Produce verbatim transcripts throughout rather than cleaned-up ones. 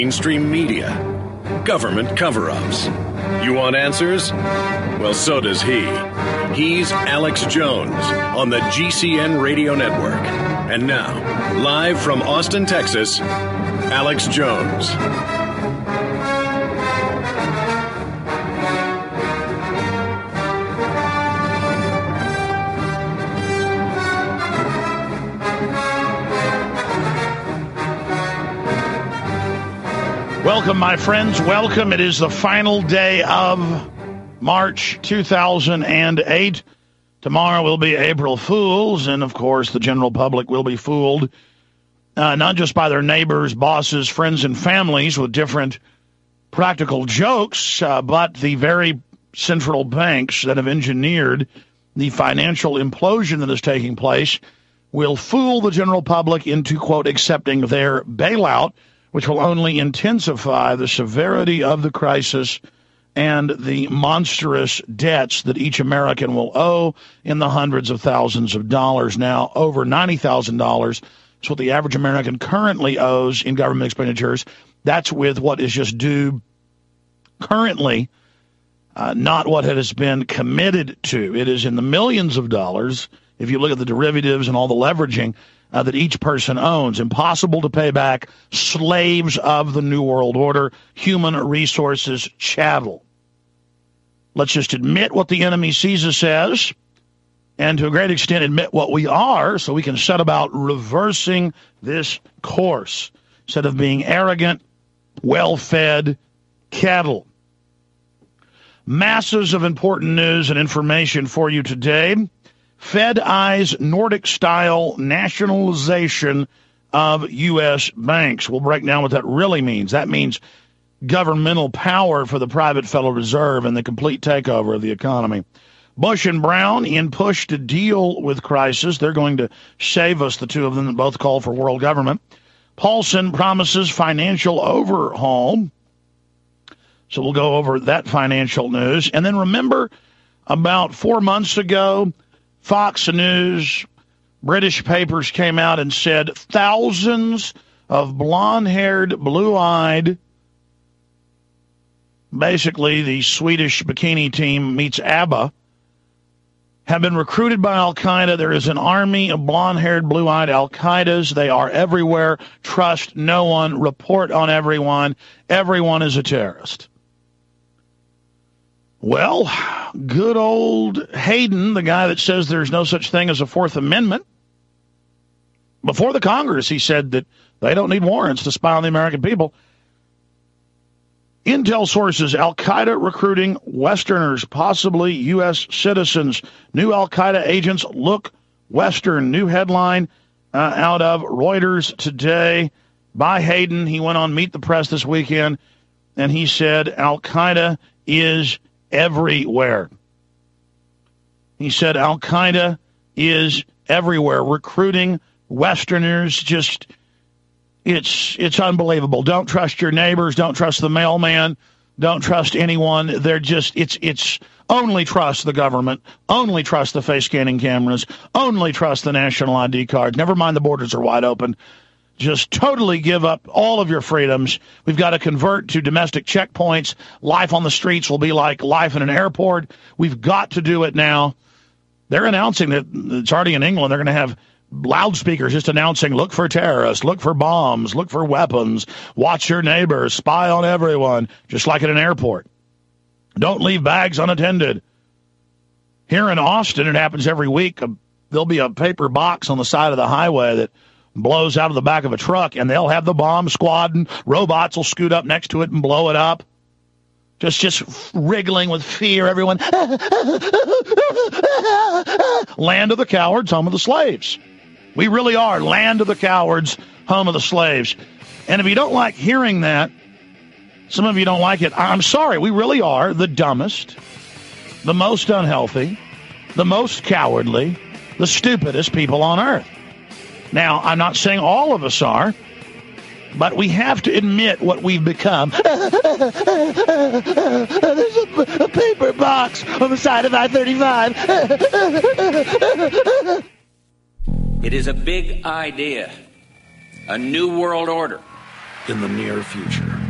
Mainstream media, government cover-ups. You want answers? Well, so does he. He's Alex Jones on the G C N Radio Network. And now, live from Austin, Texas, Alex Jones. Welcome, my friends. Welcome. It is the final day of March two thousand eight. Tomorrow will be April Fools, and of course the general public will be fooled, uh, not just by their neighbors, bosses, friends, and families with different practical jokes, uh, but the very central banks that have engineered the financial implosion that is taking place will fool the general public into, quote, accepting their bailout, which will only intensify the severity of the crisis and the monstrous debts that each American will owe in the hundreds of thousands of dollars. Now, over ninety thousand dollars is what the average American currently owes in government expenditures. That's with what is just due currently, uh, not what it has been committed to. It is in the millions of dollars, if you look at the derivatives and all the leveraging Uh, that each person owns. Impossible to pay back. Slaves of the New World Order. Human resources chattel. Let's just admit what the enemy sees us as, and to a great extent admit what we are, so we can set about reversing this course instead of being arrogant, well-fed cattle. Masses of important news and information for you today. Fed eyes Nordic-style nationalization of U S banks. We'll break down what that really means. That means governmental power for the private Federal Reserve and the complete takeover of the economy. Bush and Brown in push to deal with crisis. They're going to save us, the two of them that both call for world government. Paulson promises financial overhaul. So we'll go over that financial news. And then remember, about four months ago, Fox News, British papers came out and said thousands of blonde-haired, blue-eyed, basically the Swedish bikini team meets ABBA, have been recruited by Al-Qaeda. There is an army of blonde-haired, blue-eyed Al-Qaedas. They are everywhere. Trust no one. Report on everyone. Everyone is a terrorist. Well, good old Hayden, the guy that says there's no such thing as a Fourth Amendment, before the Congress, he said that they don't need warrants to spy on the American people. Intel sources, Al-Qaeda recruiting Westerners, possibly U S citizens. New Al-Qaeda agents look Western. New headline uh, out of Reuters today by Hayden. He went on Meet the Press this weekend, and he said Al-Qaeda is everywhere. He said Al-Qaeda is everywhere, recruiting Westerners. Just, it's it's unbelievable. Don't trust your neighbors. Don't trust the mailman. Don't trust anyone. They're just, it's, it's only trust the government. Only trust the face scanning cameras. Only trust the national I D cards. Never mind the borders are wide open. Just totally give up all of your freedoms. We've got to convert to domestic checkpoints. Life on the streets will be like life in an airport. We've got to do it now. They're announcing that it's already in England. They're going to have loudspeakers just announcing, look for terrorists, look for bombs, look for weapons, watch your neighbors, spy on everyone, just like at an airport. Don't leave bags unattended. Here in Austin, it happens every week. There'll be a paper box on the side of the highway that blows out of the back of a truck, and they'll have the bomb squad, and robots will scoot up next to it and blow it up. Just, just wriggling with fear, everyone. Land of the cowards, home of the slaves. We really are land of the cowards, home of the slaves. And if you don't like hearing that, some of you don't like it, I'm sorry, we really are the dumbest, the most unhealthy, the most cowardly, the stupidest people on earth. Now, I'm not saying all of us are, but we have to admit what we've become. There's a, a paper box on the side of I thirty-five. It is a big idea, a new world order. In the near future.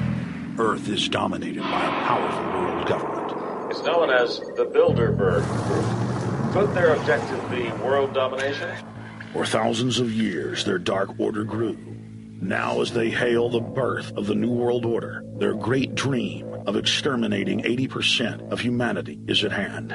Earth is dominated by a powerful world government. It's known as the Bilderberg Group. Could their objective be world domination? For thousands of years, their dark order grew. Now, as they hail the birth of the New World Order, their great dream of exterminating eighty percent of humanity is at hand.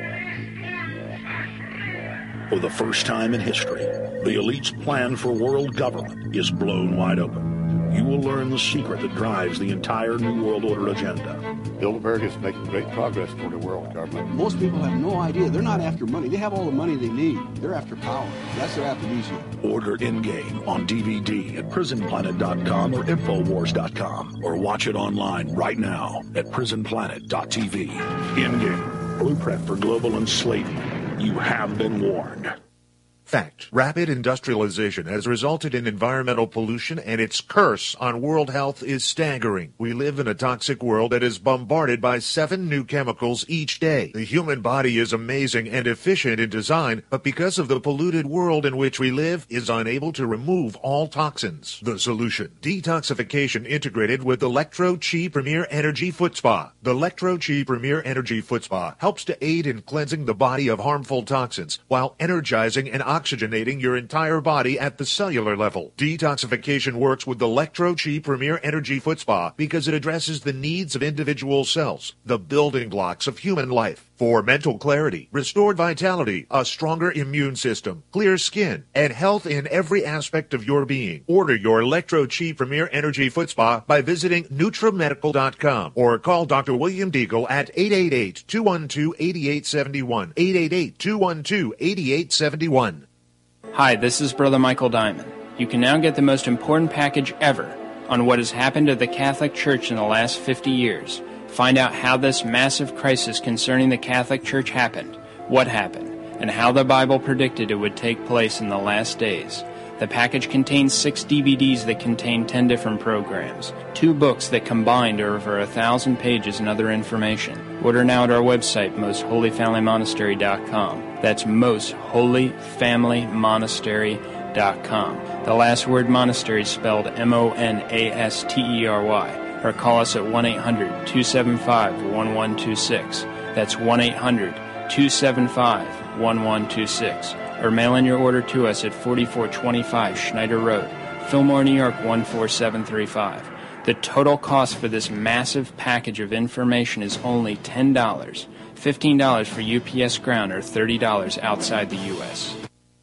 For the first time in history, the elite's plan for world government is blown wide open. You will learn the secret that drives the entire New World Order agenda. Bilderberg is making great progress toward a world government. Most people have no idea. They're not after money. They have all the money they need. They're after power. That's their aphrodisiac. Order Endgame on D V D at prison planet dot com or infowars dot com, or watch it online right now at prison planet dot t v. Endgame, blueprint for global enslavement. You have been warned. Fact. Rapid industrialization has resulted in environmental pollution, and its curse on world health is staggering. We live in a toxic world that is bombarded by seven new chemicals each day. The human body is amazing and efficient in design, but because of the polluted world in which we live, is unable to remove all toxins. The solution: detoxification integrated with Electro-Chi Premier Energy Foot Spa. The Electro-Chi Premier Energy Foot Spa helps to aid in cleansing the body of harmful toxins while energizing and oxygenating your entire body at the cellular level. Detoxification works with the Electro-Chi Premier Energy Foot Spa because it addresses the needs of individual cells, the building blocks of human life. For mental clarity, restored vitality, a stronger immune system, clear skin, and health in every aspect of your being. Order your Electro-Chi Premier Energy Foot Spa by visiting Nutramedical dot com or call Doctor William Deagle at eight eight eight, two one two, eight eight seven one, eight eight eight, two one two, eight eight seven one. Hi, this is Brother Michael Diamond. You can now get the most important package ever on what has happened to the Catholic Church in the last fifty years. Find out how this massive crisis concerning the Catholic Church happened, what happened, and how the Bible predicted it would take place in the last days. The package contains six D V Ds that contain ten different programs, two books that combined are over a thousand pages and other information. Order now at our website, most holy family monastery dot com. That's most holy family monastery dot com. The last word monastery is spelled M O N A S T E R Y. Or call us at one eight hundred, two seven five, one one two six. That's one eight hundred, two seven five, one one two six. Or mail in your order to us at forty-four twenty-five Schneider Road, Fillmore, New York one four seven three five. The total cost for this massive package of information is only ten dollars, fifteen dollars for U P S ground, or thirty dollars outside the U S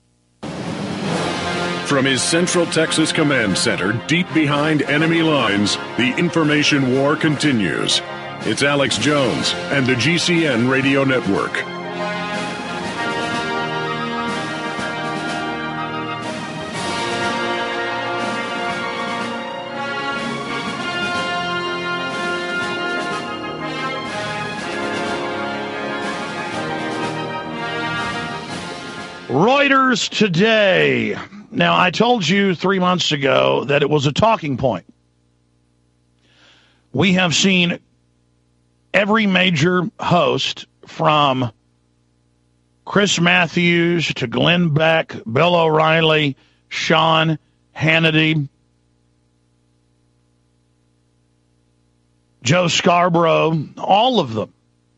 From his Central Texas Command Center, deep behind enemy lines, the information war continues. It's Alex Jones and the G C N Radio Network. Reuters today. Now, I told you three months ago that it was a talking point. We have seen every major host, from Chris Matthews to Glenn Beck, Bill O'Reilly, Sean Hannity, Joe Scarborough, all of them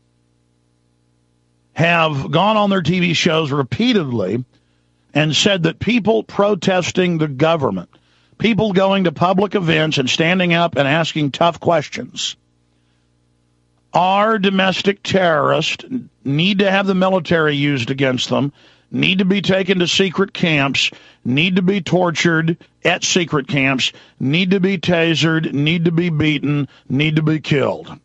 have gone on their T V shows repeatedly and said that people protesting the government, people going to public events and standing up and asking tough questions, are domestic terrorists, need to have the military used against them, need to be taken to secret camps, need to be tortured at secret camps, need to be tasered, need to be beaten, need to be killed.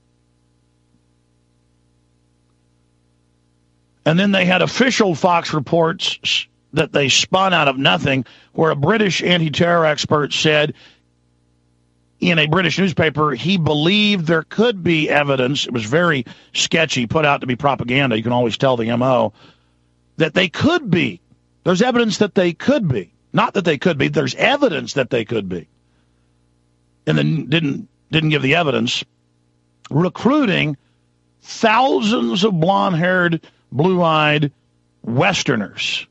And then they had official Fox reports that they spun out of nothing, where a British anti-terror expert said in a British newspaper he believed there could be evidence, it was very sketchy, put out to be propaganda, you can always tell the M O, that they could be. There's evidence that they could be. Not that they could be, there's evidence that they could be. And then didn't didn't give the evidence. Recruiting thousands of blonde-haired, blue-eyed Westerners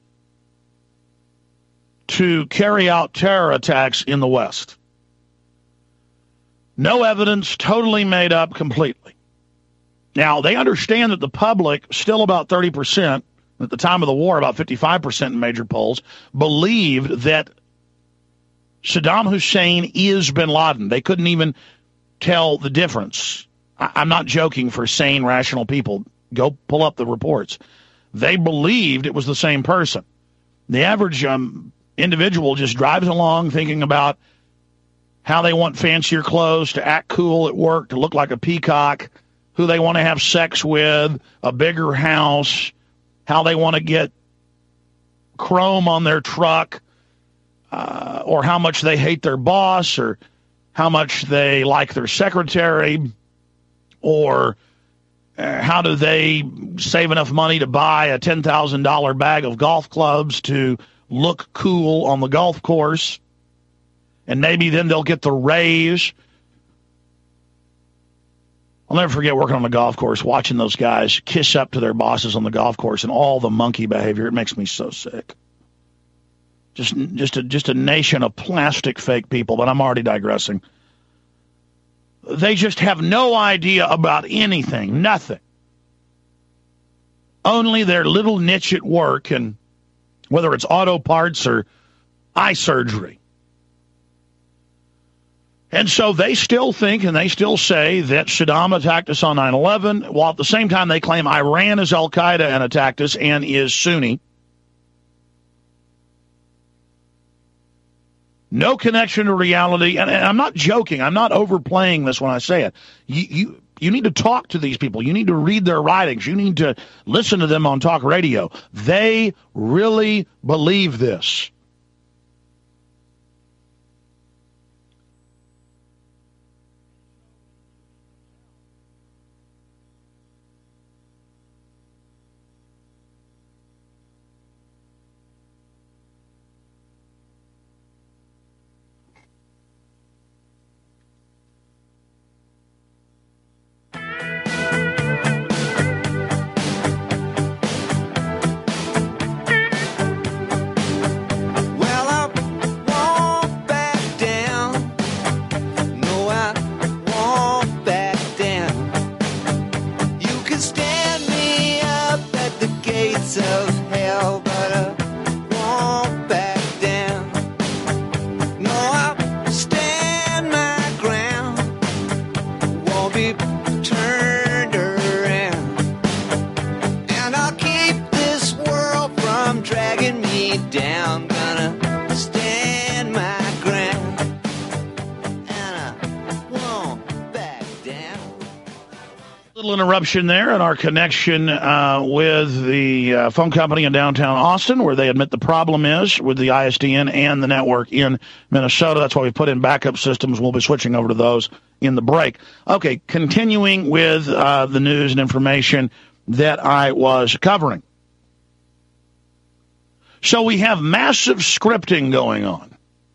to carry out terror attacks in the West. No evidence, totally made up completely. Now, they understand that the public, still about thirty percent, at the time of the war, about fifty-five percent in major polls, believed that Saddam Hussein is bin Laden. They couldn't even tell the difference. I- I'm not joking for sane, rational people. Go pull up the reports. They believed it was the same person. The average um, individual just drives along thinking about how they want fancier clothes, to act cool at work, to look like a peacock, who they want to have sex with, a bigger house, how they want to get chrome on their truck, uh, or how much they hate their boss, or how much they like their secretary, or uh, how do they save enough money to buy a ten thousand dollars bag of golf clubs to look cool on the golf course, and maybe then they'll get the raise. I'll never forget working on the golf course, watching those guys kiss up to their bosses on the golf course and all the monkey behavior. It makes me so sick. Just, just, a, just a nation of plastic fake people, but I'm already digressing. They just have no idea about anything, nothing. Only their little niche at work, and whether it's auto parts or eye surgery. And so they still think and they still say that Saddam attacked us on nine eleven, while at the same time they claim Iran is al-Qaeda and attacked us and is Sunni. No connection to reality. And, and I'm not joking. I'm not overplaying this when I say it. You, you, you need to talk to these people. You need to read their writings. You need to listen to them on talk radio. They really believe this. Interruption there in our connection uh, with the uh, phone company in downtown Austin, where they admit the problem is with the I S D N and the network in Minnesota. That's why we put in backup systems. We'll be switching over to those in the break. Okay, continuing with uh, the news and information that I was covering. So we have massive scripting going on.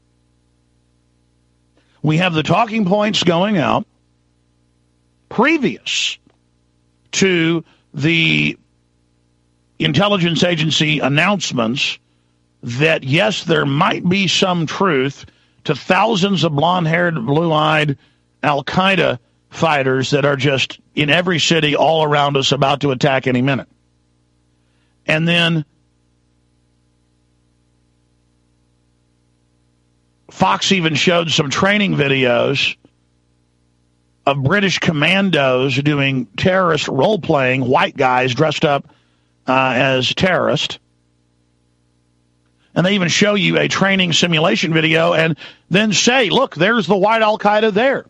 We have the talking points going out previous to the intelligence agency announcements that, yes, there might be some truth to thousands of blonde-haired, blue-eyed al-Qaeda fighters that are just in every city all around us about to attack any minute. And then Fox even showed some training videos of British commandos doing terrorist role-playing, white guys dressed up uh, as terrorists. And they even show you a training simulation video and then say, look, there's the white al-Qaeda there.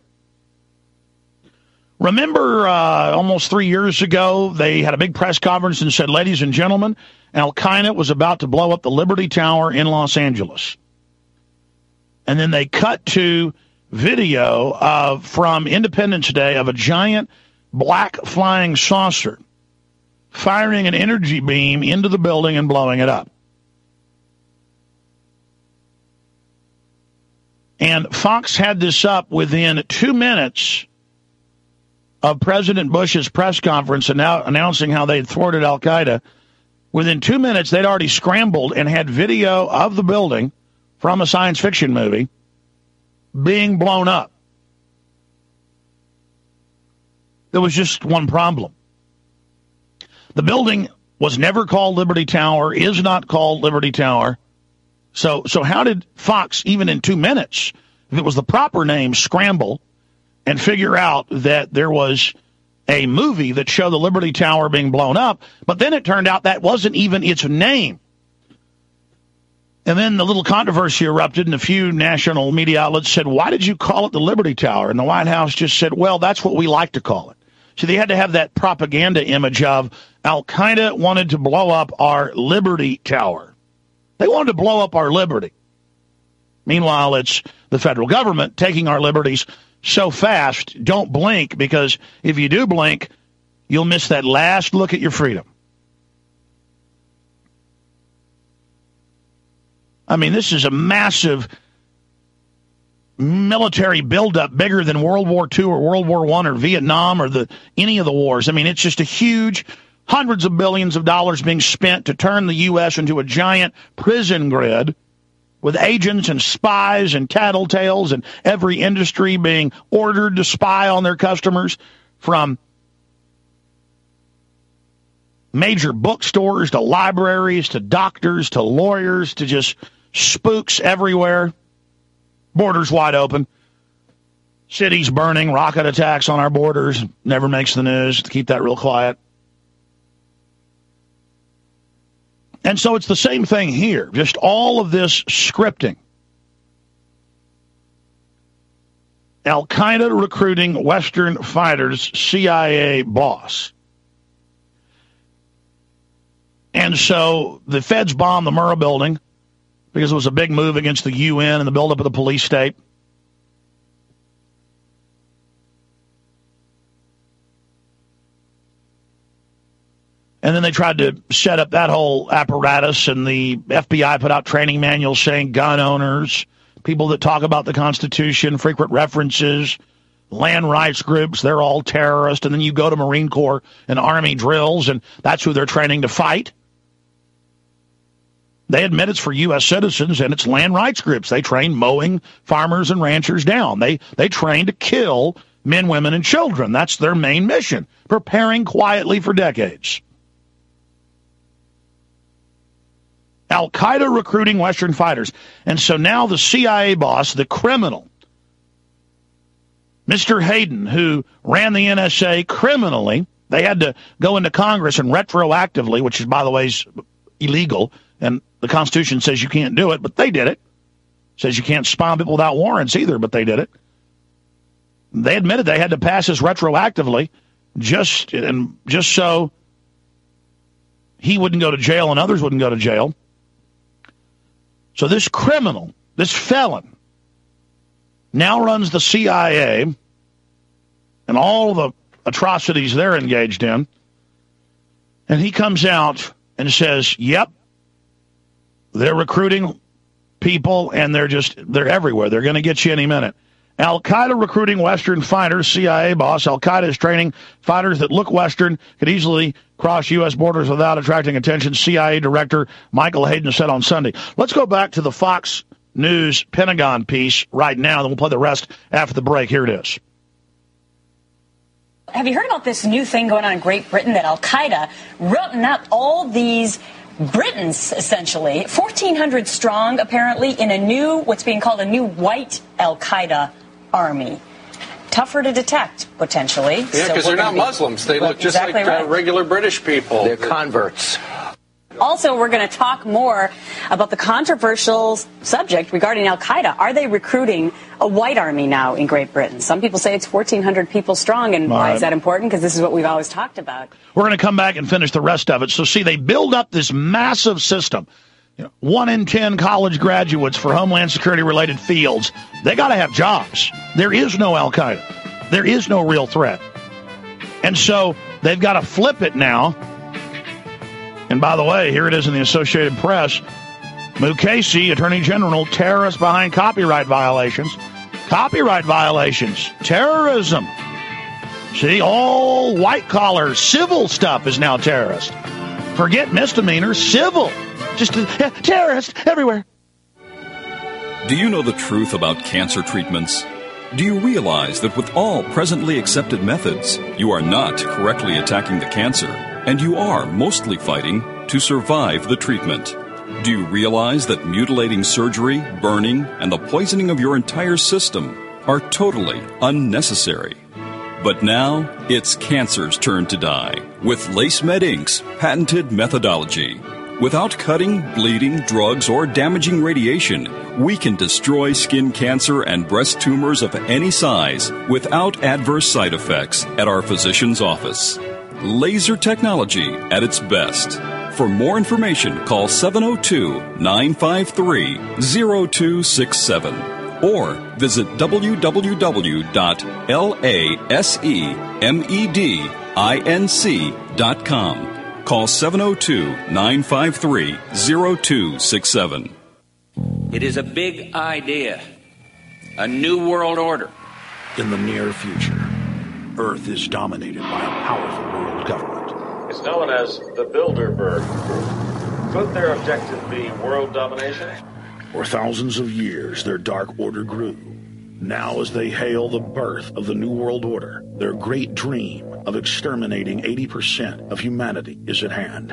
Remember uh, almost three years ago, they had a big press conference and said, ladies and gentlemen, al-Qaeda was about to blow up the Liberty Tower in Los Angeles. And then they cut to video uh, from Independence Day of a giant black flying saucer firing an energy beam into the building and blowing it up. And Fox had this up within two minutes of President Bush's press conference and now announcing how they had thwarted al-Qaeda. Within two minutes, they'd already scrambled and had video of the building from a science fiction movie being blown up. There was just one problem. The building was never called Liberty Tower, is not called Liberty Tower. So, so how did Fox, even in two minutes, if it was the proper name, scramble and figure out that there was a movie that showed the Liberty Tower being blown up, but then it turned out that wasn't even its name. And then the little controversy erupted, and a few national media outlets said, why did you call it the Liberty Tower? And the White House just said, well, that's what we like to call it. So they had to have that propaganda image of Al-Qaeda wanted to blow up our Liberty Tower. They wanted to blow up our liberty. Meanwhile, it's the federal government taking our liberties so fast, don't blink, because if you do blink, you'll miss that last look at your freedom. I mean, this is a massive military buildup, bigger than World War Two or World War One or Vietnam or the any of the wars. I mean, it's just a huge, hundreds of billions of dollars being spent to turn the U S into a giant prison grid with agents and spies and tattletales and every industry being ordered to spy on their customers, from major bookstores to libraries to doctors to lawyers to just spooks everywhere. Borders wide open. Cities burning, rocket attacks on our borders. Never makes the news, to keep that real quiet. And so it's the same thing here. Just all of this scripting. Al-Qaeda recruiting Western fighters, C I A boss. And so the feds bombed the Murrah building because it was a big move against the U N and the buildup of the police state. And then they tried to set up that whole apparatus, and the F B I put out training manuals saying gun owners, people that talk about the Constitution, frequent references, land rights groups, they're all terrorists. And then you go to Marine Corps and Army drills, and that's who they're training to fight. They admit it's for U S citizens, and it's land rights groups. They train mowing farmers and ranchers down. They they train to kill men, women, and children. That's their main mission, preparing quietly for decades. Al-Qaeda recruiting Western fighters. And so now the C I A boss, the criminal, Mister Hayden, who ran the N S A criminally, they had to go into Congress and retroactively, which is, by the way, is illegal, and the Constitution says you can't do it, but they did it. It says you can't spy on people without warrants either, but they did it. They admitted they had to pass this retroactively just, and just so he wouldn't go to jail and others wouldn't go to jail. So this criminal, this felon, now runs the C I A and all the atrocities they're engaged in. And he comes out and says, yep, they're recruiting people, and they're just, they're everywhere. They're going to get you any minute. Al-Qaeda recruiting Western fighters, C I A boss. Al-Qaeda is training fighters that look Western, could easily cross U S borders without attracting attention, C I A Director Michael Hayden said on Sunday. Let's go back to the Fox News Pentagon piece right now, then we'll play the rest after the break. Here it is. Have you heard about this new thing going on in Great Britain, that Al-Qaeda routing up all these Britons, essentially, fourteen hundred strong, apparently, in a new, what's being called a new white Al-Qaeda army. Tougher to detect, potentially. Yeah, because so they're not be, Muslims. They look just exactly like right. uh, regular British people. They're converts. Also, we're going to talk more about the controversial subject regarding Al-Qaeda. Are they recruiting a white army now in Great Britain? Some people say it's fourteen hundred people strong, and All why right. is that important? Because this is what we've always talked about. We're going to come back and finish the rest of it. So, see, they build up this massive system. You know, one in ten college graduates for Homeland Security-related fields. They got to have jobs. There is no Al-Qaeda. There is no real threat. And so they've got to flip it now. And by the way, here it is in the Associated Press. Mukasey, Attorney General, terrorist behind copyright violations. Copyright violations. Terrorism. See, all white-collar civil stuff is now terrorist. Forget misdemeanors, civil. Just uh, terrorist everywhere. Do you know the truth about cancer treatments? Do you realize that with all presently accepted methods, you are not correctly attacking the cancer, and you are mostly fighting to survive the treatment? Do you realize that mutilating surgery, burning, and the poisoning of your entire system are totally unnecessary? But now, it's cancer's turn to die with LaceMed Incorporated's patented methodology. Without cutting, bleeding, drugs, or damaging radiation, we can destroy skin cancer and breast tumors of any size without adverse side effects at our physician's office. Laser technology at its best. For more information, call seven oh two, nine five three, oh two six seven or visit w w w dot lasemedinc dot com. Call seven oh two, nine five three, oh two six seven. It is a big idea. A new world order. In the near future, Earth is dominated by a powerful world government. It's known as the Bilderberg Group. Could their objective be world domination? For thousands of years, their dark order grew. Now, as they hail the birth of the New World Order, their great dream of exterminating eighty percent of humanity is at hand.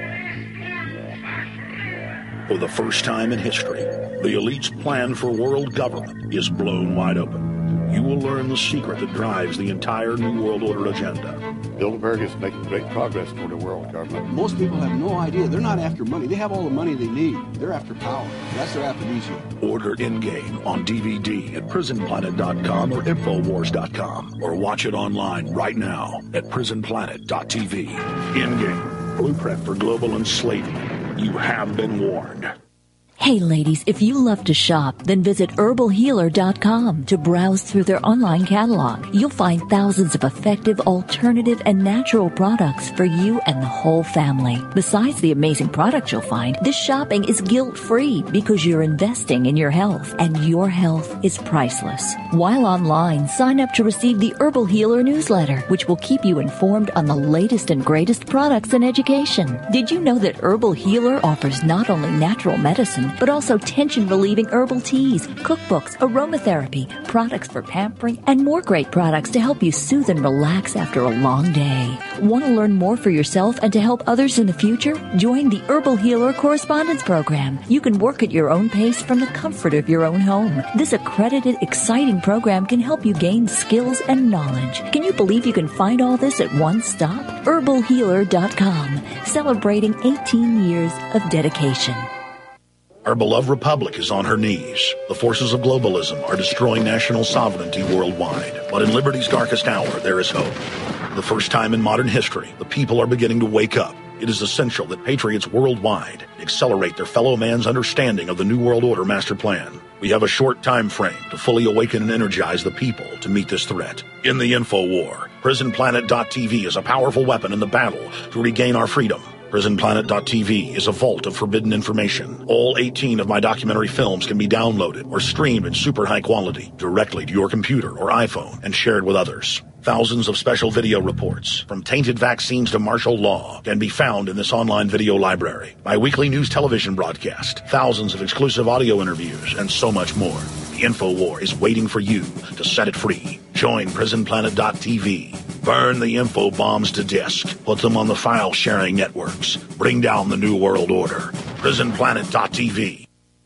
For the first time in history, the elite's plan for world government is blown wide open. You will learn the secret that drives the entire New World Order agenda. Bilderberg is making great progress toward a world government. Most people have no idea. They're not after money. They have all the money they need. They're after power. That's their aphrodisiac. Order in-game on D V D at prison planet dot com or infowars dot com, or watch it online right now at prison planet dot t v. In-game, blueprint for global enslavement. You have been warned. Hey ladies, if you love to shop, then visit herbal healer dot com to browse through their online catalog. You'll find thousands of effective, alternative, and natural products for you and the whole family. Besides the amazing products you'll find, this shopping is guilt-free because you're investing in your health, and your health is priceless. While online, sign up to receive the Herbal Healer newsletter, which will keep you informed on the latest and greatest products and education. Did you know that Herbal Healer offers not only natural medicine, but also tension-relieving herbal teas, cookbooks, aromatherapy, products for pampering, and more great products to help you soothe and relax after a long day. Want to learn more for yourself and to help others in the future? Join the Herbal Healer Correspondence Program. You can work at your own pace from the comfort of your own home. This accredited, exciting program can help you gain skills and knowledge. Can you believe you can find all this at one stop? herbal healer dot com, celebrating eighteen years of dedication. Our beloved republic is on her knees. The forces of globalism are destroying national sovereignty worldwide. But in liberty's darkest hour, there is hope. For the first time in modern history, the people are beginning to wake up. It is essential that patriots worldwide accelerate their fellow man's understanding of the New World Order master plan. We have a short time frame to fully awaken and energize the people to meet this threat. In the info war, prison planet dot t v is a powerful weapon in the battle to regain our freedom. prison planet dot t v is a vault of forbidden information. All eighteen of my documentary films can be downloaded or streamed in super high quality directly to your computer or iPhone and shared with others. Thousands of special video reports, from tainted vaccines to martial law, can be found in this online video library. My weekly news television broadcast, thousands of exclusive audio interviews, and so much more. The InfoWar is waiting for you to set it free. Join prison planet dot t v. Burn the info bombs to disk. Put them on the file-sharing networks. Bring down the New World Order. prison planet dot t v.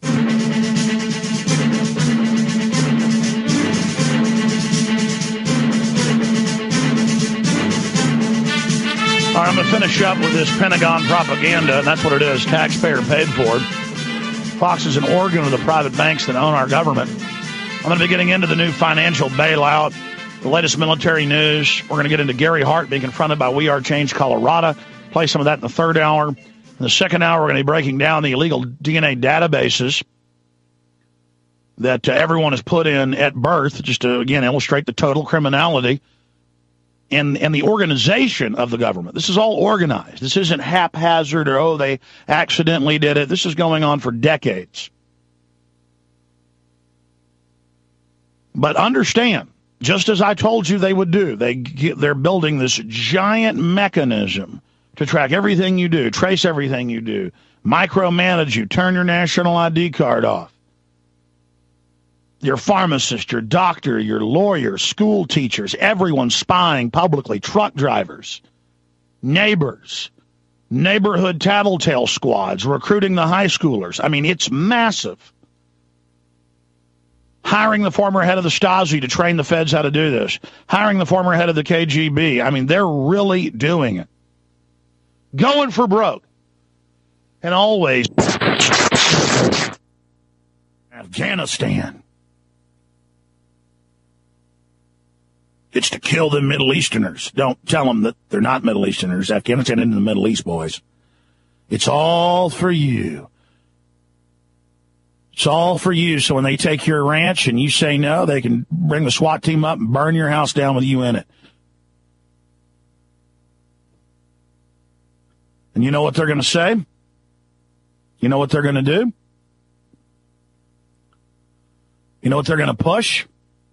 All right, I'm going to finish up with this Pentagon propaganda, and that's what it is, taxpayer paid for. Fox is an organ of the private banks that own our government. I'm going to be getting into the new financial bailout, the latest military news. We're going to get into Gary Hart being confronted by We Are Change Colorado. Play some of that in the third hour. In the second hour, we're going to be breaking down the illegal D N A databases that uh, everyone has put in at birth, just to, again, illustrate the total criminality and, and the organization of the government. This is all organized. This isn't haphazard or, oh, they accidentally did it. This is going on for decades. But understand, just as I told you they would do, they, they're building this giant mechanism to track everything you do, trace everything you do, micromanage you, turn your national I D card off. your pharmacist, your doctor, your lawyer, school teachers, everyone spying publicly, truck drivers, neighbors, neighborhood tattletale squads, recruiting the high schoolers. I mean, it's massive. Hiring the former head of the Stasi to train the feds how to do this. Hiring the former head of the K G B. I mean, they're really doing it. Going for broke. And always Afghanistan. It's to kill the Middle Easterners. Don't tell them that they're not Middle Easterners. Afghanistan isn't the Middle East, boys. It's all for you. It's all for you, so when they take your ranch and you say no, they can bring the SWAT team up and burn your house down with you in it. And you know what they're going to say? You know what they're going to do? You know what they're going to push?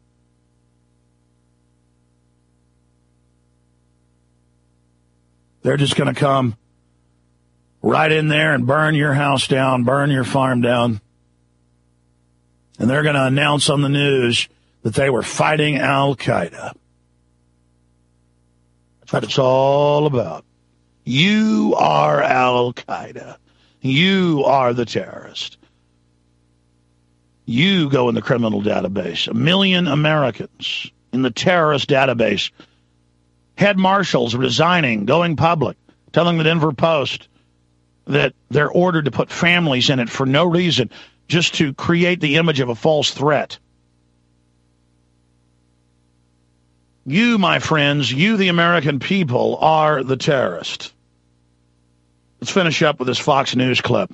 They're just going to come right in there and burn your house down, burn your farm down. And they're going to announce on the news that they were fighting Al-Qaeda. That's what it's all about. You are Al-Qaeda. You are the terrorist. You go in the criminal database. A million Americans in the terrorist database. Head marshals resigning, going public, telling the Denver Post that they're ordered to put families in it for no reason, just to create the image of a false threat. You, my friends, you, the American people, are the terrorist. Let's finish up with this Fox News clip.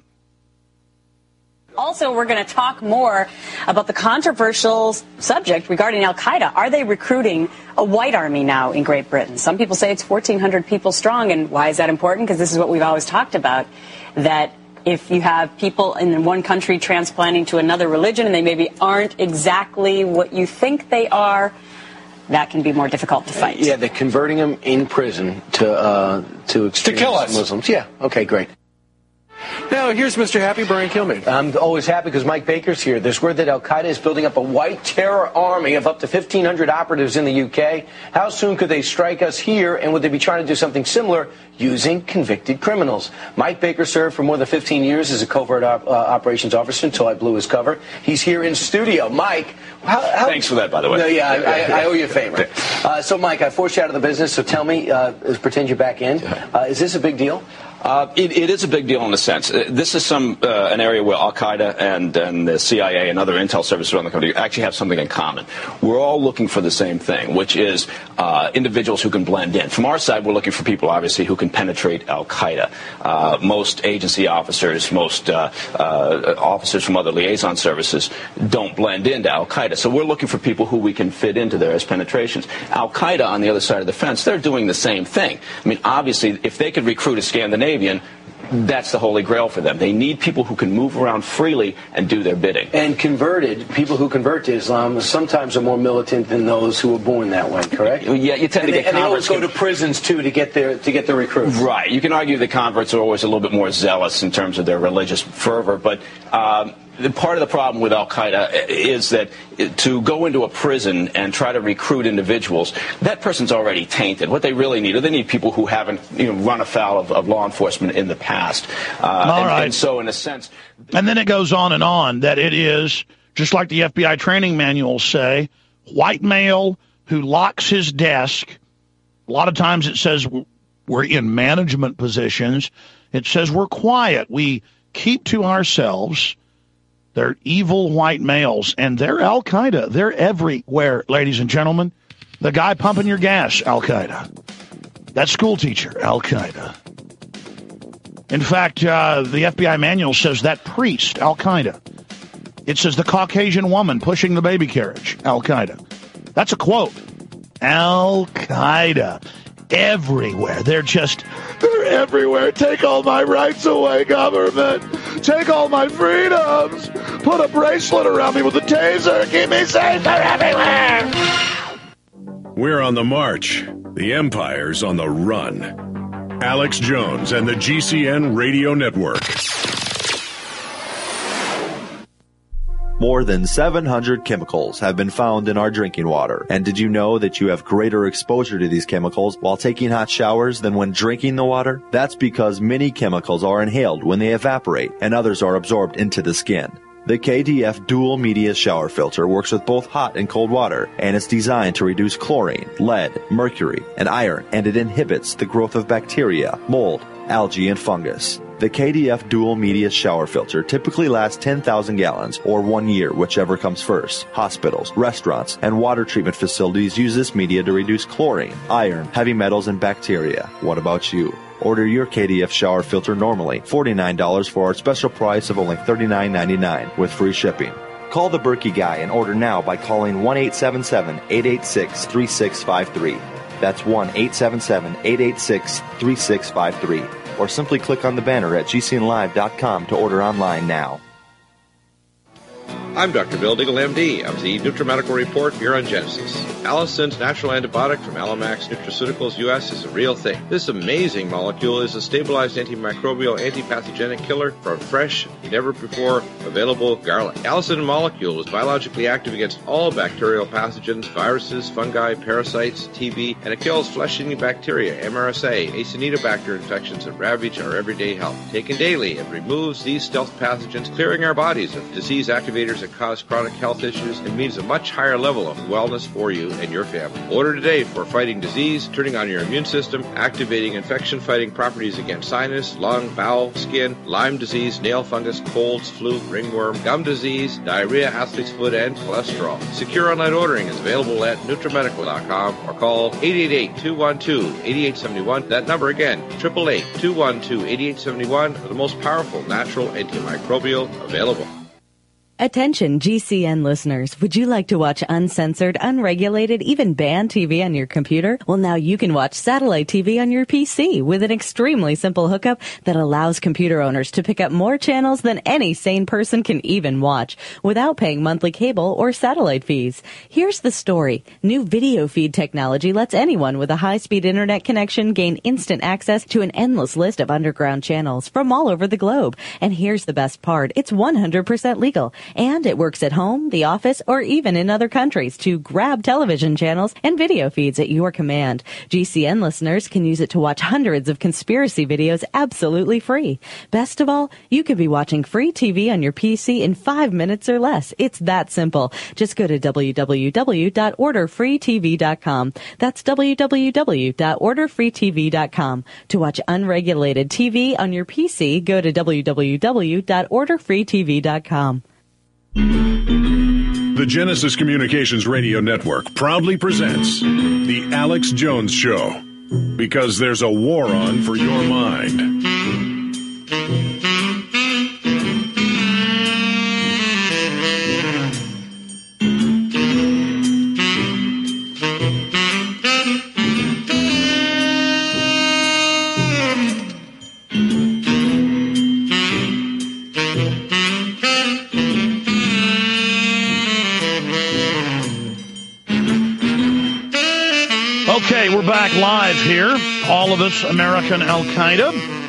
Also, we're going to talk more about the controversial subject regarding Al-Qaeda. Are they recruiting a white army now in Great Britain? Some people say it's fourteen hundred people strong, and why is that important? Because this is what we've always talked about, that if you have people in one country transplanting to another religion and they maybe aren't exactly what you think they are, that can be more difficult to fight. Yeah, they're converting them in prison to uh, to extremist to kill us. Muslims. Yeah, okay, great. Now, here's Mister Happy, Brian Kilmeade. I'm always happy because Mike Baker's here. There's word that Al-Qaeda is building up a white terror army of up to fifteen hundred operatives in the U K. How soon could they strike us here, and would they be trying to do something similar using convicted criminals? Mike Baker served for more than fifteen years as a covert op- uh, operations officer until I blew his cover. He's here in studio. Mike, how... how Thanks for that, by the way. No, yeah, I, I, I owe you a favor. Uh, so, Mike, I forced you out of the business, so tell me, uh, pretend you're back in. Uh, is this a big deal? Uh, it, it is a big deal in a sense. This is some uh, an area where Al-Qaeda and, and the C I A and other intel services around the country actually have something in common. We're all looking for the same thing, which is uh, individuals who can blend in. From our side, we're looking for people, obviously, who can penetrate Al-Qaeda. Uh, most agency officers, most uh, uh, officers from other liaison services don't blend into Al-Qaeda. So we're looking for people who we can fit into there as penetrations. Al-Qaeda, on the other side of the fence, they're doing the same thing. I mean, obviously, if they could recruit a Scandinavian, that's the holy grail for them. They need people who can move around freely and do their bidding. And converted, people who convert to Islam sometimes are more militant than those who were born that way, correct? Yeah, you tend and to they, get and converts. And they always go to prisons, too, to get their, to get their recruits. Right. You can argue the converts are always a little bit more zealous in terms of their religious fervor, but um, the part of the problem with Al-Qaeda is that to go into a prison and try to recruit individuals, that person's already tainted. What they really need, are they need people who haven't, you know, run afoul of, of law enforcement in the past. Uh, All and, right. and so, in a sense... And then it goes on and on that it is, just like the F B I training manuals say, white male who locks his desk. A lot of times it says we're in management positions. It says we're quiet. We keep to ourselves. They're evil white males, and they're Al-Qaeda. They're everywhere, ladies and gentlemen. The guy pumping your gas, Al-Qaeda. That school teacher, Al-Qaeda. In fact, uh, the F B I manual says that priest, Al-Qaeda. It says the Caucasian woman pushing the baby carriage, Al-Qaeda. That's a quote. Al-Qaeda. Everywhere. They're just, they're everywhere. Take all my rights away, government. Take all my freedoms. Put a bracelet around me with a taser. Keep me safe. They're everywhere. We're on the march. The empire's on the run. Alex Jones and the G C N Radio Network. More than seven hundred chemicals have been found in our drinking water. And did you know that you have greater exposure to these chemicals while taking hot showers than when drinking the water? That's because many chemicals are inhaled when they evaporate, and others are absorbed into the skin. The K D F Dual Media Shower Filter works with both hot and cold water, and it's designed to reduce chlorine, lead, mercury, and iron, and it inhibits the growth of bacteria, mold, algae, and fungus. The K D F Dual Media Shower Filter typically lasts ten thousand gallons, or one year, whichever comes first. Hospitals, restaurants, and water treatment facilities use this media to reduce chlorine, iron, heavy metals, and bacteria. What about you? Order your K D F shower filter normally forty-nine dollars for our special price of only thirty-nine ninety-nine with free shipping. Call the Berkey Guy and order now by calling one eight seven seven, eight eight six, three six five three. That's one eight seven seven, eight eight six, three six five three. Or simply click on the banner at G C N live dot com to order online now. I'm Doctor Bill Deagle, M D, of the NutriMedical Report here on Genesis. Allison's natural antibiotic from Alamax Nutraceuticals U S is a real thing. This amazing molecule is a stabilized antimicrobial, antipathogenic killer for fresh, never before available garlic. Allison molecule is biologically active against all bacterial pathogens, viruses, fungi, parasites, T B, and it kills flesh-eating bacteria, M R S A, Acinetobacter infections that ravage our everyday health. Taken daily, it removes these stealth pathogens, clearing our bodies of disease activators that cause chronic health issues and means a much higher level of wellness for you and your family. Order today for fighting disease, turning on your immune system, activating infection-fighting properties against sinus, lung, bowel, skin, Lyme disease, nail fungus, colds, flu, ringworm, gum disease, diarrhea, athlete's foot, and cholesterol. Secure online ordering is available at NutriMedical dot com or call eight eight eight, two one two, eight eight seven one. That number again, eight eight eight, two one two, eight eight seven one, the most powerful natural antimicrobial available. Attention G C N listeners, would you like to watch uncensored, unregulated, even banned T V on your computer? Well, now you can watch satellite T V on your P C with an extremely simple hookup that allows computer owners to pick up more channels than any sane person can even watch without paying monthly cable or satellite fees. Here's the story. New video feed technology lets anyone with a high-speed internet connection gain instant access to an endless list of underground channels from all over the globe. And here's the best part. It's one hundred percent legal. And it works at home, the office, or even in other countries to grab television channels and video feeds at your command. G C N listeners can use it to watch hundreds of conspiracy videos absolutely free. Best of all, you could be watching free T V on your P C in five minutes or less. It's that simple. Just go to w w w dot order free t v dot com. That's w w w dot order free t v dot com. To watch unregulated T V on your P C, go to w w w dot order free t v dot com. The Genesis Communications Radio Network proudly presents The Alex Jones Show, because there's a war on for your mind. Okay, we're back live here. All of us, American Al-Qaeda.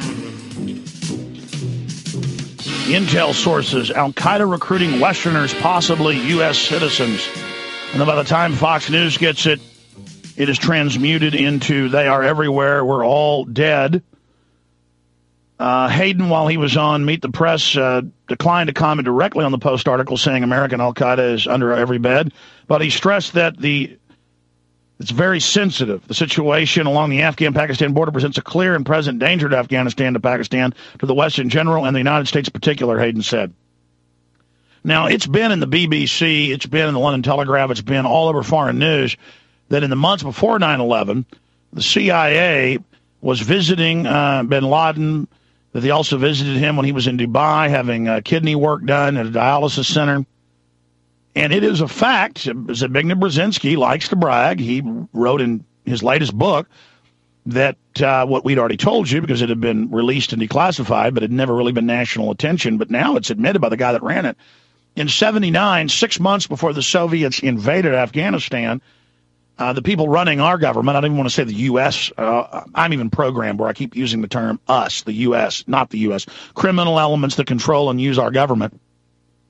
Intel sources, Al-Qaeda recruiting Westerners, possibly U S citizens. And then by the time Fox News gets it, it is transmuted into they are everywhere, we're all dead. Uh, Hayden, while he was on Meet the Press, uh, declined to comment directly on the Post article saying American Al-Qaeda is under every bed. But he stressed that the It's very sensitive. The situation along the Afghan-Pakistan border presents a clear and present danger to Afghanistan, to Pakistan, to the West in general, and the United States in particular, Hayden said. Now, it's been in the B B C, it's been in the London Telegraph, it's been all over foreign news that in the months before nine eleven, the C I A was visiting uh, bin Laden, that they also visited him when he was in Dubai having uh, kidney work done at a dialysis center. And it is a fact, Zbigniew Brzezinski likes to brag. He wrote in his latest book that uh, what we'd already told you, because it had been released and declassified, but it had never really been national attention. But now it's admitted by the guy that ran it. In seventy-nine, six months before the Soviets invaded Afghanistan, uh, the people running our government, I don't even want to say the U S, uh, I'm even programmed where I keep using the term us, the U S, not the U S, criminal elements that control and use our government,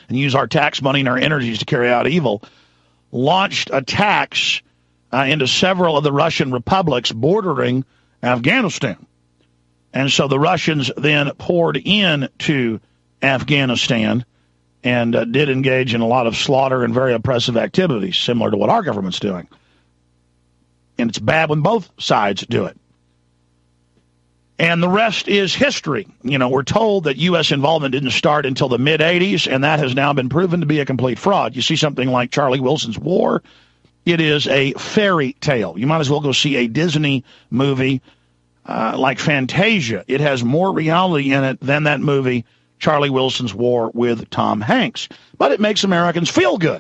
and use our tax money and our energies to carry out evil, launched attacks uh, into several of the Russian republics bordering Afghanistan. And so the Russians then poured into Afghanistan and uh, did engage in a lot of slaughter and very oppressive activities, similar to what our government's doing. And it's bad when both sides do it. And the rest is history. You know, we're told that U S involvement didn't start until the mid-eighties, and that has now been proven to be a complete fraud. You see something like Charlie Wilson's War, it is a fairy tale. You might as well go see a Disney movie uh, like Fantasia. It has more reality in it than that movie, Charlie Wilson's War, with Tom Hanks. But it makes Americans feel good.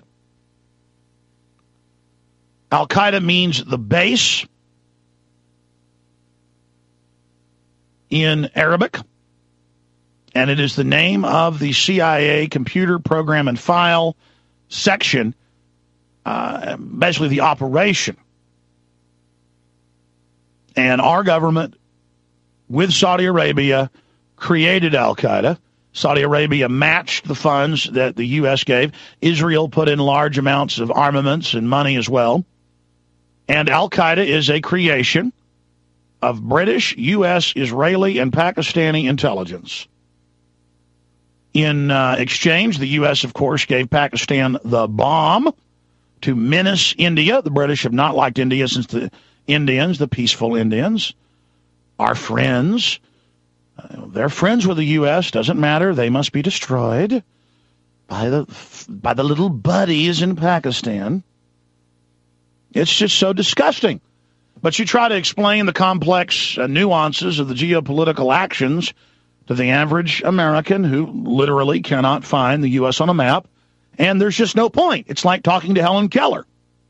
Al-Qaeda means the base in Arabic, and it is the name of the C I A computer program and file section, uh, basically the operation. And our government, with Saudi Arabia, created Al-Qaeda. Saudi Arabia matched the funds that the U S gave. Israel put in large amounts of armaments and money as well. And Al-Qaeda is a creation of British, U S, Israeli, and Pakistani intelligence. In uh, exchange, the U S, of course, gave Pakistan the bomb to menace India. The British have not liked India since the Indians, the peaceful Indians, are friends. Uh, they're friends with the U S. Doesn't matter. They must be destroyed by the by the little buddies in Pakistan. It's just so disgusting. But you try to explain the complex uh, nuances of the geopolitical actions to the average American who literally cannot find the U S on a map, and there's just no point. It's like talking to Helen Keller.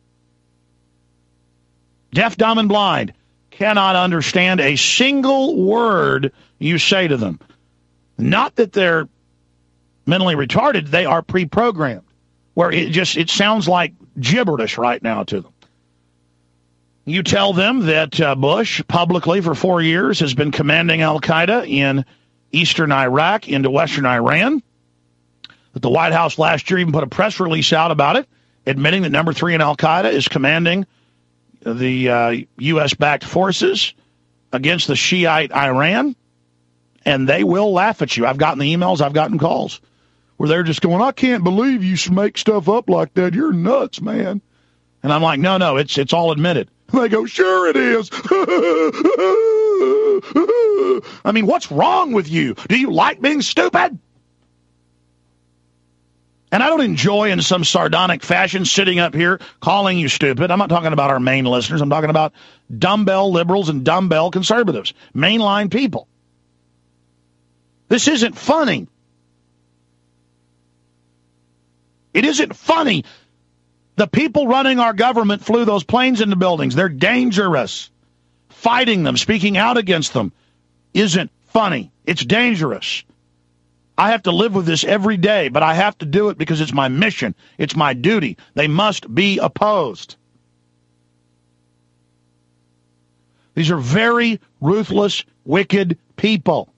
Deaf, dumb, and blind cannot understand a single word you say to them. Not that they're mentally retarded, they are pre-programmed, where it just it sounds like gibberish right now to them. You tell them that uh, Bush, publicly for four years, has been commanding Al-Qaeda in eastern Iraq into western Iran, that the White House last year even put a press release out about it, admitting that number three in Al-Qaeda is commanding the uh, U S-backed forces against the Shiite Iran, and they will laugh at you. I've gotten the emails, I've gotten calls, where they're just going, I can't believe you make stuff up like that. You're nuts, man. And I'm like, no, no, it's it's all admitted. And they go, sure it is. I mean, what's wrong with you? Do you like being stupid? And I don't enjoy in some sardonic fashion sitting up here calling you stupid. I'm not talking about our main listeners. I'm talking about dumbbell liberals and dumbbell conservatives, mainline people. This isn't funny. It isn't funny. The people running our government flew those planes into buildings. They're dangerous. Fighting them, speaking out against them, isn't funny. It's dangerous. I have to live with this every day, but I have to do it because it's my mission. It's my duty. They must be opposed. These are very ruthless, wicked people.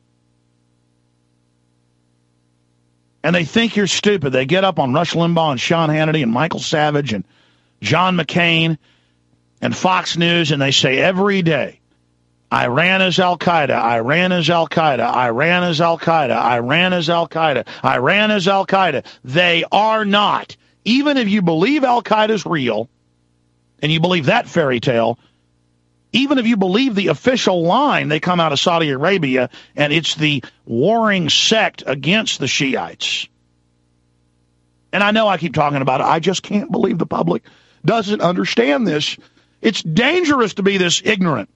And they think you're stupid. They get up on Rush Limbaugh and Sean Hannity and Michael Savage and John McCain and Fox News, and they say every day, Iran is Al-Qaeda, Iran is Al-Qaeda, Iran is Al-Qaeda, Iran is Al-Qaeda, Iran is Al-Qaeda. They are not. Even if you believe Al-Qaeda is real, and you believe that fairy tale, even if you believe the official line, they come out of Saudi Arabia, and it's the warring sect against the Shiites. And I know I keep talking about it. I just can't believe the public doesn't understand this. It's dangerous to be this ignorant.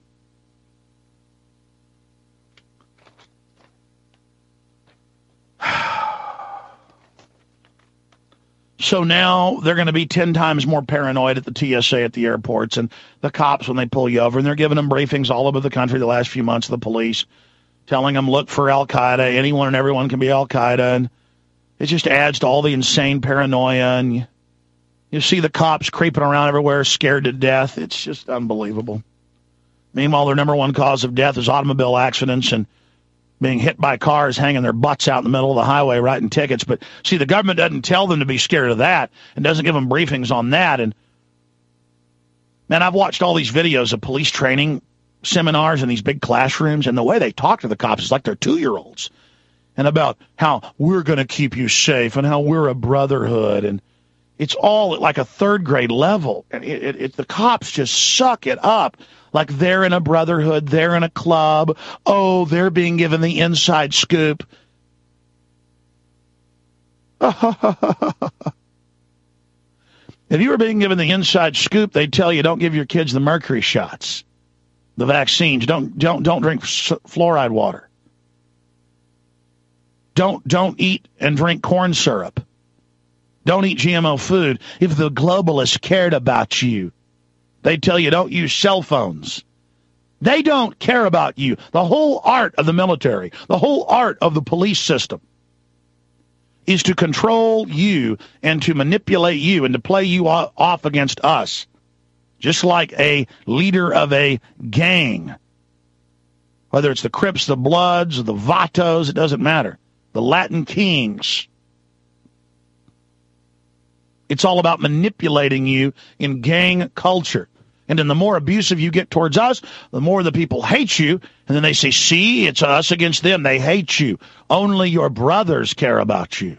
So now they're going to be ten times more paranoid at the T S A at the airports and the cops when they pull you over. And they're giving them briefings all over the country the last few months, the police, telling them, look for Al-Qaeda. Anyone and everyone can be Al-Qaeda. And it just adds to all the insane paranoia. And you, you see the cops creeping around everywhere, scared to death. It's just unbelievable. Meanwhile, their number one cause of death is automobile accidents and being hit by cars, hanging their butts out in the middle of the highway, writing tickets. But, see, the government doesn't tell them to be scared of that and doesn't give them briefings on that. And, man, I've watched all these videos of police training seminars in these big classrooms, and the way they talk to the cops is like they're two-year-olds. And about how we're going to keep you safe and how we're a brotherhood. And it's all at like a third-grade level. And it, it, it, the cops just suck it up. Like they're in a brotherhood, they're in a club. Oh, they're being given the inside scoop. If you were being given the inside scoop, they'd tell you don't give your kids the mercury shots, the vaccines. Don't don't don't drink fluoride water. Don't don't eat and drink corn syrup. Don't eat G M O food. If the globalists cared about you, they tell you don't use cell phones. They don't care about you. The whole art of the military, the whole art of the police system is to control you and to manipulate you and to play you off against us, just like a leader of a gang. Whether it's the Crips, the Bloods, the Vatos, it doesn't matter. The Latin Kings. It's all about manipulating you in gang culture. And then the more abusive you get towards us, the more the people hate you. And then they say, see, it's us against them. They hate you. Only your brothers care about you.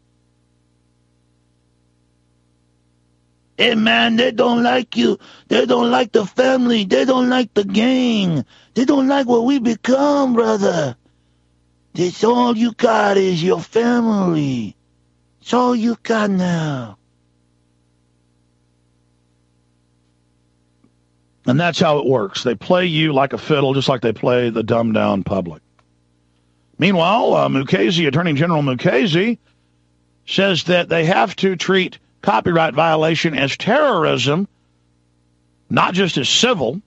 Hey, man, they don't like you. They don't like the family. They don't like the gang. They don't like what we become, brother. That's all you got is your family. It's all you got now. And that's how it works. They play you like a fiddle, just like they play the dumbed-down public. Meanwhile, uh, Mukasey, Attorney General Mukasey, says that they have to treat copyright violation as terrorism, not just as civil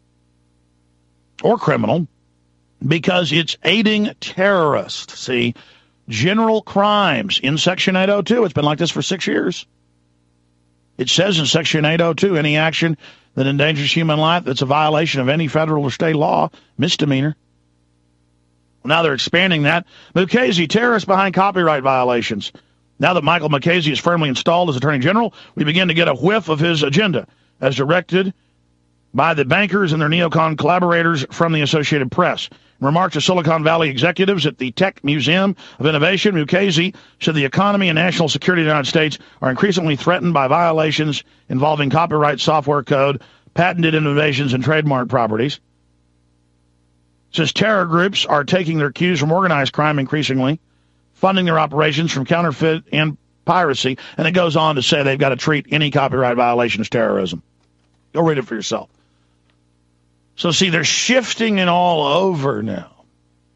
or criminal, because it's aiding terrorists. See, general crimes in Section eight oh two, it's been like this for six years. It says in Section eight oh two, any action that endangers human life that's a violation of any federal or state law, misdemeanor. Well, now they're expanding that. Mukasey, terrorist behind copyright violations. Now that Michael Mukasey is firmly installed as Attorney General, we begin to get a whiff of his agenda, as directed by the bankers and their neocon collaborators from the Associated Press. In remarks to Silicon Valley executives at the Tech Museum of Innovation, Mukasey said the economy and national security of the United States are increasingly threatened by violations involving copyright software code, patented innovations, and trademark properties. Says terror groups are taking their cues from organized crime increasingly, funding their operations from counterfeit and piracy, and it goes on to say they've got to treat any copyright violation as terrorism. Go read it for yourself. So, see, they're shifting it all over now.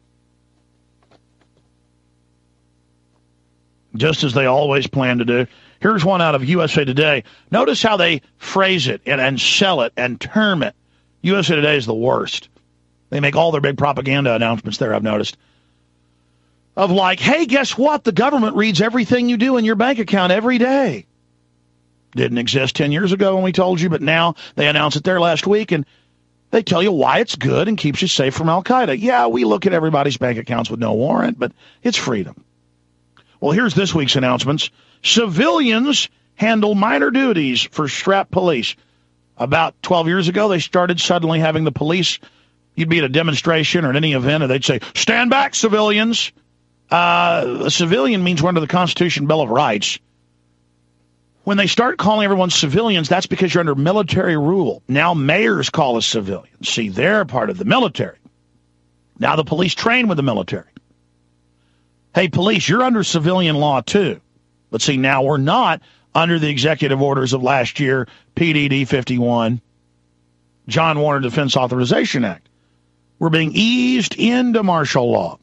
Just as they always plan to do. Here's one out of U S A Today. Notice how they phrase it and, and sell it and term it. U S A Today is the worst. They make all their big propaganda announcements there, I've noticed. Of like, hey, guess what? The government reads everything you do in your bank account every day. Didn't exist ten years ago when we told you, but now they announced it there last week, and they tell you why it's good and keeps you safe from Al-Qaeda. Yeah, we look at everybody's bank accounts with no warrant, but it's freedom. Well, here's this week's announcements. Civilians handle minor duties for strapped police. About twelve years ago, they started suddenly having the police, you'd be at a demonstration or at any event, and they'd say, stand back, civilians. Uh, a civilian means we're under the Constitution Bill of Rights. When they start calling everyone civilians, that's because you're under military rule. Now mayors call us civilians. See, they're part of the military. Now the police train with the military. Hey, police, you're under civilian law too. But see, now we're not under the executive orders of last year, P D D fifty-one, John Warner Defense Authorization Act. We're being eased into martial law.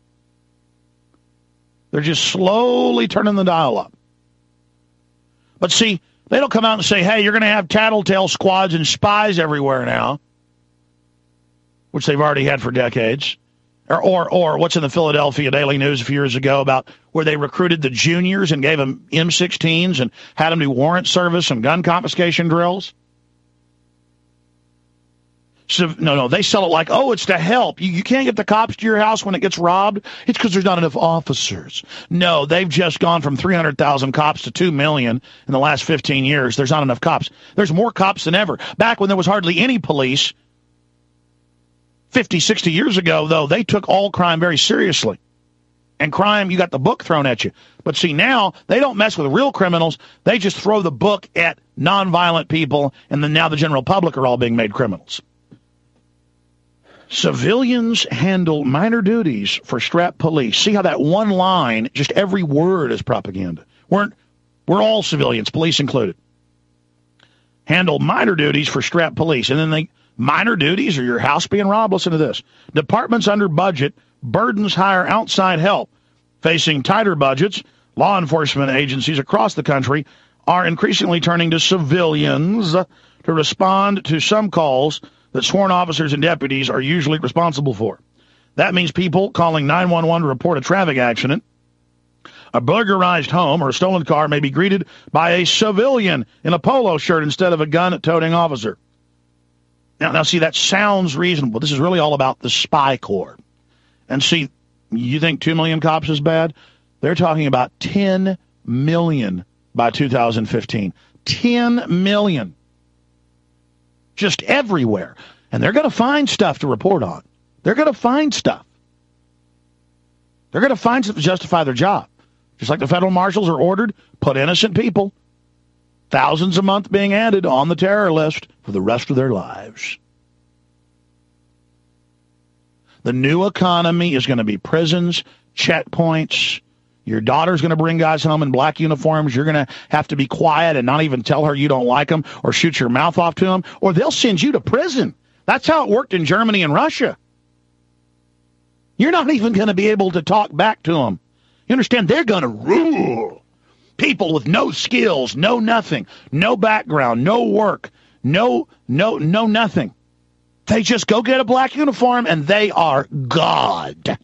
They're just slowly turning the dial up. But see, they don't come out and say, hey, you're going to have tattletale squads and spies everywhere now, which they've already had for decades. Or, or, or what's in the Philadelphia Daily News a few years ago about where they recruited the juniors and gave them M sixteens and had them do warrant service and gun confiscation drills. So, no, no, they sell it like, oh, it's to help. You, you can't get the cops to your house when it gets robbed. It's because there's not enough officers. No, they've just gone from three hundred thousand cops to two million in the last fifteen years. There's not enough cops. There's more cops than ever. Back when there was hardly any police, fifty, sixty years ago, though, they took all crime very seriously. And crime, you got the book thrown at you. But see, now they don't mess with real criminals. They just throw the book at nonviolent people, and then now the general public are all being made criminals. Civilians handle minor duties for strapped police. See how that one line, just every word is propaganda. We're, we're all civilians, police included. Handle minor duties for strapped police. And then they, minor duties or your house being robbed? Listen to this. Departments under budget, burdens hire outside help. Facing tighter budgets, law enforcement agencies across the country are increasingly turning to civilians to respond to some calls that sworn officers and deputies are usually responsible for. That means people calling nine one one to report a traffic accident, a burglarized home, or a stolen car may be greeted by a civilian in a polo shirt instead of a gun-toting officer. Now, now, see, that sounds reasonable. This is really all about the spy corps. And see, you think two million cops is bad? They're talking about ten million by two thousand fifteen. ten million. Just everywhere. And they're going to find stuff to report on. They're going to find stuff. They're going to find stuff to justify their job. Just like the federal marshals are ordered, put innocent people, thousands a month being added on the terror list for the rest of their lives. The new economy is going to be prisons, checkpoints. Your daughter's going to bring guys home in black uniforms. You're going to have to be quiet and not even tell her you don't like them or shoot your mouth off to them, or they'll send you to prison. That's how it worked in Germany and Russia. You're not even going to be able to talk back to them. You understand? They're going to rule. People with no skills, no nothing, no background, no work, no, no, no nothing. They just go get a black uniform and they are God.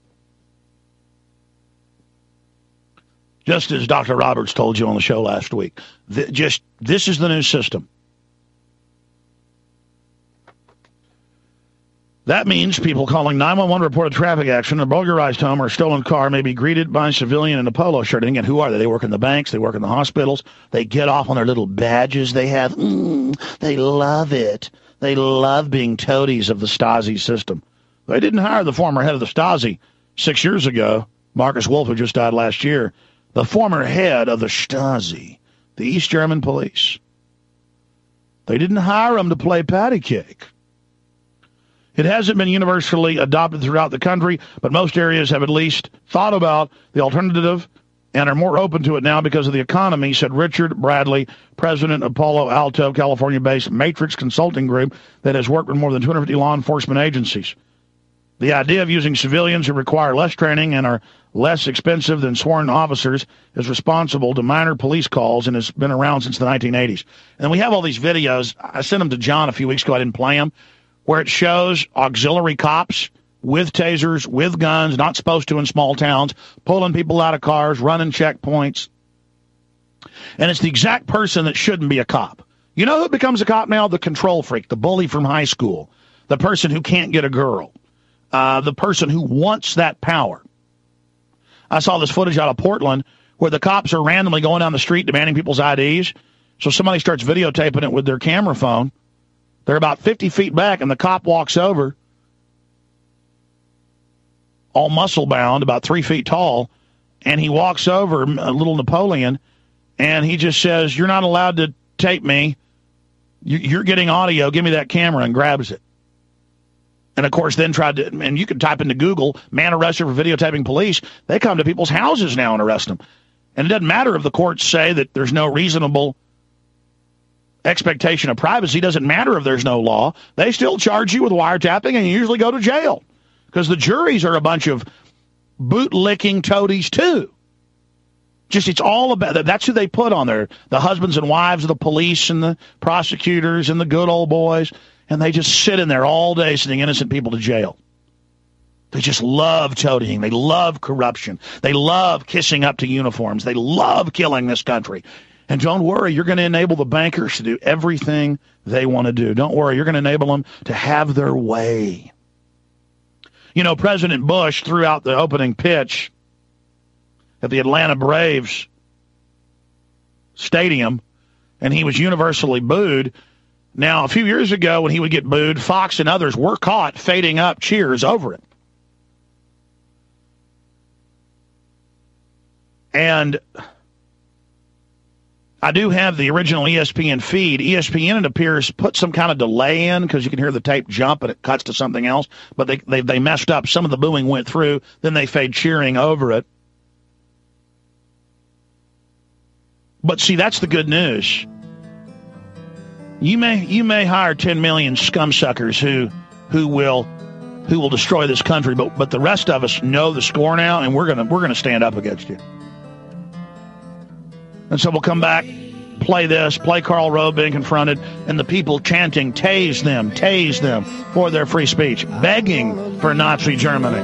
Just as Doctor Roberts told you on the show last week. Th- just this is the new system. That means people calling nine one one to report a traffic accident, a burglarized home, or a stolen car may be greeted by a civilian in a polo shirt. And again, who are they? They work in the banks. They work in the hospitals. They get off on their little badges they have. Mm, they love it. They love being toadies of the Stasi system. They didn't hire the former head of the Stasi six years ago, Marcus Wolf, who just died last year. The former head of the Stasi, the East German police. They didn't hire him to play patty cake. It hasn't been universally adopted throughout the country, but most areas have at least thought about the alternative and are more open to it now because of the economy, said Richard Bradley, president of Palo Alto, California-based Matrix Consulting Group that has worked with more than two hundred fifty law enforcement agencies. The idea of using civilians who require less training and are less expensive than sworn officers is responsible to minor police calls and has been around since the nineteen eighties. And we have all these videos. I sent them to John a few weeks ago. I didn't play them, where it shows auxiliary cops with tasers, with guns, not supposed to in small towns, pulling people out of cars, running checkpoints. And it's the exact person that shouldn't be a cop. You know who becomes a cop now? The control freak, the bully from high school, the person who can't get a girl, uh, the person who wants that power. I saw this footage out of Portland where the cops are randomly going down the street demanding people's I Ds. So somebody starts videotaping it with their camera phone. They're about fifty feet back, and the cop walks over, all muscle-bound, about three feet tall, and he walks over, a little Napoleon, and he just says, "You're not allowed to tape me. You're getting audio. Give me that camera," and grabs it. And, of course, then tried to, and you can type into Google, man arrested for videotaping police. They come to people's houses now and arrest them. And it doesn't matter if the courts say that there's no reasonable expectation of privacy. It doesn't matter if there's no law. They still charge you with wiretapping, and you usually go to jail because the juries are a bunch of boot-licking toadies, too. Just, it's all about, that's who they put on there, the husbands and wives of the police and the prosecutors and the good old boys. And they just sit in there all day sending innocent people to jail. They just love toadying. They love corruption. They love kissing up to uniforms. They love killing this country. And don't worry, you're going to enable the bankers to do everything they want to do. Don't worry, you're going to enable them to have their way. You know, President Bush threw out the opening pitch at the Atlanta Braves stadium, and he was universally booed. Now, a few years ago when he would get booed, Fox and others were caught fading up cheers over it. And I do have the original E S P N feed. E S P N, it appears, put some kind of delay in because you can hear the tape jump and it cuts to something else. But they, they they messed up. Some of the booing went through. Then they fade cheering over it. But see, that's the good news. You may you may hire ten million scumsuckers who who will who will destroy this country, but but the rest of us know the score now, and we're gonna we're gonna stand up against you. And so we'll come back, play this, play Karl Rove being confronted, and the people chanting, "Tase them, tase them," for their free speech, begging for Nazi Germany.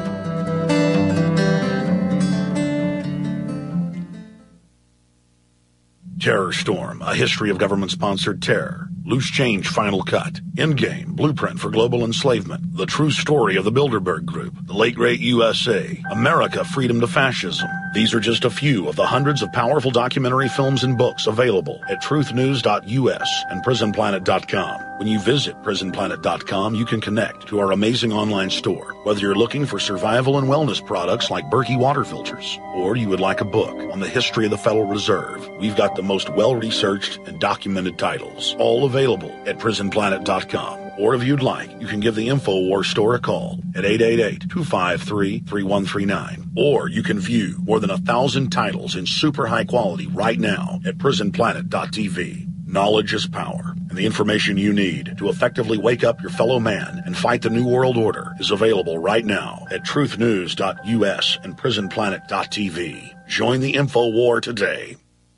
Terror Storm, a history of government-sponsored terror. Loose Change Final Cut. Endgame, Blueprint for Global Enslavement. The True Story of the Bilderberg Group. The Late Great U S A. America, Freedom to Fascism. These are just a few of the hundreds of powerful documentary films and books available at truth news dot U S and prison planet dot com. When you visit prison planet dot com, you can connect to our amazing online store. Whether you're looking for survival and wellness products like Berkey water filters, or you would like a book on the history of the Federal Reserve, we've got the most well-researched and documented titles, all available at prison planet dot com. Or if you'd like, you can give the InfoWars store a call at eight eight eight, two five three, three one three nine. Or you can view more than a thousand titles in super high quality right now at prison planet dot T V. Knowledge is power, and the information you need to effectively wake up your fellow man and fight the New World Order is available right now at truth news dot U S and prison planet dot T V. Join the InfoWar today.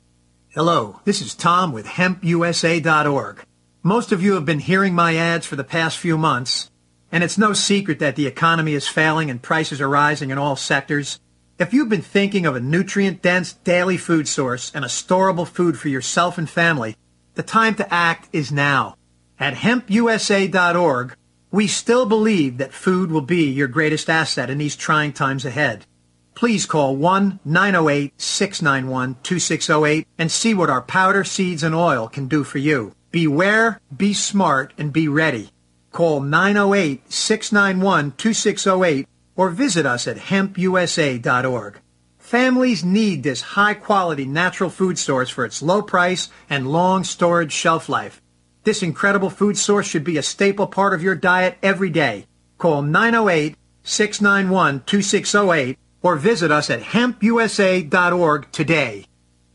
Hello, this is Tom with hemp U S A dot org. Most of you have been hearing my ads for the past few months, and it's no secret that the economy is failing and prices are rising in all sectors. If you've been thinking of a nutrient-dense daily food source and a storable food for yourself and family, the time to act is now. At hemp U S A dot org, we still believe that food will be your greatest asset in these trying times ahead. Please call one nine oh eight, six nine one, two six oh eight and see what our powder, seeds, and oil can do for you. Beware, be smart, and be ready. Call nine oh eight, six nine one, two six oh eight or visit us at hemp U S A dot org. Families need this high-quality natural food source for its low price and long storage shelf life. This incredible food source should be a staple part of your diet every day. Call nine oh eight, six nine one, two six oh eight or visit us at hemp U S A dot org today.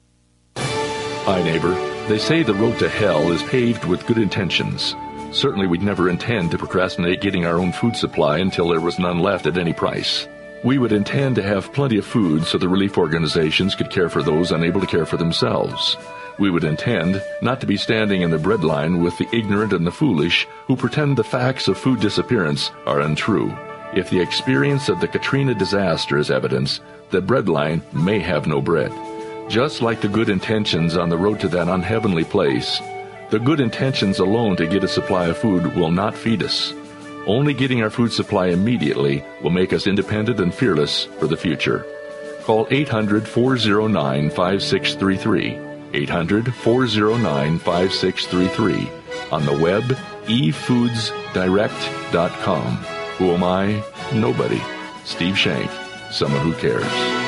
Hi, neighbor. They say the road to hell is paved with good intentions. Certainly we'd never intend to procrastinate getting our own food supply until there was none left at any price. We would intend to have plenty of food so the relief organizations could care for those unable to care for themselves. We would intend not to be standing in the breadline with the ignorant and the foolish who pretend the facts of food disappearance are untrue. If the experience of the Katrina disaster is evidence, the breadline may have no bread. Just like the good intentions on the road to that unheavenly place, the good intentions alone to get a supply of food will not feed us. Only getting our food supply immediately will make us independent and fearless for the future. Call eight hundred, four oh nine, five six three three, eight hundred, four oh nine, five six three three, on the web, e foods direct dot com. Who am I? Nobody. Steve Shank, someone who cares.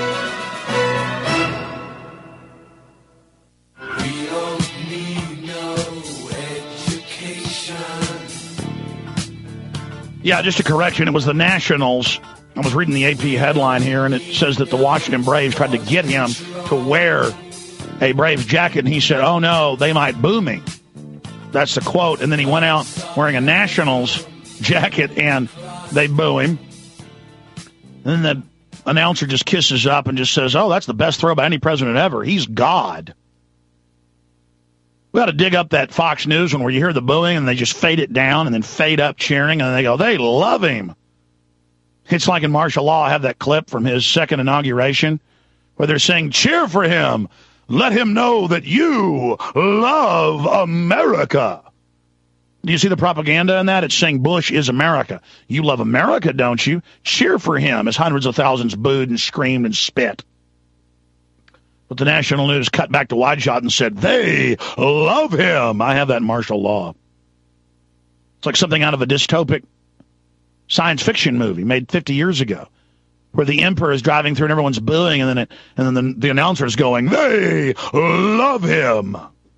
Yeah, just a correction. It was the Nationals. I was reading the A P headline here, and it says that the Washington Braves tried to get him to wear a Braves jacket, and he said, oh, no, they might boo me. That's the quote. And then he went out wearing a Nationals jacket, and they boo him. And then the announcer just kisses up and just says, oh, that's the best throw by any president ever. He's God. We got to dig up that Fox News one where you hear the booing and they just fade it down and then fade up cheering and they go, they love him. It's like in martial law. I have that clip from his second inauguration where they're saying, cheer for him. Let him know that you love America. Do you see the propaganda in that? It's saying Bush is America. You love America, don't you? Cheer for him as hundreds of thousands booed and screamed and spit. But the national news cut back to wide shot and said, they love him. I have that in martial law. It's like something out of a dystopic science fiction movie made fifty years ago, where the emperor is driving through and everyone's booing, and then it, and then the, the announcer is going, they love him.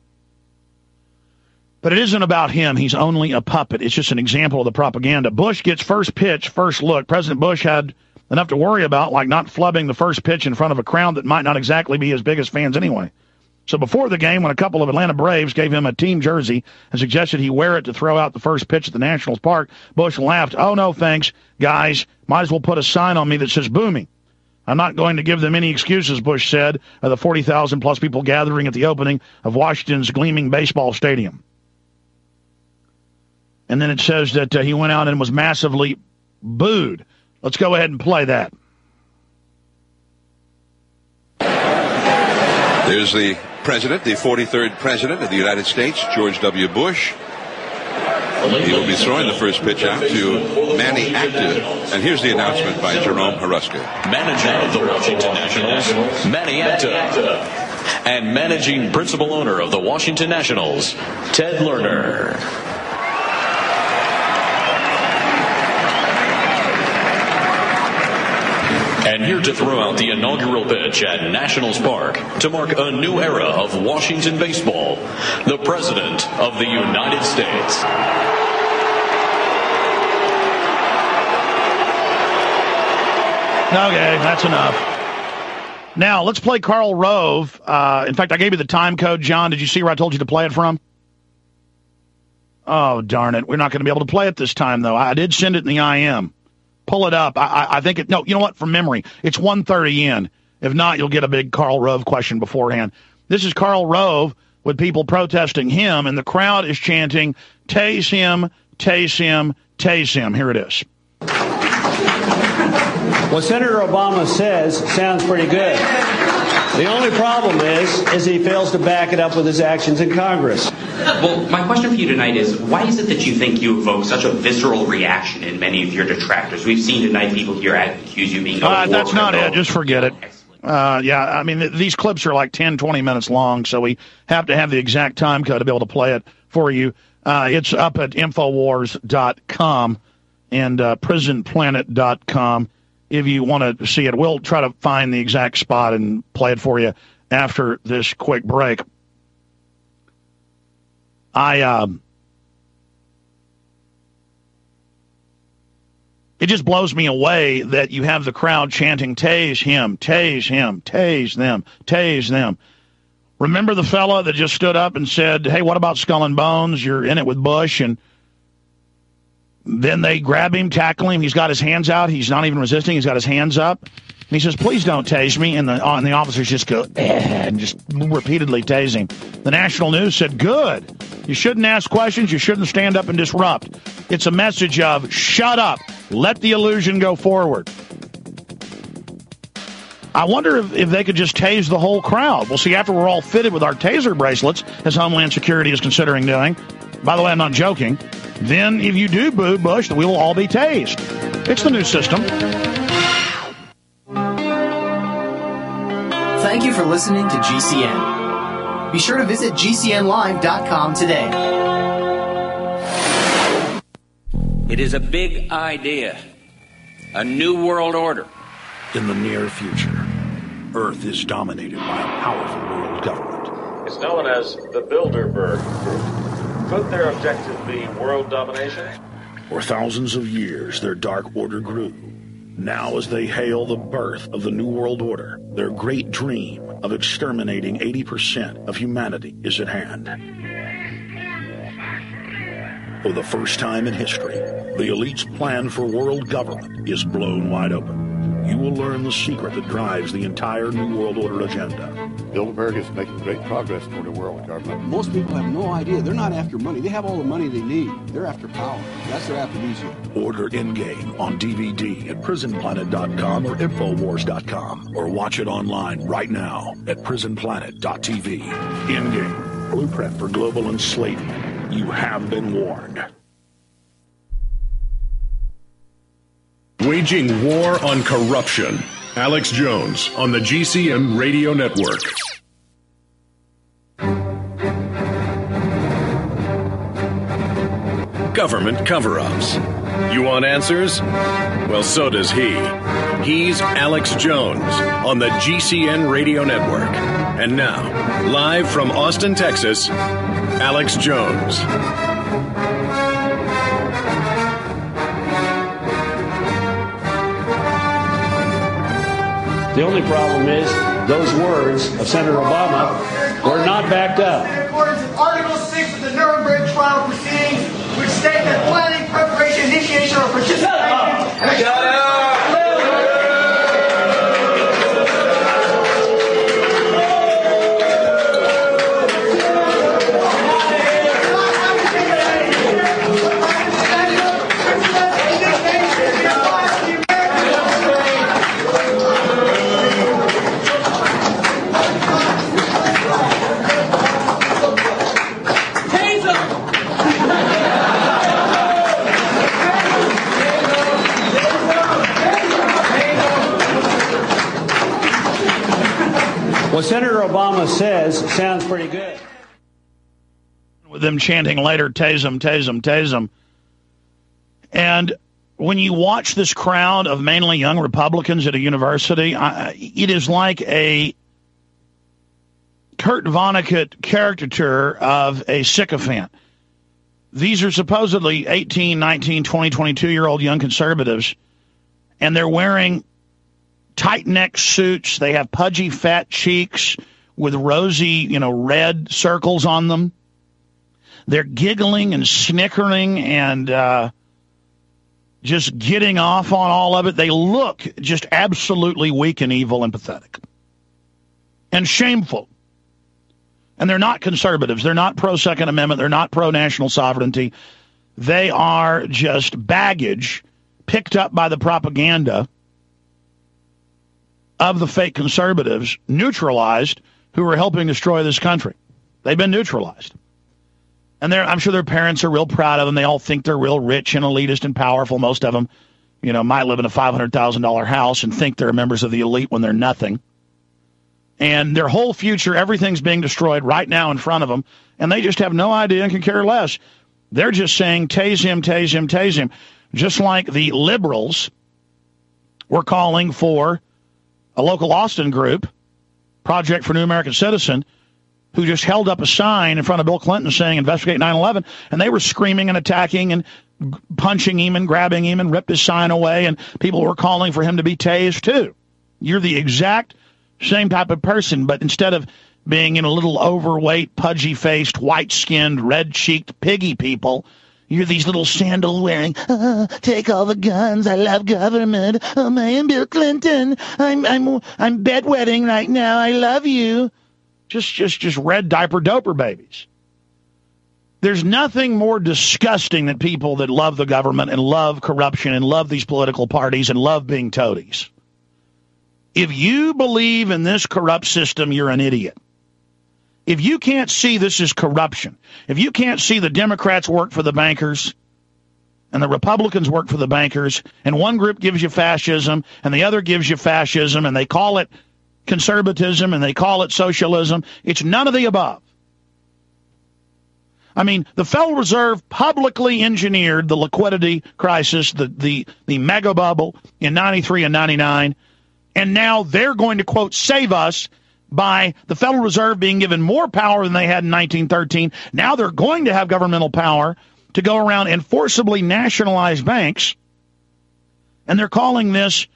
But it isn't about him. He's only a puppet. It's just an example of the propaganda. Bush gets first pitch, first look. President Bush had enough to worry about, like not flubbing the first pitch in front of a crowd that might not exactly be as big as fans anyway. So before the game, when a couple of Atlanta Braves gave him a team jersey and suggested he wear it to throw out the first pitch at the Nationals Park, Bush laughed, oh, no, thanks, guys. Might as well put a sign on me that says boo me. I'm not going to give them any excuses, Bush said, of the forty thousand plus people gathering at the opening of Washington's gleaming baseball stadium. And then it says that uh, he went out and was massively booed. Let's go ahead and play that. There's the president, the forty-third president of the United States, George W. Bush. He will be throwing the first pitch out to Manny Acta. And here's the announcement by Jerome Haruska. Manager of the Washington Nationals, Manny Acta. And managing principal owner of the Washington Nationals, Ted Lerner. And here to throw out the inaugural pitch at Nationals Park to mark a new era of Washington baseball, the President of the United States. Okay, that's enough. Now, let's play Karl Rove. Uh, in fact, I gave you the time code, John. Did you see where I told you to play it from? Oh, darn it. We're not going to be able to play it this time, though. I did send it in the I M. Pull it up. I, I think it, no, you know what, from memory, it's one thirty in. If not, you'll get a big Karl Rove question beforehand. This is Karl Rove with people protesting him, and the crowd is chanting, tase him, tase him, tase him. Here it is. What Senator Obama says sounds pretty good. The only problem is, is he fails to back it up with his actions in Congress. Well, my question for you tonight is, why is it that you think you evoke such a visceral reaction in many of your detractors? We've seen tonight people here accuse you of being a uh, That's war not criminal. it. Just forget it. Uh, yeah, I mean, th- these clips are like ten, twenty minutes long, so we have to have the exact time code to be able to play it for you. Uh, it's up at Infowars dot com and uh, Prison Planet dot com. If you want to see it, we'll try to find the exact spot and play it for you after this quick break. I, um, it just blows me away that you have the crowd chanting, tase him, tase him, tase them, tase them. Remember the fella that just stood up and said, hey, what about Skull and Bones? You're in it with Bush. And then they grab him, tackle him. He's got his hands out. He's not even resisting. He's got his hands up. And he says, please don't tase me. And the, uh, and the officers just go, eh, and just repeatedly tase him. The national news said, good. You shouldn't ask questions. You shouldn't stand up and disrupt. It's a message of, shut up. Let the illusion go forward. I wonder if, if they could just tase the whole crowd. We'll see after we're all fitted with our taser bracelets, as Homeland Security is considering doing. By the way, I'm not joking. Then if you do boo Bush, we will all be tased. It's the new system. Thank you for listening to G C N. Be sure to visit G C N live dot com today. It is a big idea, a new world order. In the near future, Earth is dominated by a powerful world government. It's known as the Bilderberg Group. Could their objective be world domination? For thousands of years, their dark order grew. Now, as they hail the birth of the New World Order, their great dream of exterminating eighty percent of humanity is at hand. For the first time in history, the elite's plan for world government is blown wide open. You will learn the secret that drives the entire New World Order agenda. Bilderberg is making great progress toward a world government. Most people have no idea. They're not after money. They have all the money they need. They're after power. That's their aphrodisiac. Order Endgame on D V D at prison planet dot com or Infowars dot com, or watch it online right now at prison planet dot t v. Endgame, blueprint for global enslavement. You have been warned. Waging war on corruption. Alex Jones on the G C N Radio Network. Government cover-ups. You want answers? Well, so does he. He's Alex Jones on the G C N Radio Network. And now, live from Austin, Texas, Alex Jones. The only problem is those words of Senator Obama were not backed up. In accordance with Article six of the Nuremberg trial proceedings, which state that planning, preparation, initiation, or participation... Shut up! What Senator Obama says sounds pretty good. With them chanting later, tase him, tase him, tase him. And when you watch this crowd of mainly young Republicans at a university, I, it is like a Kurt Vonnegut caricature of a sycophant. These are supposedly eighteen, nineteen, twenty, twenty-two-year-old young conservatives, and they're wearing tight-neck suits. They have pudgy, fat cheeks with rosy, you know, red circles on them. They're giggling and snickering and uh, just getting off on all of it. They look just absolutely weak and evil and pathetic and shameful. And they're not conservatives. They're not pro-Second Amendment. They're not pro-national sovereignty. They are just baggage picked up by the propaganda of the fake conservatives, neutralized, who are helping destroy this country. They've been neutralized. And they're, I'm sure their parents are real proud of them. They all think they're real rich and elitist and powerful. Most of them, you know, might live in a five hundred thousand dollars house and think they're members of the elite when they're nothing. And their whole future, everything's being destroyed right now in front of them, and they just have no idea and can care less. They're just saying, tase him, tase him, tase him. Just like the liberals were calling for a local Austin group, Project for New American Citizen, who just held up a sign in front of Bill Clinton saying, investigate nine eleven, and they were screaming and attacking and punching him and grabbing him and ripped his sign away, and people were calling for him to be tased too. You're the exact same type of person, but instead of being in a little overweight, pudgy-faced, white-skinned, red-cheeked piggy people, you're these little sandal-wearing, uh, take all the guns, I love government, oh, I am Bill Clinton, I'm I'm I'm bedwetting right now, I love you. Just, just, just red diaper doper babies. There's nothing more disgusting than people that love the government and love corruption and love these political parties and love being toadies. If you believe in this corrupt system, you're an idiot. If you can't see this is corruption, if you can't see the Democrats work for the bankers and the Republicans work for the bankers, and one group gives you fascism and the other gives you fascism, and they call it conservatism and they call it socialism, it's none of the above. I mean, the Federal Reserve publicly engineered the liquidity crisis, the, the, the mega bubble in ninety-three and ninety-nine, and now they're going to, quote, save us by the Federal Reserve being given more power than they had in nineteen thirteen. Now they're going to have governmental power to go around and forcibly nationalize banks, and they're calling this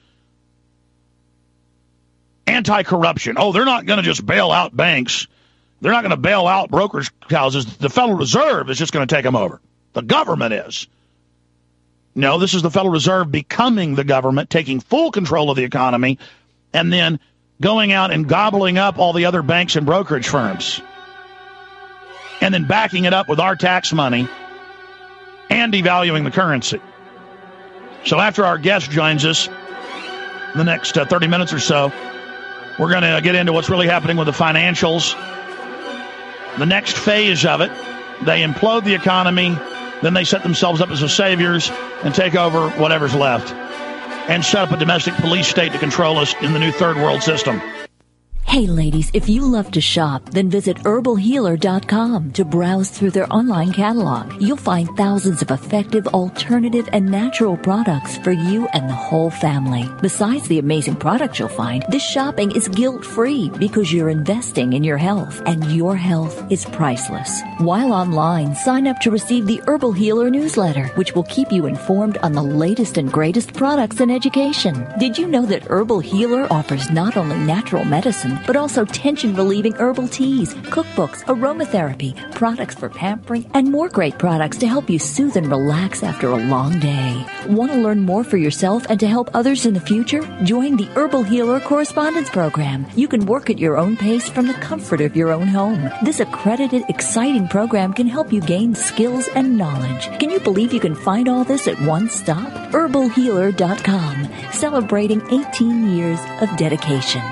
anti-corruption. Oh, they're not going to just bail out banks. They're not going to bail out brokerage houses. The Federal Reserve is just going to take them over. The government is. No, this is the Federal Reserve becoming the government, taking full control of the economy, and then going out and gobbling up all the other banks and brokerage firms, and then backing it up with our tax money and devaluing the currency. So after our guest joins us in the next uh, thirty minutes or so, we're going to get into what's really happening with the financials, the next phase of it, They implode the economy. Then they set themselves up as the saviors and take over whatever's left and set up a domestic police state to control us in the new third world system. Hey ladies, if you love to shop, then visit herbal healer dot com to browse through their online catalog. You'll find thousands of effective, alternative, and natural products for you and the whole family. Besides the amazing products you'll find, this shopping is guilt-free because you're investing in your health, and your health is priceless. While online, sign up to receive the Herbal Healer newsletter, which will keep you informed on the latest and greatest products and education. Did you know that Herbal Healer offers not only natural medicine, but also tension-relieving herbal teas, cookbooks, aromatherapy, products for pampering, and more great products to help you soothe and relax after a long day. Want to learn more for yourself and to help others in the future? Join the Herbal Healer Correspondence Program. You can work at your own pace from the comfort of your own home. This accredited, exciting program can help you gain skills and knowledge. Can you believe you can find all this at one stop? herbal healer dot com, celebrating eighteen years of dedication.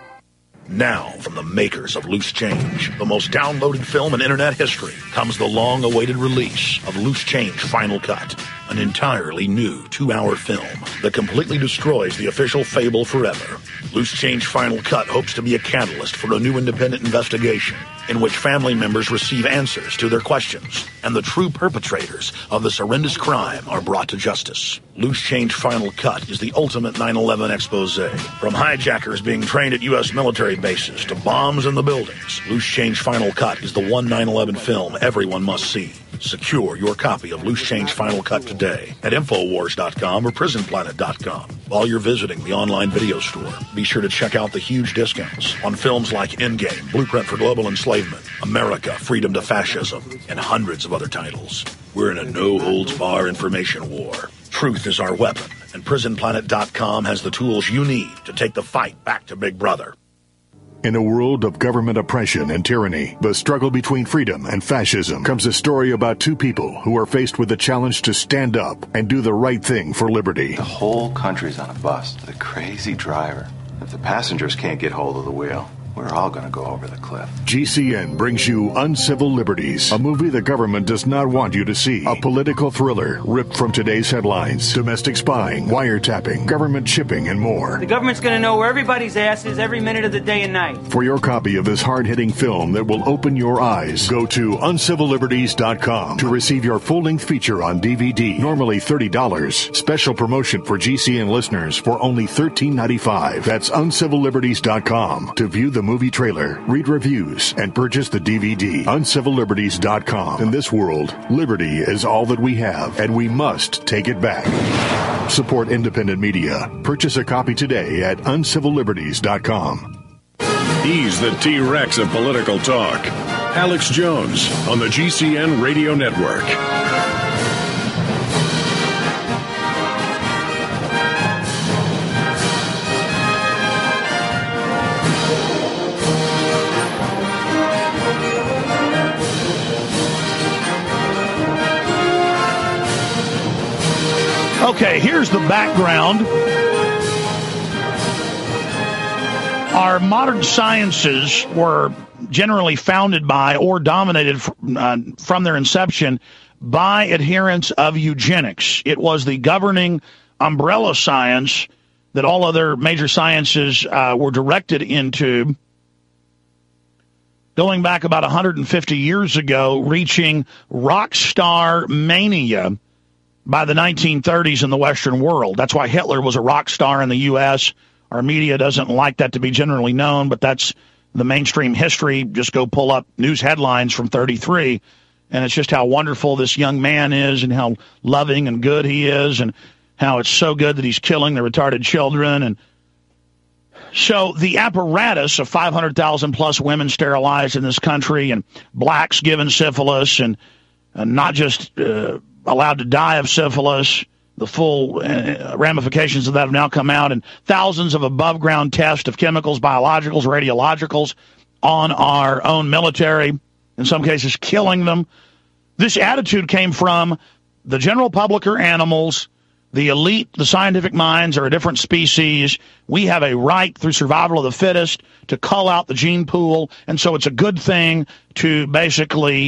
Now, from the makers of Loose Change, the most downloaded film in internet history, comes the long-awaited release of Loose Change Final Cut, an entirely new two-hour film that completely destroys the official fable forever. Loose Change Final Cut hopes to be a catalyst for a new independent investigation in which family members receive answers to their questions and the true perpetrators of this horrendous crime are brought to justice. Loose Change Final Cut is the ultimate nine eleven expose. From hijackers being trained at U S military bases to bombs in the buildings, Loose Change Final Cut is the one nine eleven film everyone must see. Secure your copy of Loose Change Final Cut today at infowars dot com or prison planet dot com. While you're visiting the online video store, be sure to check out the huge discounts on films like Endgame, Blueprint for Global Enslavement, America, Freedom to Fascism, and hundreds of other titles. We're in a no-holds-bar information war. Truth is our weapon, and prison planet dot com has the tools you need to take the fight back to Big Brother. In a world of government oppression and tyranny, the struggle between freedom and fascism, comes a story about two people who are faced with the challenge to stand up and do the right thing for liberty. The whole country's on a bus to the crazy driver. If the passengers can't get hold of the wheel, we're all going to go over the cliff. G C N brings you Uncivil Liberties, a movie the government does not want you to see. A political thriller ripped from today's headlines. Domestic spying, wiretapping, government chipping, and more. The government's going to know where everybody's ass is every minute of the day and night. For your copy of this hard-hitting film that will open your eyes, go to uncivil liberties dot com to receive your full-length feature on D V D. Normally thirty dollars. Special promotion for G C N listeners for only thirteen ninety-five. That's uncivil liberties dot com to view the movie trailer, read reviews, and purchase the D V D. uncivil liberties dot com. In this world, liberty is all that we have, and we must take it back. Support independent media. Purchase a copy today at uncivil liberties dot com. He's the T-Rex of political talk. Alex Jones on the G C N Radio Network. Okay, here's the background. Our modern sciences were generally founded by or dominated from, uh, from their inception by adherents of eugenics. It was the governing umbrella science that all other major sciences uh, were directed into, going back about one hundred fifty years ago, reaching rock star mania by the nineteen thirties in the Western world. That's why Hitler was a rock star in the U S Our media doesn't like that to be generally known, but that's the mainstream history. Just go pull up news headlines from thirty-three, and it's just how wonderful this young man is and how loving and good he is and how it's so good that he's killing the retarded children. And so the apparatus of five hundred thousand plus women sterilized in this country and blacks given syphilis and, and not just uh, allowed to die of syphilis, the full uh, ramifications of that have now come out, and thousands of above-ground tests of chemicals, biologicals, radiologicals on our own military, in some cases killing them. This attitude came from the general public are animals, the elite, the scientific minds are a different species. We have a right through survival of the fittest to cull out the gene pool, and so it's a good thing to basically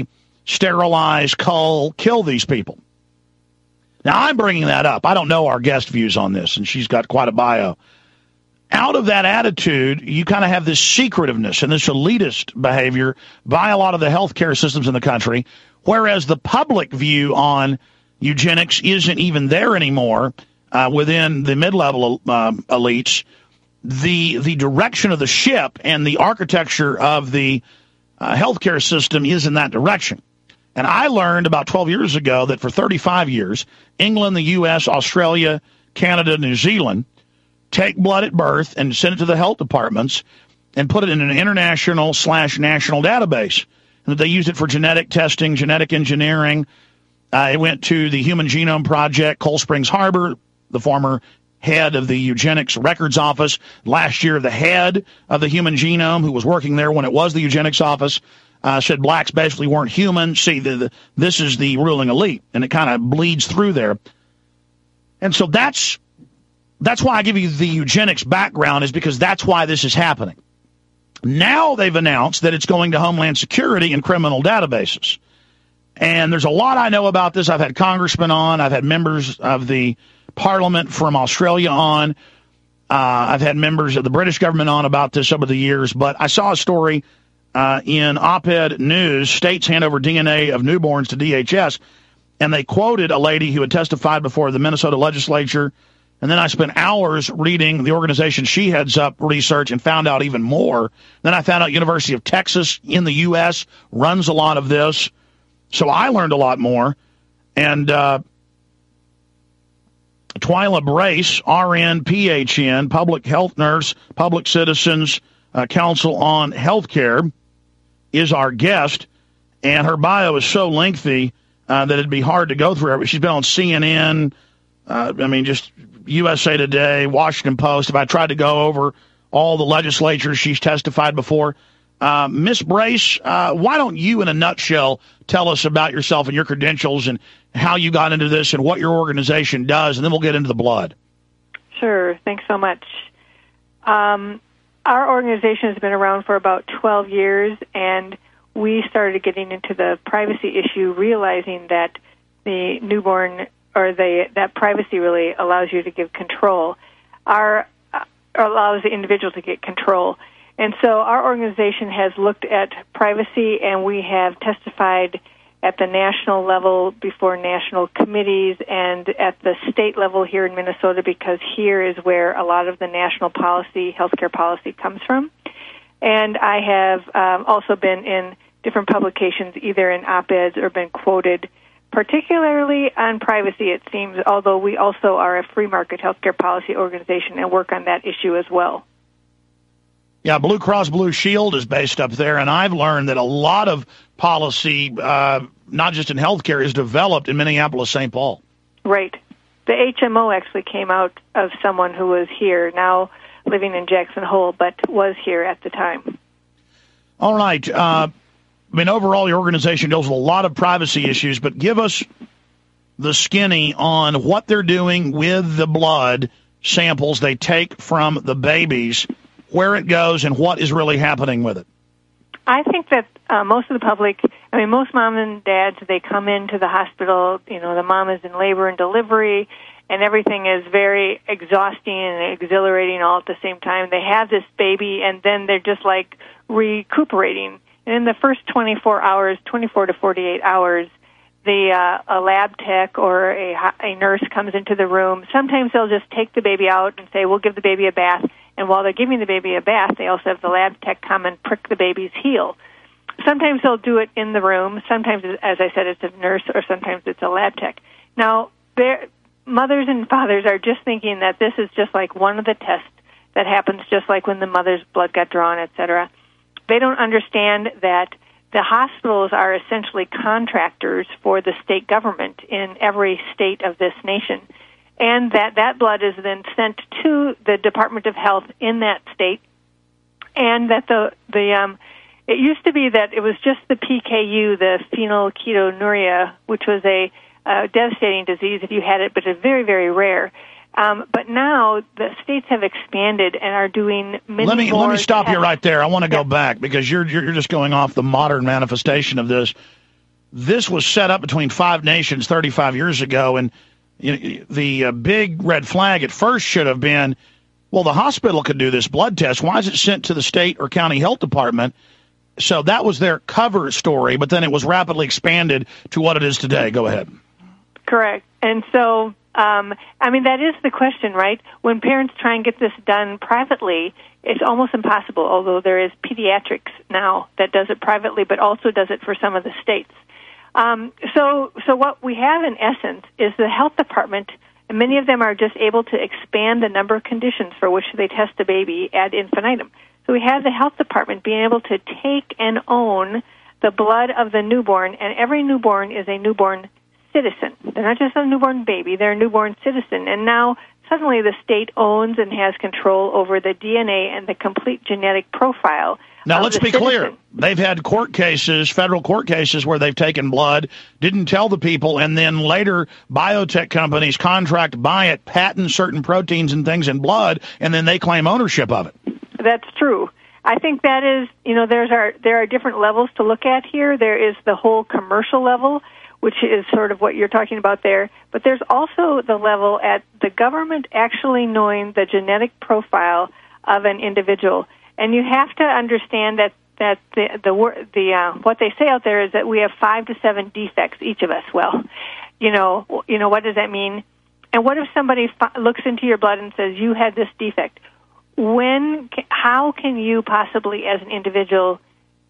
sterilize, cull, kill these people. Now, I'm bringing that up. I don't know our guest views on this, and she's got quite a bio. Out of that attitude, you kind of have this secretiveness and this elitist behavior by a lot of the healthcare systems in the country, whereas the public view on eugenics isn't even there anymore uh, within the mid-level uh, elites. The the direction of the ship and the architecture of the uh, healthcare system is in that direction. And I learned about twelve years ago that for thirty-five years, England, the U S, Australia, Canada, New Zealand take blood at birth and send it to the health departments and put it in an international slash national database. And they used it for genetic testing, genetic engineering. Uh, it went to the Human Genome Project, Cold Springs Harbor, the former head of the eugenics records office. Last year, the head of the Human Genome, who was working there when it was the eugenics office, uh, said blacks basically weren't human. See, the, the, this is the ruling elite, and it kind of bleeds through there. And so that's that's why I give you the eugenics background, is because that's why this is happening. Now they've announced that it's going to Homeland Security and criminal databases. And there's a lot I know about this. I've had congressmen on. I've had members of the Parliament from Australia on. Uh, I've had members of the British government on about this over the years. But I saw a story uh, in Op-Ed News, states hand over D N A of newborns to D H S. And they quoted a lady who had testified before the Minnesota legislature. And then I spent hours reading the organization she heads up research and found out even more. Then I found out University of Texas in the U S runs a lot of this. So I learned a lot more. And uh, Twyla Brace, R N, P H N, public health nurse, public citizens uh, council on healthcare, is our guest. And her bio is so lengthy uh, that it'd be hard to go through. She's been on C N N, uh, I mean, just U S A Today, Washington Post. If I tried to go over all the legislatures she's testified before. Uh, Miss Brace, uh, why don't you, in a nutshell, tell us about yourself and your credentials and how you got into this and what your organization does, and then we'll get into the blood. Sure. Thanks so much. Um, our organization has been around for about twelve years, and we started getting into the privacy issue, realizing that the newborn, or the that privacy really allows you to give control, our, uh, allows the individual to get control. And so our organization has looked at privacy, and we have testified at the national level before national committees and at the state level here in Minnesota, because here is where a lot of the national policy, healthcare policy, comes from. And I have um, also been in different publications, either in op-eds or been quoted, particularly on privacy, it seems, although we also are a free market healthcare policy organization and work on that issue as well. Yeah, Blue Cross Blue Shield is based up there, and I've learned that a lot of policy, uh, not just in healthcare, is developed in Minneapolis, Saint Paul. Right. The H M O actually came out of someone who was here, now living in Jackson Hole, but was here at the time. All right. Uh, I mean, overall, your organization deals with a lot of privacy issues, but give us the skinny on what they're doing with the blood samples they take from the babies, where it goes, and what is really happening with it. I think that uh, most of the public, I mean, most mom and dads, they come into the hospital, you know, the mom is in labor and delivery, and everything is very exhausting and exhilarating all at the same time. They have this baby, and then they're just like recuperating. And in the first twenty-four hours, twenty-four to forty-eight hours, the uh, a lab tech or a, a nurse comes into the room. Sometimes they'll just take the baby out and say, we'll give the baby a bath. And while they're giving the baby a bath, they also have the lab tech come and prick the baby's heel. Sometimes they'll do it in the room. Sometimes, as I said, it's a nurse, or sometimes it's a lab tech. Now, mothers and fathers are just thinking that this is just like one of the tests that happens just like when the mother's blood got drawn, et cetera. They don't understand that the hospitals are essentially contractors for the state government in every state of this nation, and that that blood is then sent to the Department of Health in that state, and that the the um, it used to be that it was just the P K U, the phenylketonuria, which was a uh, devastating disease if you had it, but it's very, very rare. Um, but now the states have expanded and are doing many let me more. Let me stop tests. you right there. I want to go back because you're you're just going off the modern manifestation of this. this was set up between five nations thirty-five years ago, and you know, the uh, big red flag at first should have been, well, the hospital could do this blood test. Why is it sent to the state or county health department? So that was their cover story, but then it was rapidly expanded to what it is today. Go ahead. Correct. And so, um, I mean, that is the question, right? When parents try and get this done privately, it's almost impossible, although there is pediatrics now that does it privately, but also does it for some of the states. Um, so, so what we have in essence is the health department, and many of them are just able to expand the number of conditions for which they test a baby ad infinitum. So we have the health department being able to take and own the blood of the newborn, and every newborn is a newborn citizen. They're not just a newborn baby, they're a newborn citizen. And now suddenly the state owns and has control over the D N A and the complete genetic profile. Now, let's be citizen. clear. They've had court cases, federal court cases, where they've taken blood, didn't tell the people, and then later biotech companies contract, buy it, patent certain proteins and things in blood, and then they claim ownership of it. That's true. I think that is, you know, there's our, there are different levels to look at here. There is the whole commercial level, which is sort of what you're talking about there. But there's also the level at the government actually knowing the genetic profile of an individual. And you have to understand that, that the, the, the uh, what they say out there is that we have five to seven defects, each of us. Well, you know, you know, what does that mean? And what if somebody f- looks into your blood and says, you had this defect? When, how can you possibly, as an individual,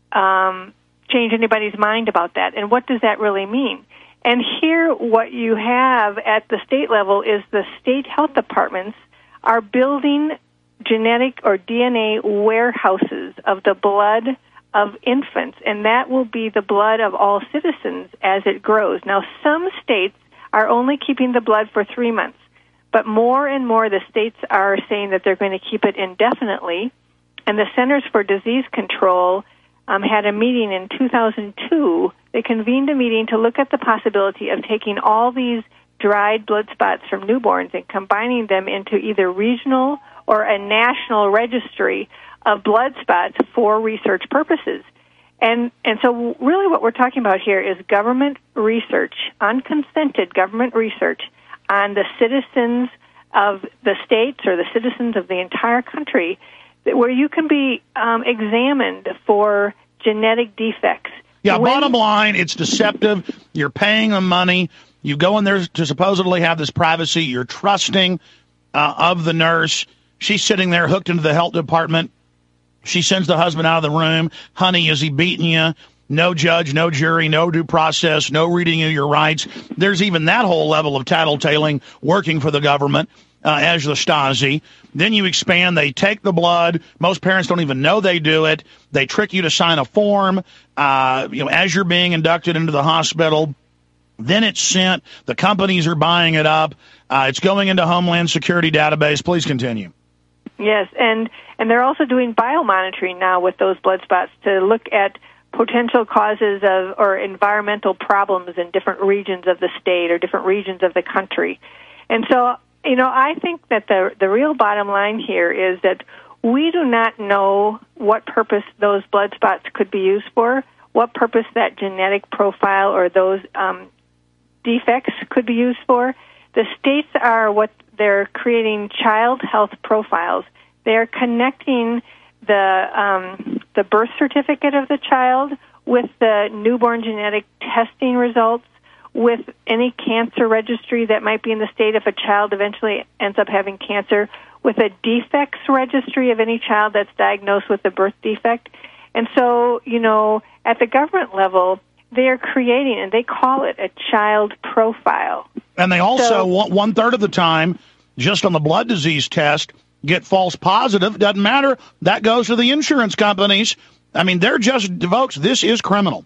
um, change anybody's mind about that? And what does that really mean? And here, what you have at the state level is the state health departments are building genetic or D N A warehouses of the blood of infants, and that will be the blood of all citizens as it grows. Now, some states are only keeping the blood for three months. But more and more the states are saying that they're going to keep it indefinitely. And the Centers for Disease Control um, had a meeting in two thousand two. They convened a meeting to look at the possibility of taking all these dried blood spots from newborns and combining them into either regional or a national registry of blood spots for research purposes. And and so really what we're talking about here is government research, unconsented government research, on the citizens of the states or the citizens of the entire country, where you can be um, examined for genetic defects. Yeah, when, bottom line, it's deceptive. You're paying them money. You go in there to supposedly have this privacy. You're trusting uh, of the nurse. She's sitting there hooked into the health department. She sends the husband out of the room. Honey, is he beating you? No judge, no jury, no due process, no reading of your rights. There's even that whole level of tattletaling working for the government uh, as the Stasi. Then you expand. They take the blood. Most parents don't even know they do it. They trick you to sign a form uh, you know, as you're being inducted into the hospital. Then it's sent. The companies are buying it up. Uh, it's going into Homeland Security database. Please continue. Yes, and, and they're also doing biomonitoring now with those blood spots to look at potential causes of or environmental problems in different regions of the state or different regions of the country. And so, you know, I think that the the real bottom line here is that we do not know what purpose those blood spots could be used for, what purpose that genetic profile or those um, defects could be used for. The states are what they're creating child health profiles. They're connecting the um, the birth certificate of the child with the newborn genetic testing results, with any cancer registry that might be in the state if a child eventually ends up having cancer, with a defects registry of any child that's diagnosed with a birth defect. And so, you know, at the government level, they're creating, and they call it a child profile. And they also, so, one, one third of the time, just on the blood disease test, get false positive. Doesn't matter. That goes to the insurance companies. I mean, they're just, folks, this is criminal.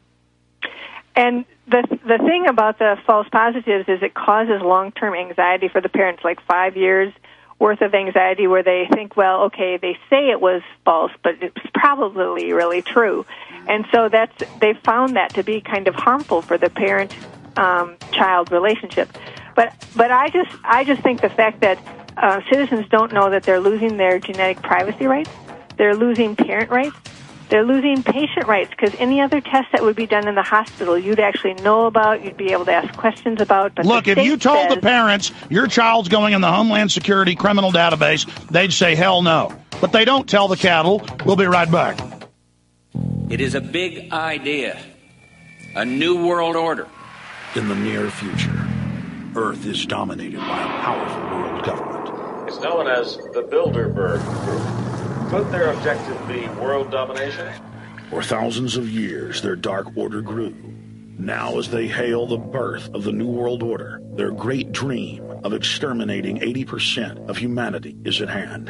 And the the thing about the false positives is it causes long-term anxiety for the parents, like five years worth of anxiety where they think, well, okay, they say it was false, but it's probably really true. And so that's they've found that to be kind of harmful for the parent-child um, relationship. But but I just I just think the fact that uh, citizens don't know that they're losing their genetic privacy rights, they're losing parent rights, They're losing patient rights because any other test that would be done in the hospital, you'd actually know about, you'd be able to ask questions about. But Look, if you told says, the parents your child's going in the Homeland Security criminal database, they'd say, hell no. But they don't tell the cattle. We'll be right back. It is a big idea, a new world order. In the near future, Earth is dominated by a powerful world government. It's known as the Bilderberg Group. Could their objective be world domination? For thousands of years, their dark order grew. Now, as they hail the birth of the New World Order, their great dream of exterminating eighty percent of humanity is at hand.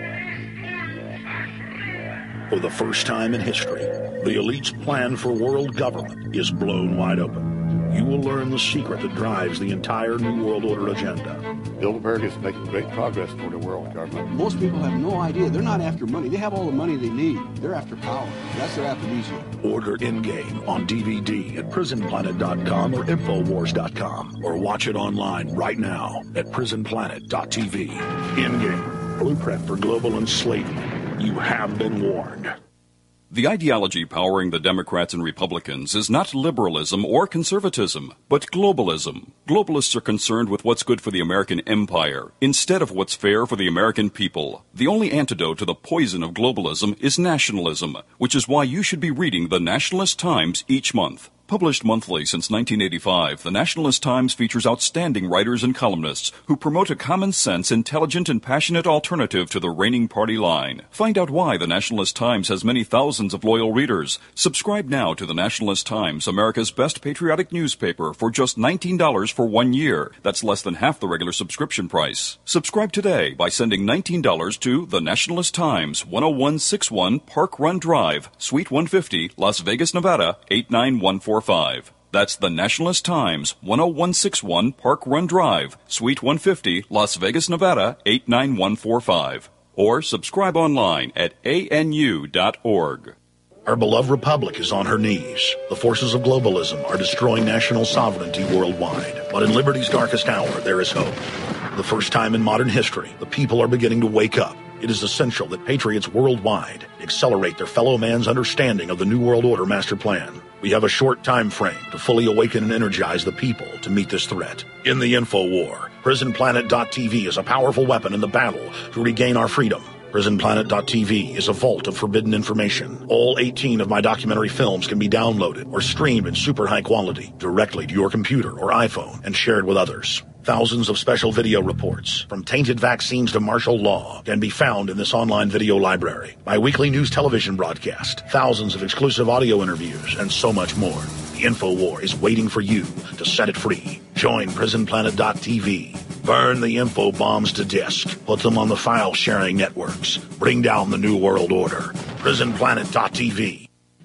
For the first time in history, the elite's plan for world government is blown wide open. You will learn the secret that drives the entire New World Order agenda. Bilderberg is making great progress toward a world government. Most people have no idea. They're not after money. They have all the money they need. They're after power. That's their aphrodisiac. Order In-Game on D V D at prison planet dot com or infowars dot com, or watch it online right now at prison planet dot t v. In-Game, blueprint for global enslavement. You have been warned. The ideology powering the Democrats and Republicans is not liberalism or conservatism, but globalism. Globalists are concerned with what's good for the American empire, instead of what's fair for the American people. The only antidote to the poison of globalism is nationalism, which is why you should be reading the Nationalist Times each month. Published monthly since nineteen eighty-five, the Nationalist Times features outstanding writers and columnists who promote a common-sense, intelligent, and passionate alternative to the reigning party line. Find out why the Nationalist Times has many thousands of loyal readers. Subscribe now to the Nationalist Times, America's best patriotic newspaper, for just nineteen dollars for one year. That's less than half the regular subscription price. Subscribe today by sending nineteen dollars to The Nationalist Times, one oh one sixty-one Park Run Drive, Suite one fifty, Las Vegas, Nevada, eight nine one four five. That's The Nationalist Times, one oh one sixty-one Park Run Drive, Suite one fifty, Las Vegas, Nevada, eight nine one four five. Or subscribe online at A N U dot org. Our beloved republic is on her knees. The forces of globalism are destroying national sovereignty worldwide. But in liberty's darkest hour, there is hope. For the first time in modern history, the people are beginning to wake up. It is essential that patriots worldwide accelerate their fellow man's understanding of the New World Order master plan. We have a short time frame to fully awaken and energize the people to meet this threat. In the info war, prison planet dot t v is a powerful weapon in the battle to regain our freedom. prison planet dot t v is a vault of forbidden information. All eighteen of my documentary films can be downloaded or streamed in super high quality directly to your computer or iPhone and shared with others. Thousands of special video reports, from tainted vaccines to martial law, can be found in this online video library. My weekly news television broadcast, thousands of exclusive audio interviews, and so much more. The InfoWar is waiting for you to set it free. Join prison planet dot t v. Burn the info bombs to disk. Put them on the file-sharing networks. Bring down the New World Order. prison planet dot t v.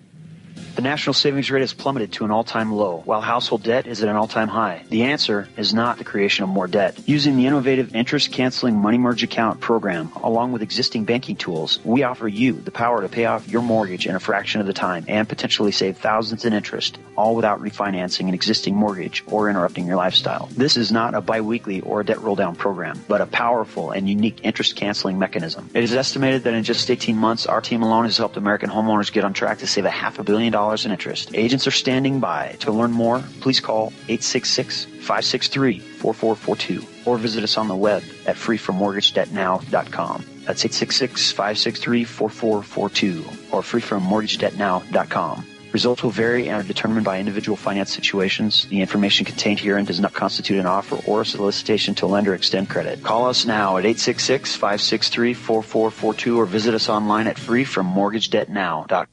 The national savings rate has plummeted to an all-time low, while household debt is at an all-time high. The answer is not the creation of more debt. Using the innovative interest-canceling Money Merge account program, along with existing banking tools, we offer you the power to pay off your mortgage in a fraction of the time and potentially save thousands in interest, all without refinancing an existing mortgage or interrupting your lifestyle. This is not a biweekly or a debt roll-down program, but a powerful and unique interest-canceling mechanism. It is estimated that in just eighteen months, our team alone has helped American homeowners get on track to save a half a billion dollars in interest. Agents are standing by. To learn more, please call eight six six, five six three, four four four two or visit us on the web at free from mortgage debt now dot com. That's eight six six, five six three, four four four two or free from mortgage debt now dot com. Results will vary and are determined by individual finance situations. The information contained herein does not constitute an offer or a solicitation to lend or extend credit. Call us now at eight six six, five six three, four four four two or visit us online at free from mortgage debt now dot com.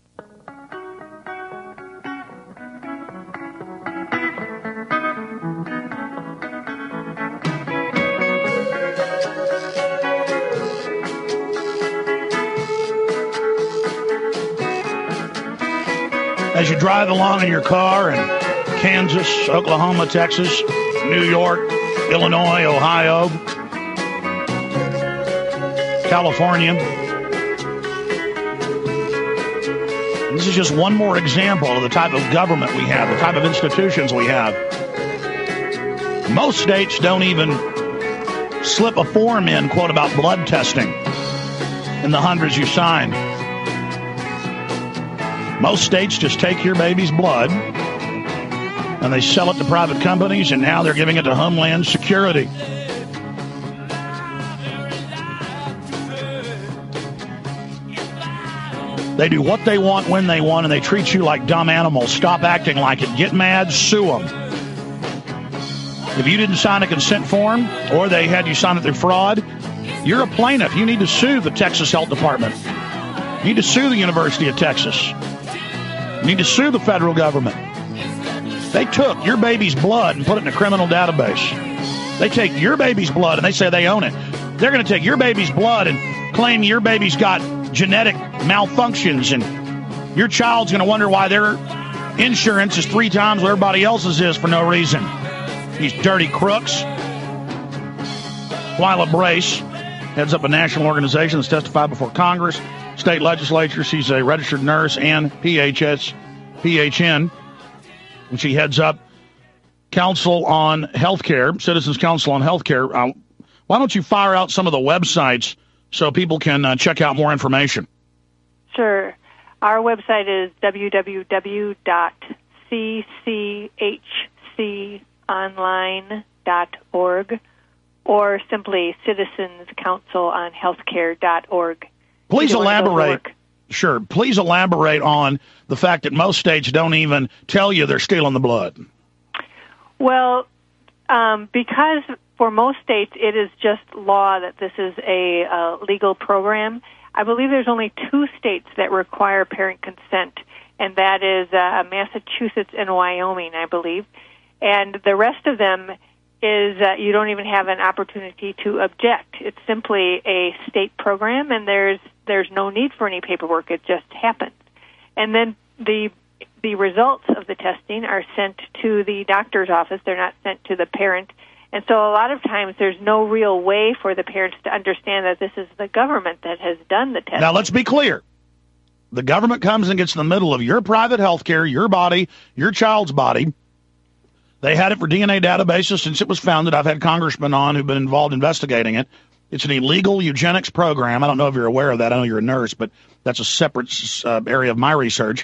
As you drive along in your car in Kansas, Oklahoma, Texas, New York, Illinois, Ohio, California. This is just one more example of the type of government we have, the type of institutions we have. Most states don't even slip a form in, quote, about blood testing in the hundreds you sign. Most states just take your baby's blood and they sell it to private companies, and now they're giving it to Homeland Security. They do what they want when they want, and they treat you like dumb animals. Stop acting like it. Get mad, sue them. If you didn't sign a consent form, or they had you sign it through fraud, you're a plaintiff. You need to sue the Texas Health Department. You need to sue the University of Texas. You need to sue the federal government. They took your baby's blood and put it in a criminal database. They take your baby's blood and they say they own it. They're going to take your baby's blood and claim your baby's got genetic malfunctions, and your child's going to wonder why their insurance is three times what everybody else's is for no reason. These dirty crooks. Twyla Brace heads up a national organization that's testified before Congress, state legislature. She's a registered nurse and P H S, P H N, and she heads up Council on Healthcare, Citizens Council on Healthcare. Uh, why don't you fire out some of the websites so people can uh, check out more information? Sure. Our website is w w w dot c c h c online dot org or simply citizens council on healthcare dot org. Please elaborate. Sure. Please elaborate on the fact that most states don't even tell you they're stealing the blood. Well, um, because for most states it is just law that this is a uh, legal program. I believe there's only two states that require parent consent, and that is uh, Massachusetts and Wyoming, I believe. And the rest of them is that you don't even have an opportunity to object. It's simply a state program, and there's there's no need for any paperwork. It just happens. And then the the results of the testing are sent to the doctor's office. They're not sent to the parent. And so a lot of times there's no real way for the parents to understand that this is the government that has done the testing. Now, let's be clear. The government comes and gets in the middle of your private health care, your body, your child's body. They had it for D N A databases since it was founded. I've had congressmen on who've been involved investigating it. It's an illegal eugenics program. I don't know if you're aware of that. I know you're a nurse, but that's a separate uh, area of my research.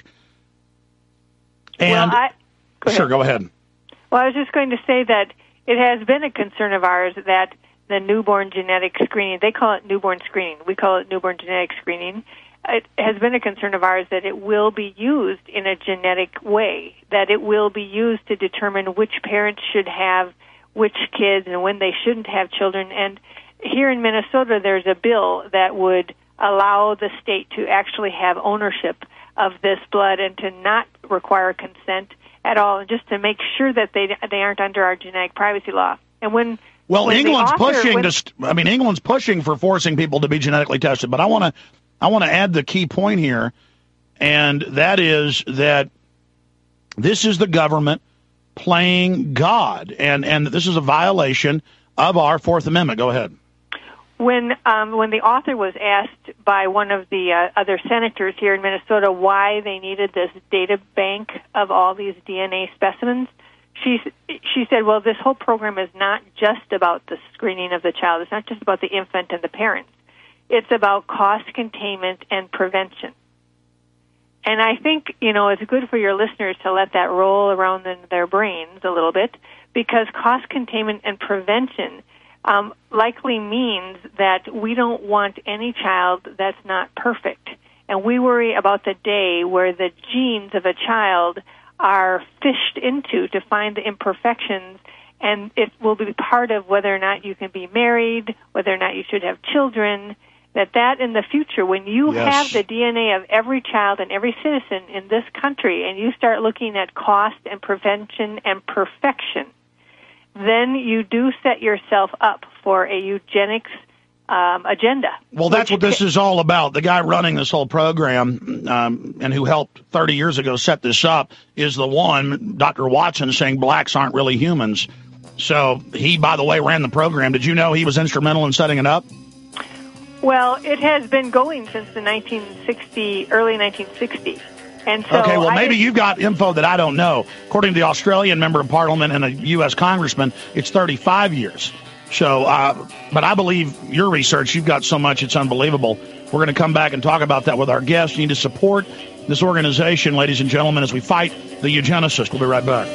And well, I, go sure, go ahead. Well, I was just going to say that it has been a concern of ours that the newborn genetic screening, they call it newborn screening. We call it newborn genetic screening. It has been a concern of ours that it will be used in a genetic way, that it will be used to determine which parents should have which kids and when they shouldn't have children. And here in Minnesota, there's a bill that would allow the state to actually have ownership of this blood and to not require consent at all, and just to make sure that they they aren't under our genetic privacy law. And when well, when England's author, pushing when, to. St- I mean, England's pushing for forcing people to be genetically tested. But I want to I want to add the key point here, and that is that this is the government playing God, and and this is a violation of our Fourth Amendment. Go ahead. When um, when the author was asked by one of the uh, other senators here in Minnesota why they needed this data bank of all these D N A specimens, she she said, well, this whole program is not just about the screening of the child. It's not just about the infant and the parents. It's about cost containment and prevention. And I think, you know, it's good for your listeners to let that roll around in their brains a little bit, because cost containment and prevention Um, likely means that we don't want any child that's not perfect. And we worry about the day where the genes of a child are fished into to find the imperfections, and it will be part of whether or not you can be married, whether or not you should have children, that that in the future, when you yes. have the D N A of every child and every citizen in this country, and you start looking at cost and prevention and perfection, then you do set yourself up for a eugenics um, agenda. Well, that's what this is all about. The guy running this whole program um, and who helped thirty years ago set this up is the one, Doctor Watson, saying blacks aren't really humans. So he, by the way, ran the program. Did you know he was instrumental in setting it up? Well, it has been going since the nineteen sixty, early nineteen sixties. And so okay, well, maybe I, you've got info that I don't know. According to the Australian member of parliament and a U S congressman, it's thirty-five years. So, uh, but I believe your research, you've got so much, it's unbelievable. We're going to come back and talk about that with our guests. You need to support this organization, ladies and gentlemen, as we fight the eugenicist. We'll be right back.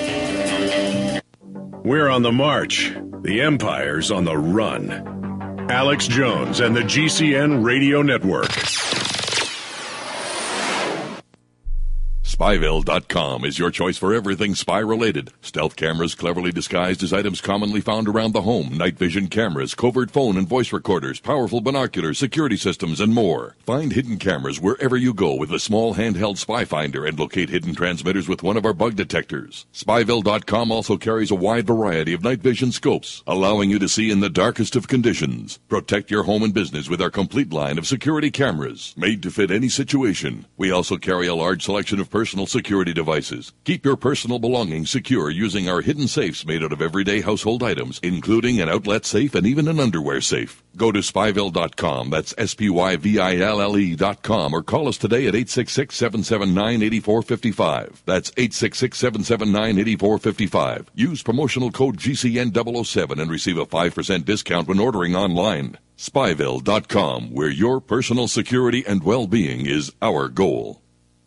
We're on the march. The empire's on the run. Alex Jones and the G C N Radio Network. Spyville dot com is your choice for everything spy-related. Stealth cameras cleverly disguised as items commonly found around the home, night vision cameras, covert phone and voice recorders, powerful binoculars, security systems, and more. Find hidden cameras wherever you go with a small handheld spy finder and locate hidden transmitters with one of our bug detectors. Spyville dot com also carries a wide variety of night vision scopes, allowing you to see in the darkest of conditions. Protect your home and business with our complete line of security cameras, made to fit any situation. We also carry a large selection of personal security devices. Keep your personal belongings secure using our hidden safes made out of everyday household items, including an outlet safe and even an underwear safe. Go to Spyville dot com, that's S P Y V I L L E dot com, or call us today at eight six six, seven seven nine, eight four five five. That's eight six six, seven seven nine, eight four five five. Use promotional code G C N double oh seven and receive a five percent discount when ordering online. Spyville dot com, where your personal security and well-being is our goal.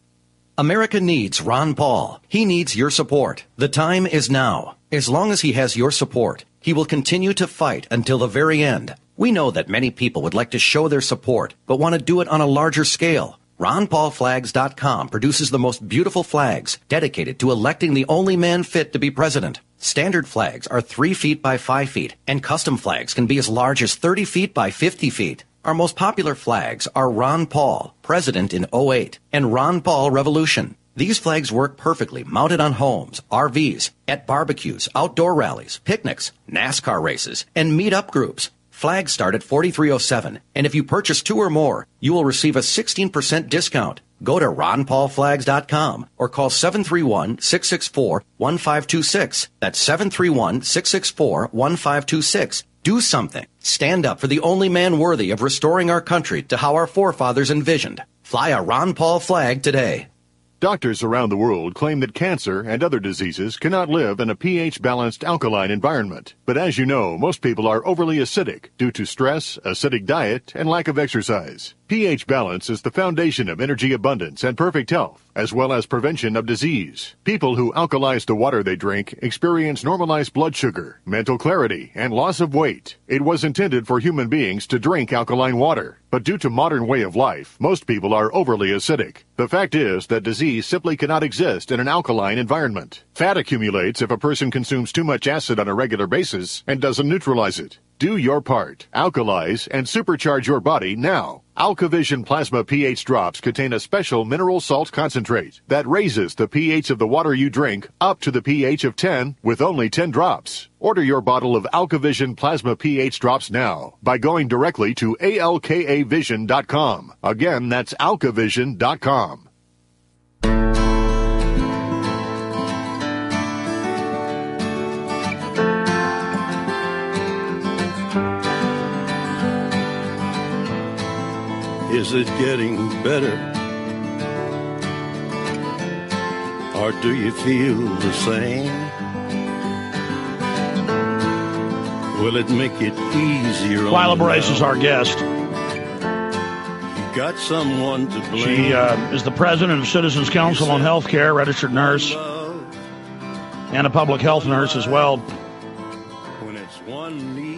America needs Ron Paul. He needs your support. The time is now. As long as he has your support, he will continue to fight until the very end. We know that many people would like to show their support, but want to do it on a larger scale. Ron Paul Flags dot com produces the most beautiful flags dedicated to electing the only man fit to be president. Standard flags are three feet by five feet, and custom flags can be as large as thirty feet by fifty feet. Our most popular flags are Ron Paul, President in oh eight, and Ron Paul Revolution. These flags work perfectly mounted on homes, R Vs, at barbecues, outdoor rallies, picnics, NASCAR races, and meet-up groups. Flags start at forty-three oh seven, and if you purchase two or more, you will receive a sixteen percent discount. Go to Ron Paul Flags dot com or call seven three one, six six four, one five two six. That's seven three one, six six four, one five two six. Do something. Stand up for the only man worthy of restoring our country to how our forefathers envisioned. Fly a Ron Paul flag today. Doctors around the world claim that cancer and other diseases cannot live in a pH-balanced alkaline environment. But as you know, most people are overly acidic due to stress, acidic diet, and lack of exercise. pH balance is the foundation of energy abundance and perfect health, as well as prevention of disease. People who alkalize the water they drink experience normalized blood sugar, mental clarity, and loss of weight. It was intended for human beings to drink alkaline water, but due to modern way of life, most people are overly acidic. The fact is that disease simply cannot exist in an alkaline environment. Fat accumulates if a person consumes too much acid on a regular basis and doesn't neutralize it. Do your part. Alkalize and supercharge your body now. AlkaVision Plasma pH drops contain a special mineral salt concentrate that raises the pH of the water you drink up to the pH of ten with only ten drops. Order your bottle of AlkaVision Plasma pH drops now by going directly to A L K A vision dot com. Again, that's AlkaVision dot com. Is it getting better? Or do you feel the same? Will it make it easier? Twyla Brace is our guest. You got someone to blame. She uh, is the president of Citizens Council on Healthcare, registered nurse, and a public health nurse as well. When it's one need.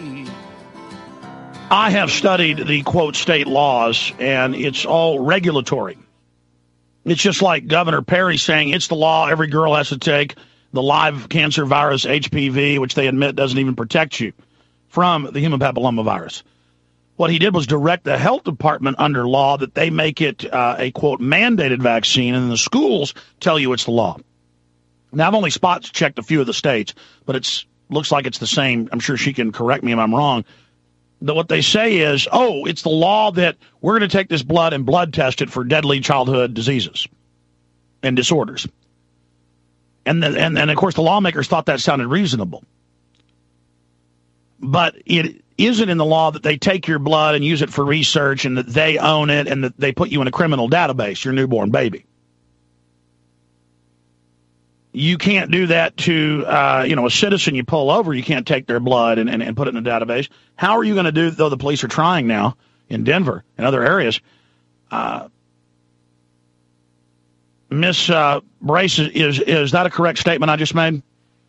I have studied the, quote, state laws, and it's all regulatory. It's just like Governor Perry saying it's the law every girl has to take the live cancer virus H P V, which they admit doesn't even protect you from the human papillomavirus. What he did was direct the health department under law that they make it uh, a, quote, mandated vaccine, and the schools tell you it's the law. Now, I've only spot checked a few of the states, but it's looks like it's the same. I'm sure she can correct me if I'm wrong. That what they say is, oh, it's the law that we're going to take this blood and blood test it for deadly childhood diseases and disorders. And, the, and, and of course, the lawmakers thought that sounded reasonable. But it isn't in the law that they take your blood and use it for research and that they own it and that they put you in a criminal database, your newborn baby. you can't do that to, uh, you know, a citizen you pull over. You can't take their blood and, and, and put it in a database. How are you going to do, though the police are trying now in Denver and other areas? Uh, Miss uh, Brace, is is that a correct statement I just made?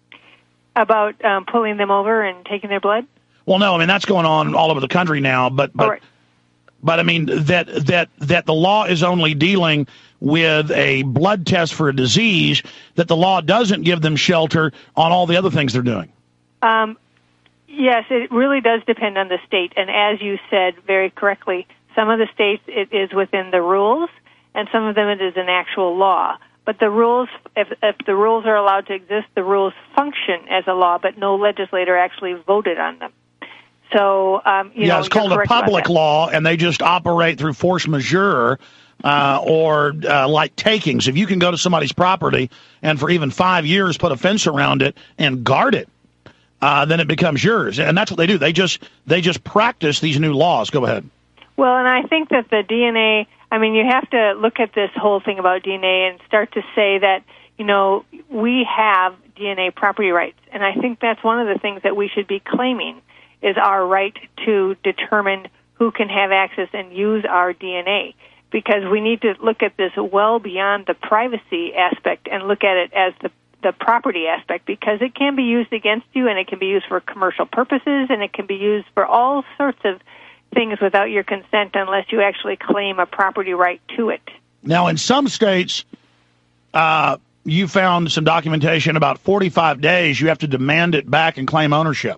About um, pulling them over and taking their blood? Well, no, I mean, that's going on all over the country now, but but, right. but I mean, that, that, that the law is only dealing with a blood test for a disease, that the law doesn't give them shelter on all the other things they're doing. Um, yes, it really does depend on the state, and as you said very correctly, some of the states it is within the rules, and some of them it is an actual law. But the rules, if, if the rules are allowed to exist, the rules function as a law, but no legislator actually voted on them. So, um, you yeah, know, it's called a public law, and they just operate through force majeure uh, or uh, like takings. If you can go to somebody's property and for even five years put a fence around it and guard it, uh, then it becomes yours. And that's what they do. They just they just practice these new laws. Go ahead. Well, and I think that the D N A, I mean, you have to look at this whole thing about D N A and start to say that, you know, we have D N A property rights. And I think that's one of the things that we should be claiming is our right to determine who can have access and use our D N A. Because we need to look at this well beyond the privacy aspect and look at it as the, the property aspect, because it can be used against you and it can be used for commercial purposes and it can be used for all sorts of things without your consent unless you actually claim a property right to it. Now, in some states, uh, you found some documentation about forty-five days you have to demand it back and claim ownership.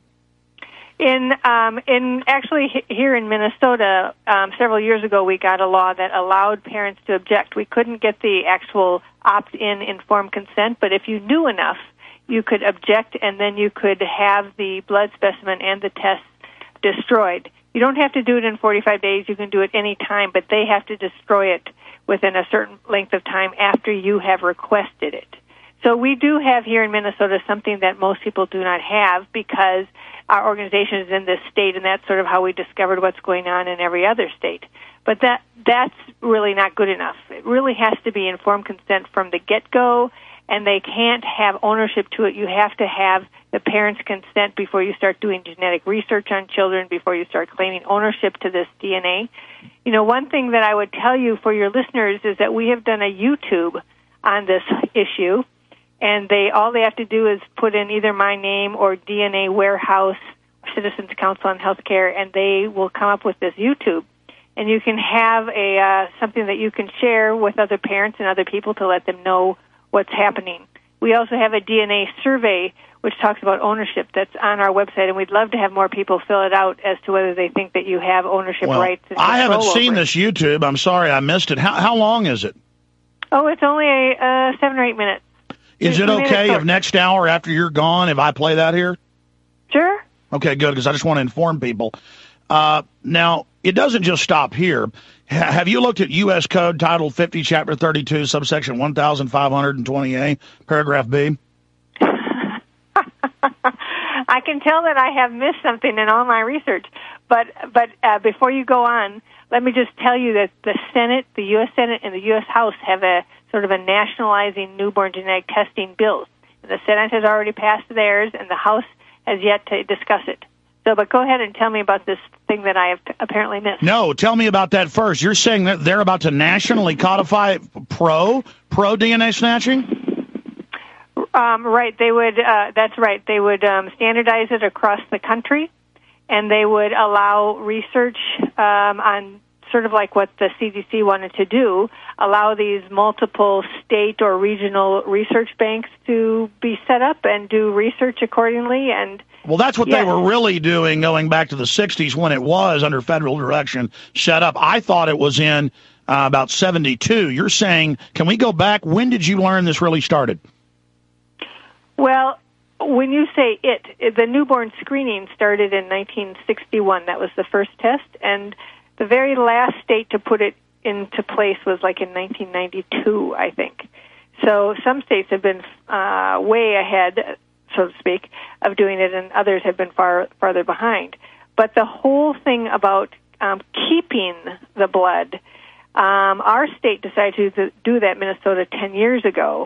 In um, in actually here in Minnesota, um, several years ago, we got a law that allowed parents to object. We couldn't get the actual opt-in informed consent, but if you knew enough, you could object, and then you could have the blood specimen and the test destroyed. You don't have to do it in forty-five days. You can do it any time, but they have to destroy it within a certain length of time after you have requested it. So we do have here in Minnesota something that most people do not have because our organization is in this state, and that's sort of how we discovered what's going on in every other state. But that that's really not good enough. It really has to be informed consent from the get-go, and they can't have ownership to it. You have to have the parents' consent before you start doing genetic research on children, before you start claiming ownership to this D N A. You know, one thing that I would tell you for your listeners is that we have done a YouTube on this issue, and they all they have to do is put in either my name or D N A Warehouse, Citizens Council on Healthcare, and they will come up with this YouTube. And you can have a uh, something that you can share with other parents and other people to let them know what's happening. We also have a D N A survey which talks about ownership that's on our website, and we'd love to have more people fill it out as to whether they think that you have ownership well, rights. And I haven't seen over. this YouTube. I'm sorry I missed it. How, how long is it? Oh, it's only a, uh, seven or eight minutes. Is it okay if next hour after you're gone, if I play that here? Sure. Okay, good, because I just want to inform people. Uh, now, it doesn't just stop here. H- have you looked at U S Code Title fifty, Chapter thirty-two, subsection one thousand five hundred twenty A, paragraph B? I can tell that I have missed something in all my research. But but uh, before you go on, let me just tell you that the Senate, the U S Senate, and the U S House have a sort of a nationalizing newborn genetic testing bills. And the Senate has already passed theirs, and the House has yet to discuss it. So, but go ahead and tell me about this thing that I have apparently missed. No, tell me about that first. You're saying that they're about to nationally codify pro, pro D N A snatching? Um, right, they would, uh, that's right, they would um, standardize it across the country, and they would allow research um, on sort of like what the C D C wanted to do, allow these multiple state or regional research banks to be set up and do research accordingly. And well, that's what yes. they were really doing going back to the sixties when it was under federal direction set up. I thought it was in uh, about seventy-two. You're saying, can we go back? When did you learn this really started? Well, when you say it, the newborn screening started in nineteen sixty-one. That was the first test, and the very last state to put it into place was like in nineteen ninety-two, I think. So some states have been uh, way ahead, so to speak, of doing it, and others have been far farther behind. But the whole thing about um, keeping the blood, um, our state decided to do that, Minnesota, ten years ago.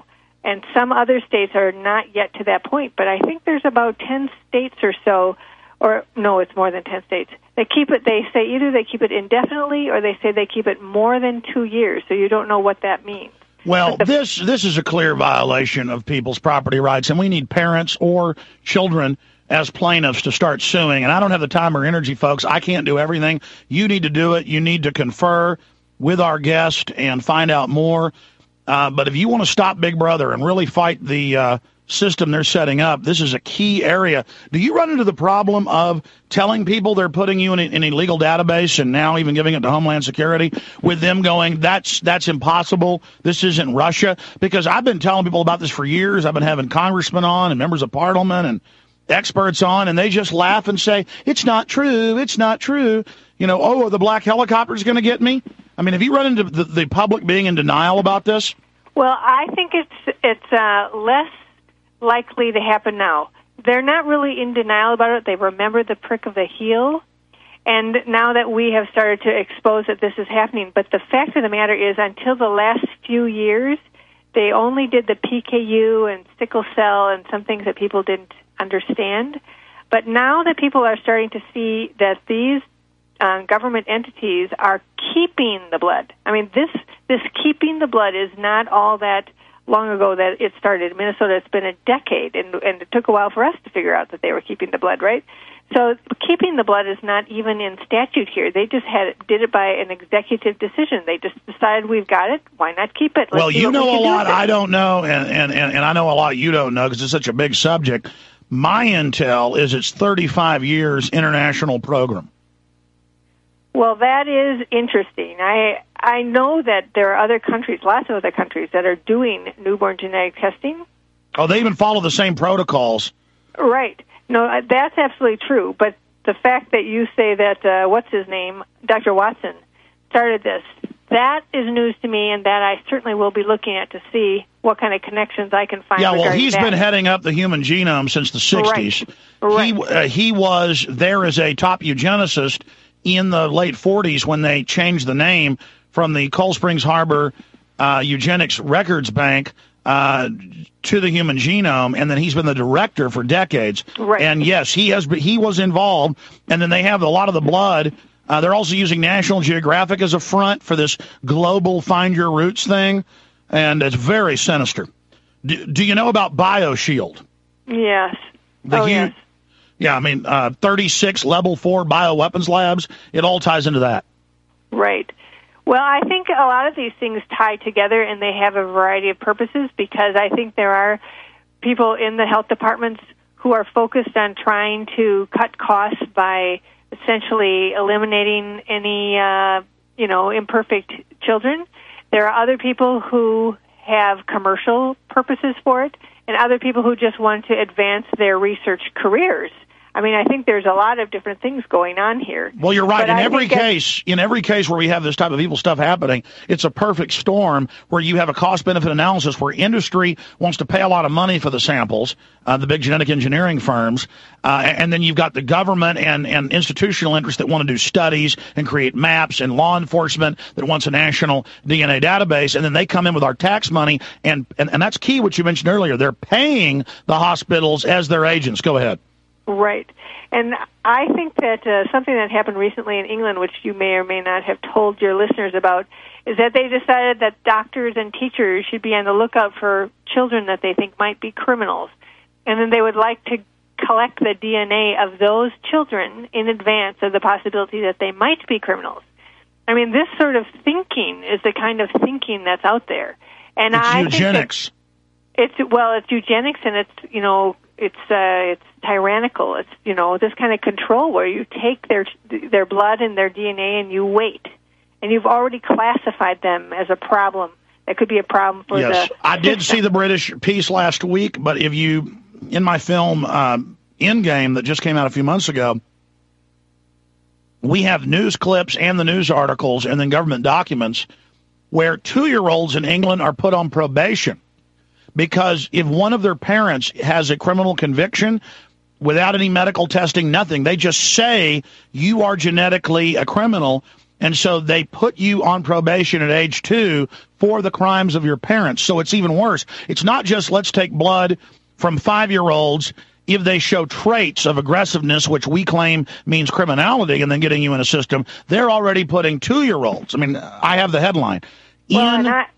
And some other states are not yet to that point, but I think there's about ten states or so, or no, it's more than ten states. They keep it, they say either they keep it indefinitely or they say they keep it more than two years, so you don't know what that means. Well, the, this this is a clear violation of people's property rights, and we need parents or children as plaintiffs to start suing. And I don't have the time or energy, folks. I can't do everything. You need to do it. You need to confer with our guest and find out more. Uh, but if you want to stop Big Brother and really fight the uh, system they're setting up, this is a key area. Do you run into the problem of telling people they're putting you in an illegal database and now even giving it to Homeland Security with them going, that's that's impossible, this isn't Russia? Because I've been telling people about this for years. I've been having congressmen on and members of parliament and experts on, and they just laugh and say, it's not true, it's not true. You know, oh, are the black helicopters going to get me? I mean, have you run into the, the public being in denial about this? Well, I think it's it's uh, less likely to happen now. They're not really in denial about it. They remember the prick of the heel. And now that we have started to expose that this is happening, but the fact of the matter is until the last few years, they only did the P K U and sickle cell and some things that people didn't understand. But now that people are starting to see that these uh, government entities are keeping the blood. I mean, this this keeping the blood is not all that long ago that it started. In Minnesota, it's been a decade, and, and it took a while for us to figure out that they were keeping the blood, right? So keeping the blood is not even in statute here. They just had it, did it by an executive decision. They just decided we've got it. Why not keep it? Let's well, you know we a lot I don't know, and, and, and, and I know a lot you don't know because it's such a big subject. My intel is it's thirty-five years international program. Well, that is interesting. I I know that there are other countries, lots of other countries, that are doing newborn genetic testing. Oh, they even follow the same protocols. Right. No, that's absolutely true. But the fact that you say that, uh, what's his name, Doctor Watson, started this, that is news to me, and that I certainly will be looking at to see what kind of connections I can find. Yeah, well, he's that. been heading up the human genome since the sixties. Right. He, uh, he was there as a top eugenicist in the late forties when they changed the name from the Cold Springs Harbor uh, Eugenics Records Bank uh, to the Human Genome, and then he's been the director for decades. Right. And yes, he has. He was involved, and then they have a lot of the blood. Uh, they're also using National Geographic as a front for this global Find Your Roots thing, and it's very sinister. Do, do you know about BioShield? Yes. The oh, huge, yes. Yeah, I mean, uh, thirty-six level four bioweapons labs, it all ties into that. Right. Well, I think a lot of these things tie together, and they have a variety of purposes, because I think there are people in the health departments who are focused on trying to cut costs by essentially eliminating any, uh, you know, imperfect children. There are other people who have commercial purposes for it, and other people who just want to advance their research careers. I mean, I think there's a lot of different things going on here. Well, you're right. But In I every think case, in every case where we have this type of evil stuff happening, it's a perfect storm where you have a cost-benefit analysis where industry wants to pay a lot of money for the samples, uh, the big genetic engineering firms, uh, and then you've got the government and, and institutional interests that want to do studies and create maps, and law enforcement that wants a national D N A database, and then they come in with our tax money, and, and, and that's key, what you mentioned earlier. They're paying the hospitals as their agents. Go ahead. Right. And I think that uh, something that happened recently in England, which you may or may not have told your listeners about, is that they decided that doctors and teachers should be on the lookout for children that they think might be criminals. And then they would like to collect the D N A of those children in advance of the possibility that they might be criminals. I mean, this sort of thinking is the kind of thinking that's out there. And it's I eugenics. Think it's, well, it's eugenics, and it's, you know, it's uh, it's tyrannical. It's, you know, this kind of control where you take their their blood and their D N A and you wait, and you've already classified them as a problem. That could be a problem for yes, the I did see the British piece last week, but if you, in my film uh, Endgame that just came out a few months ago, we have news clips and the news articles and then government documents where two-year-olds in England are put on probation. Because if one of their parents has a criminal conviction, without any medical testing, nothing, they just say you are genetically a criminal, And so they put you on probation at age two for the crimes of your parents. So it's even worse. It's not just let's take blood from five-year-olds if they show traits of aggressiveness, which we claim means criminality, and then getting you in a system. They're already putting two-year-olds. I mean, I have the headline. Well, in, and I,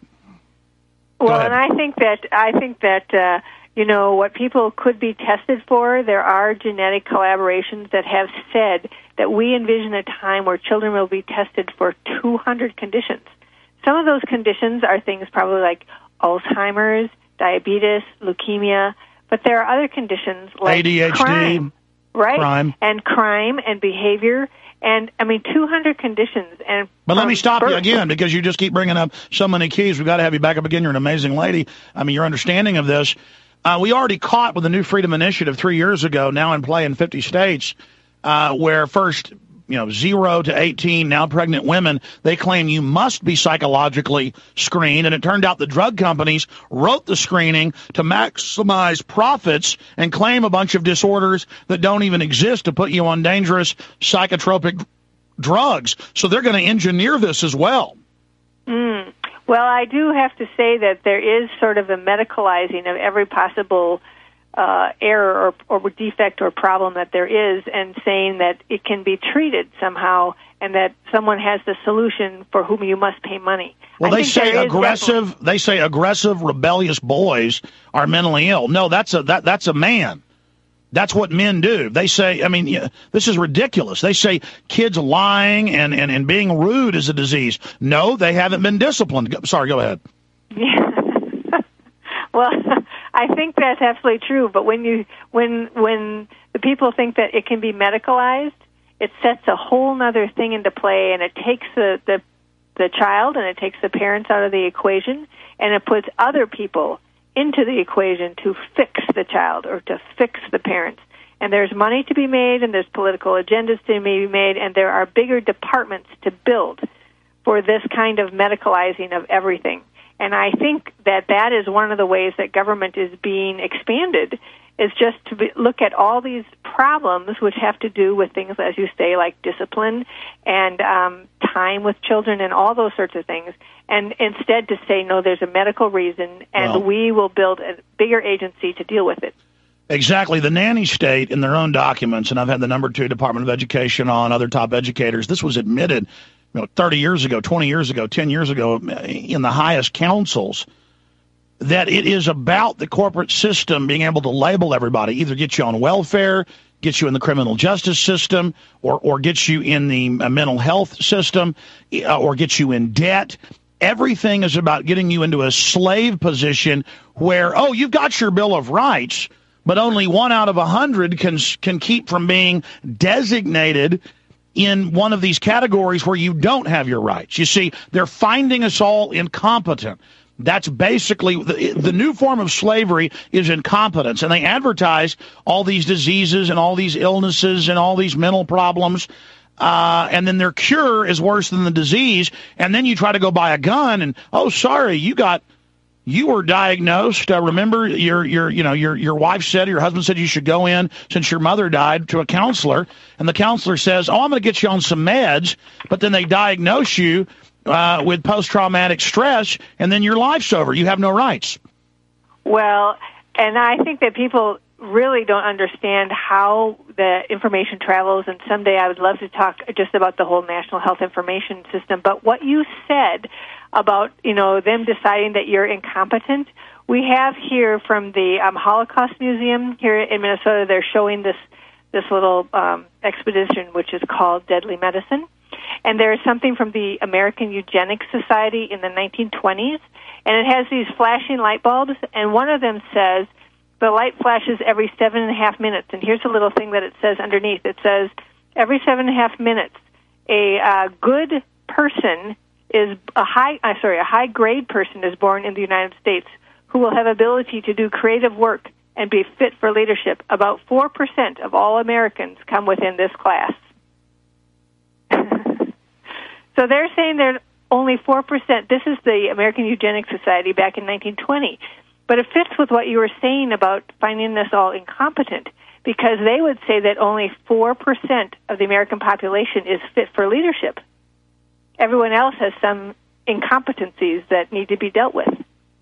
well, and I think that I think that uh, you know what people could be tested for. There are genetic collaborations that have said that we envision a time where children will be tested for two hundred conditions. Some of those conditions are things probably like Alzheimer's, diabetes, leukemia, but there are other conditions like A D H D, crime, right? crime. And crime and behavior. And, I mean, two hundred conditions. And But let me stop birth. you again, because you just keep bringing up so many keys. We've got to have you back up again. You're an amazing lady. I mean, your understanding of this. Uh, we already caught with the New Freedom Initiative three years ago, now in play in fifty states, uh, where first, you know, zero to eighteen, now pregnant women, they claim you must be psychologically screened. And it turned out the drug companies wrote the screening to maximize profits and claim a bunch of disorders that don't even exist to put you on dangerous psychotropic drugs. So they're going to engineer this as well. Mm. Well, I do have to say that there is sort of a medicalizing of every possible uh, error or, or defect or problem that there is, and saying that it can be treated somehow, and that someone has the solution for whom you must pay money. Well, I they think say there is aggressive. definitely- They say aggressive, rebellious boys are mentally ill. No, that's a that that's a man. That's what men do. They say, I mean, yeah, this is ridiculous. They say kids lying and, and, and being rude is a disease. No, they haven't been disciplined. Go, sorry, go ahead. Yeah. Well, I think that's absolutely true. But when you when when the people think that it can be medicalized, it sets a whole other thing into play, and it takes the, the the child and it takes the parents out of the equation, and it puts other people into the equation to fix the child or to fix the parents. And there's money to be made, and there's political agendas to be made, and there are bigger departments to build for this kind of medicalizing of everything. And I think that that is one of the ways that government is being expanded, is just to be, look at all these problems which have to do with things, as you say, like discipline and um, time with children and all those sorts of things, and instead to say, no, there's a medical reason, and Well, we will build a bigger agency to deal with it. Exactly. The nanny state, in their own documents, and I've had the number two Department of Education on, other top educators, this was admitted, you know, thirty years ago, twenty years ago, ten years ago, in the highest councils, that it is about the corporate system being able to label everybody, either get you on welfare, get you in the criminal justice system, or, or get you in the uh, mental health system, uh, or get you in debt. Everything is about getting you into a slave position where, oh, you've got your Bill of Rights, but only one out of a hundred can can keep from being designated in one of these categories where you don't have your rights. You see, they're finding us all incompetent. That's basically the, the new form of slavery is incompetence, and they advertise all these diseases and all these illnesses and all these mental problems. Uh, and then their cure is worse than the disease. And then you try to go buy a gun, and oh, sorry, you got, you were diagnosed. Uh, remember, your your you know your your wife said, your husband said you should go in since your mother died to a counselor, and the counselor says, oh, I'm going to get you on some meds, but then they diagnose you uh, with post-traumatic stress, and then your life's over. You have no rights. Well, and I think that people really don't understand how the information travels, and someday I would love to talk just about the whole National Health Information System. But what you said about, you know, them deciding that you're incompetent, we have here from the um, Holocaust Museum here in Minnesota, they're showing this, this little um, expedition, which is called Deadly Medicine. And there is something from the American Eugenics Society in the nineteen twenties, and it has these flashing light bulbs, and one of them says, the light flashes every seven and a half minutes. And here's a little thing that it says underneath. It says, every seven and a half minutes, a uh, good person is a high, uh, sorry, a high grade person is born in the United States who will have ability to do creative work and be fit for leadership. About four percent of all Americans come within this class. So they're saying they're only four percent. This is the American Eugenics Society back in nineteen twenty. But it fits with what you were saying about finding us all incompetent, because they would say that only four percent of the American population is fit for leadership. everyone else has some incompetencies that need to be dealt with.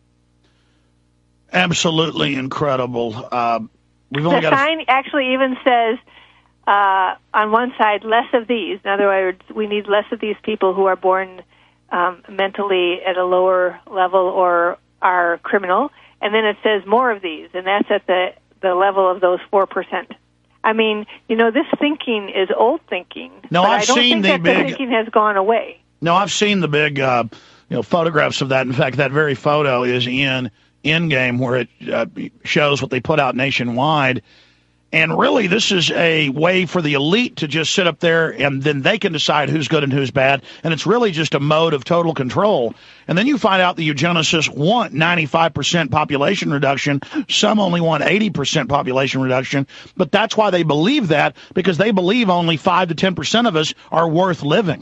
Absolutely incredible. Uh, we've only the got sign actually even says uh, on one side, less of these. In other words, we need less of these people who are born um, mentally at a lower level or are criminal. And then it says more of these, and that's at the, the level of those four percent. I mean, you know, this thinking is old thinking. No, but I've I don't seen think the that big- the thinking has gone away. No, I've seen the big, uh, you know, photographs of that. In fact, that very photo is in Endgame, where it uh, shows what they put out nationwide. And really, this is a way for the elite to just sit up there, and then they can decide who's good and who's bad. And it's really just a mode of total control. And then you find out the eugenicists want ninety-five percent population reduction. Some only want eighty percent population reduction. But that's why they believe that, because they believe only five to ten percent of us are worth living.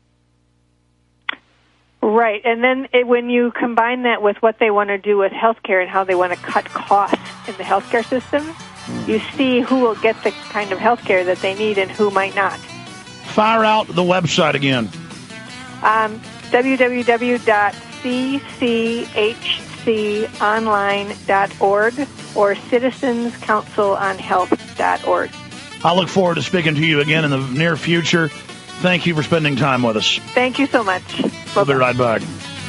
Right, and then it, when you combine that with what they want to do with healthcare and how they want to cut costs in the healthcare system, you see who will get the kind of healthcare that they need and who might not. Fire out the website again. Um, w w w dot c c h c online dot org or citizens council on health dot org. I look forward to speaking to you again in the near future. Thank you for spending time with us. Thank you so much. We'll be right back.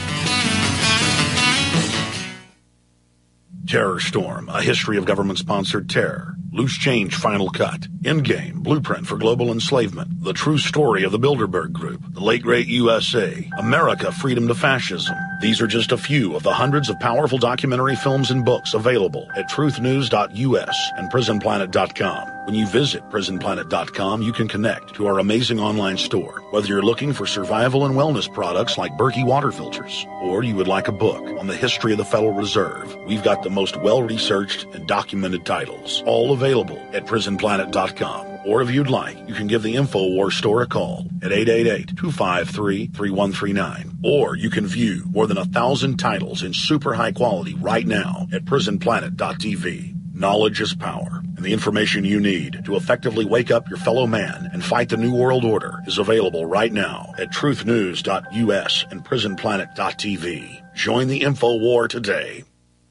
Terror Storm, a history of government-sponsored terror. Loose Change Final Cut. Endgame, Blueprint for Global Enslavement. The True Story of the Bilderberg Group. The Late Great U S A. America, Freedom to Fascism. These are just a few of the hundreds of powerful documentary films and books available at truth news dot u s and prison planet dot com. When you visit prison planet dot com, you can connect to our amazing online store. Whether you're looking for survival and wellness products like Berkey water filters, or you would like a book on the history of the Federal Reserve, we've got the most well-researched and documented titles, all available at prison planet dot com. Or if you'd like, you can give the InfoWars store a call at eight eight eight, two five three, three one three nine. Or you can view more than a thousand titles in super high quality right now at prison planet dot t v. Knowledge is power, and the information you need to effectively wake up your fellow man and fight the New World Order is available right now at truth news dot u s and prison planet dot t v. Join the InfoWar today.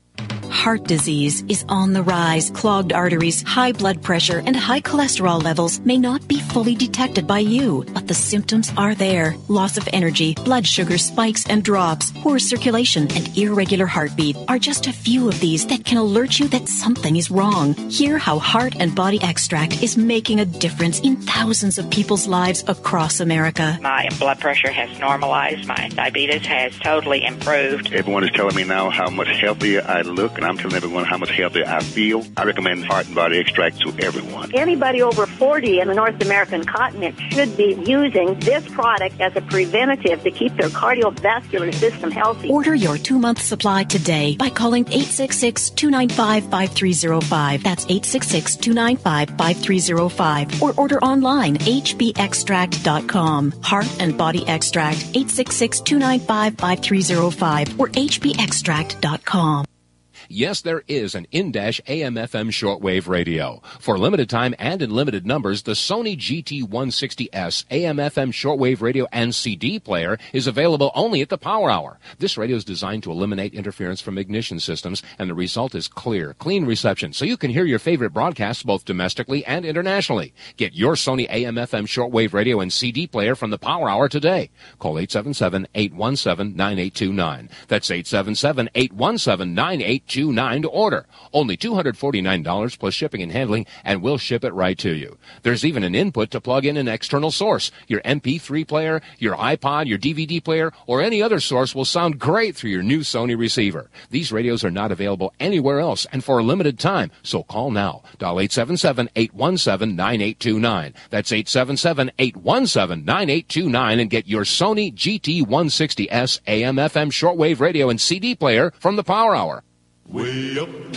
Heart disease is on the rise. Clogged arteries, high blood pressure, and high cholesterol levels may not be fully detected by you, but the symptoms are there. Loss of energy, blood sugar spikes and drops, poor circulation, and irregular heartbeat are just a few of these that can alert you that something is wrong. Hear how Heart and Body Extract is making a difference in thousands of people's lives across America. My blood pressure has normalized. My diabetes has totally improved. Everyone is telling me now how much healthier I look, and I'm telling everyone how much healthier I feel. I recommend Heart and Body Extract to everyone. Anybody over forty in the North American continent should be using this product as a preventative to keep their cardiovascular system healthy. Order your two-month supply today by calling eight six six, two nine five, five three zero five. That's eight six six, two nine five, five three zero five. Or order online, h b extract dot com. Heart and Body Extract, eight six six, two nine five, five three zero five or h b extract dot com. Yes, there is an in-dash A M F M shortwave radio. For limited time and in limited numbers, the Sony G T one sixty S A M F M shortwave radio and C D player is available only at the Power Hour. This radio is designed to eliminate interference from ignition systems, and the result is clear, clean reception, so you can hear your favorite broadcasts both domestically and internationally. Get your Sony A M F M shortwave radio and C D player from the Power Hour today. Call eight seven seven, eight one seven, nine eight two nine. That's eight seven seven, eight one seven, nine eight two nine to order. Only two hundred forty-nine dollars plus shipping and handling, and we'll ship it right to you. There's even an input to plug in an external source. Your M P three player, your iPod, your D V D player, or any other source will sound great through your new Sony receiver. These radios are not available anywhere else and for a limited time, so call now. Dial eight seven seven, eight one seven, nine eight two nine. That's eight seven seven, eight one seven, nine eight two nine and get your Sony G T one sixty S A M F M shortwave radio and C D player from the Power Hour. Way up north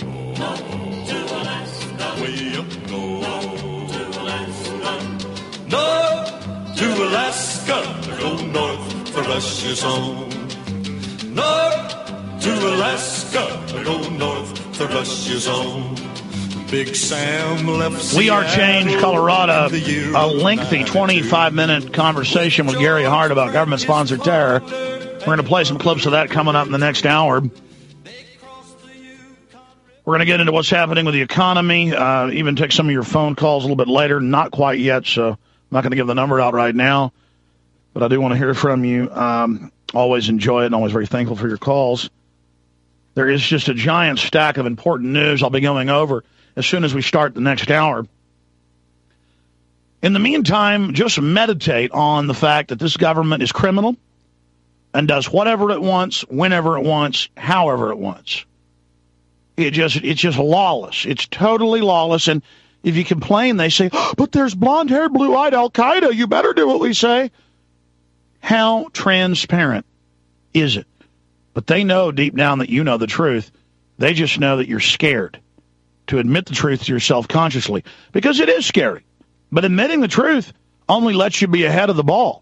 to Alaska, way up north to Alaska, north to Alaska, go north for Russia's home. North to Alaska, go north for Russia's home. Big Sam left We Are Change, Colorado. A lengthy twenty-five minute conversation with Gary Hart about government-sponsored terror. We're going to play some clips of that coming up in the next hour. We're going to get into what's happening with the economy, uh, even take some of your phone calls a little bit later. Not quite yet, so I'm not going to give the number out right now. But I do want to hear from you. Um, always enjoy it and always very thankful for your calls. There is just a giant stack of important news I'll be going over as soon as we start the next hour. In the meantime, just meditate on the fact that this government is criminal and does whatever it wants, whenever it wants, however it wants. It just it's just lawless. It's totally lawless. And if you complain, they say, oh, but there's blonde-haired, blue-eyed Al-Qaeda. You better do what we say. How transparent is it? But they know deep down that you know the truth. They just know that you're scared to admit the truth to yourself consciously, because it is scary. But admitting the truth only lets you be ahead of the ball.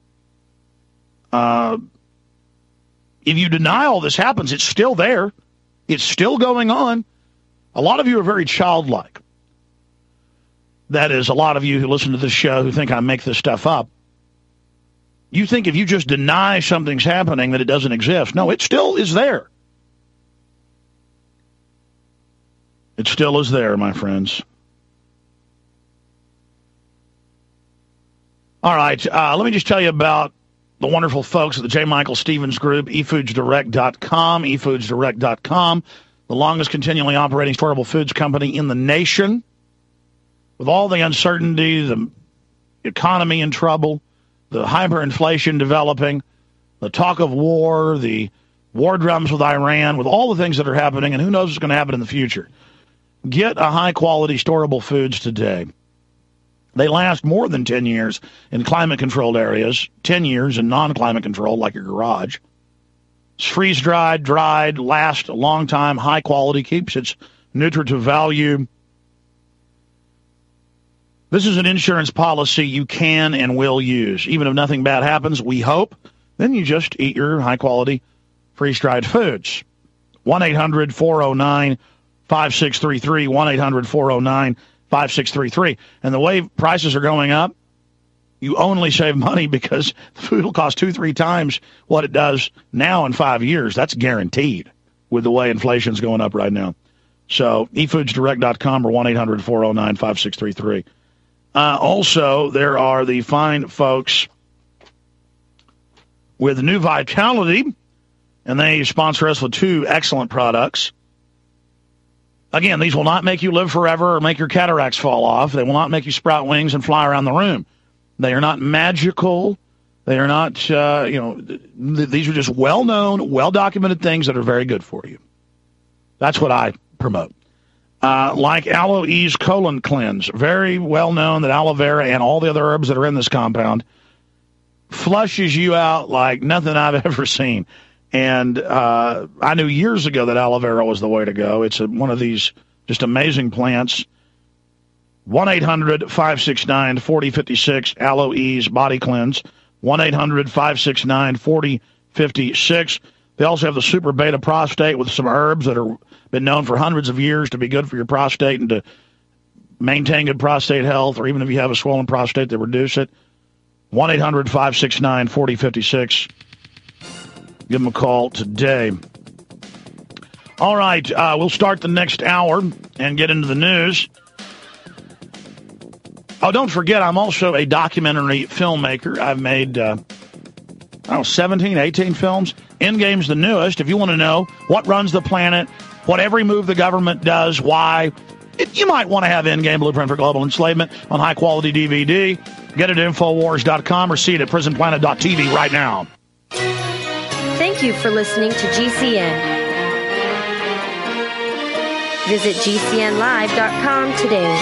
Uh, if you deny all this happens, it's still there. It's still going on. A lot of you are very childlike. That is, a lot of you who listen to this show who think I make this stuff up. You think if you just deny something's happening that it doesn't exist. No, it still is there. It still is there, my friends. All right, uh, let me just tell you about the wonderful folks at the J. Michael Stevens Group, e foods direct dot com, e foods direct dot com, the longest continually operating storable foods company in the nation. With all the uncertainty, the economy in trouble, the hyperinflation developing, the talk of war, the war drums with Iran, with all the things that are happening, and who knows what's going to happen in the future. Get a high-quality storable foods today. They last more than ten years in climate-controlled areas, ten years in non-climate controlled, like your garage. It's freeze-dried, dried, last a long time, high quality, keeps its nutritive value. This is an insurance policy you can and will use. Even if nothing bad happens, we hope, then you just eat your high-quality freeze-dried foods. one eight hundred four oh nine five six three three, one eight hundred four oh nine five six three three. And the way prices are going up, you only save money because the food will cost two, three times what it does now in five years. That's guaranteed with the way inflation's going up right now. So e foods direct dot com or one eight hundred four oh nine five six three three. Uh, also, there are the fine folks with New Vitality, and they sponsor us with two excellent products. Again, these will not make you live forever or make your cataracts fall off. They will not make you sprout wings and fly around the room. They are not magical. They are not, uh, you know, th- these are just well-known, well-documented things that are very good for you. That's what I promote. Uh, like Aloe Ease Colon Cleanse. Very well known that aloe vera and all the other herbs that are in this compound flushes you out like nothing I've ever seen. And uh, I knew years ago that aloe vera was the way to go. It's a, one of these just amazing plants. one eight hundred five six nine four oh five six, Aloe Ease Body Cleanse. one eight hundred five six nine four oh five six. They also have the Super Beta Prostate with some herbs that are been known for hundreds of years to be good for your prostate and to maintain good prostate health, or even if you have a swollen prostate, they reduce it. one eight hundred five six nine four oh five six. Give them a call today. All right, uh, we'll start the next hour and get into the news. Oh, don't forget, I'm also a documentary filmmaker. I've made, uh, I don't know, seventeen, eighteen films. Endgame's the newest. If you want to know what runs the planet, what every move the government does, why, it, you might want to have Endgame Blueprint for Global Enslavement on high-quality D V D. Get it at Infowars dot com or see it at prison planet dot t v right now. Thank you for listening to G C N. Visit G C N live dot com today.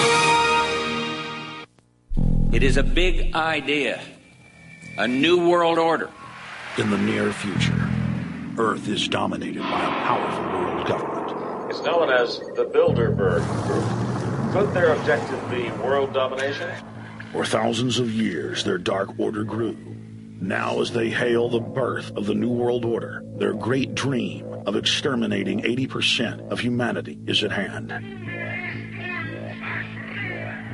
It is a big idea, a new world order. In the near future, Earth is dominated by a powerful world government. It's known as the Bilderberg Group. Could their objective be world domination? For thousands of years, their dark order grew. Now, as they hail the birth of the New World Order, their great dream of exterminating eighty percent of humanity is at hand.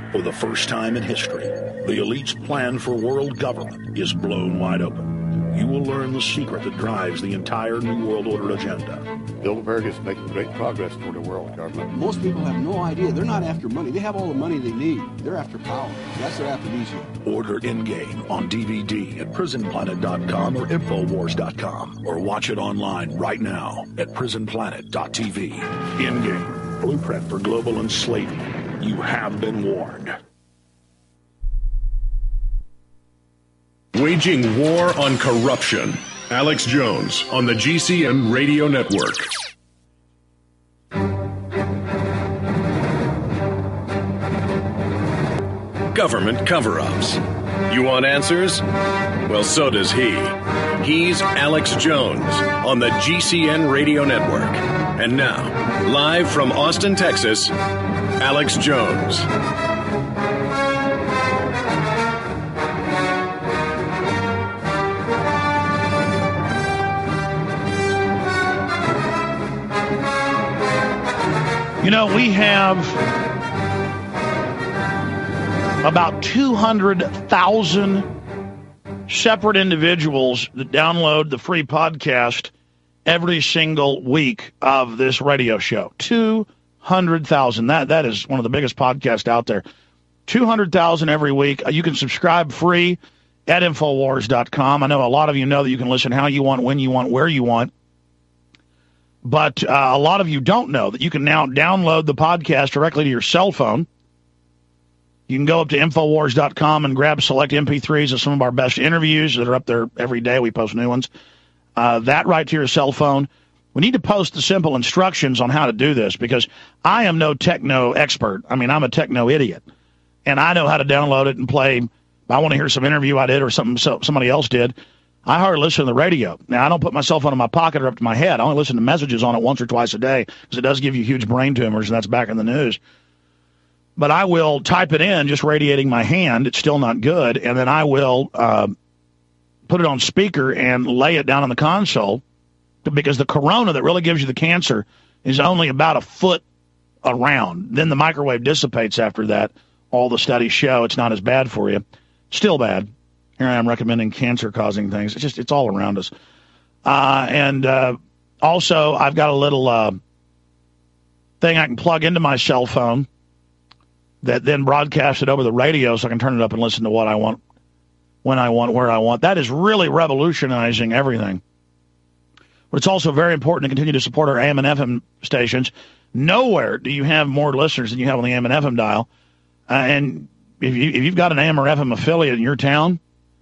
For the first time in history, the elite's plan for world government is blown wide open. You will learn the secret that drives the entire New World Order agenda. Bilderberg is making great progress toward a world government. Most people have no idea. They're not after money. They have all the money they need. They're after power. That's their aphrodisiac. Order Endgame on D V D at prison planet dot com or infowars dot com, or watch it online right now at prison planet dot t v. Endgame, blueprint for global enslavement. You have been warned. Waging war on corruption. Alex Jones on the G C N Radio Network. Government cover-ups. You want answers? Well, so does he. He's Alex Jones on the G C N Radio Network. And now, live from Austin, Texas, Alex Jones. You know, we have about two hundred thousand separate individuals that download the free podcast every single week of this radio show. two hundred thousand. That, that is one of the biggest podcasts out there. two hundred thousand every week. You can subscribe free at infowars dot com. I know a lot of you know that you can listen how you want, when you want, where you want. But uh, a lot of you don't know that you can now download the podcast directly to your cell phone. You can go up to infowars dot com and grab select M P threes of some of our best interviews that are up there every day. We post new ones. Uh, that right to your cell phone. We need to post the simple instructions on how to do this because I am no techno expert. I mean, I'm a techno idiot. And I know how to download it and play. If I want to hear some interview I did or something so, somebody else did, I hardly listen to the radio. Now, I don't put my cell phone in my pocket or up to my head. I only listen to messages on it once or twice a day because it does give you huge brain tumors, and that's back in the news. But I will type it in, just radiating my hand. It's still not good. And then I will uh, put it on speaker and lay it down on the console because the corona that really gives you the cancer is only about a foot around. Then the microwave dissipates after that. All the studies show it's not as bad for you. Still bad. Here I am recommending cancer-causing things. It's just, it's all around us. Uh, and uh, also, I've got a little uh, thing I can plug into my cell phone that then broadcasts it over the radio so I can turn it up and listen to what I want, when I want, where I want. That is really revolutionizing everything. But it's also very important to continue to support our A M and F M stations. Nowhere do you have more listeners than you have on the A M and F M dial. Uh, and if, you, if you've got an A M or F M affiliate in your town,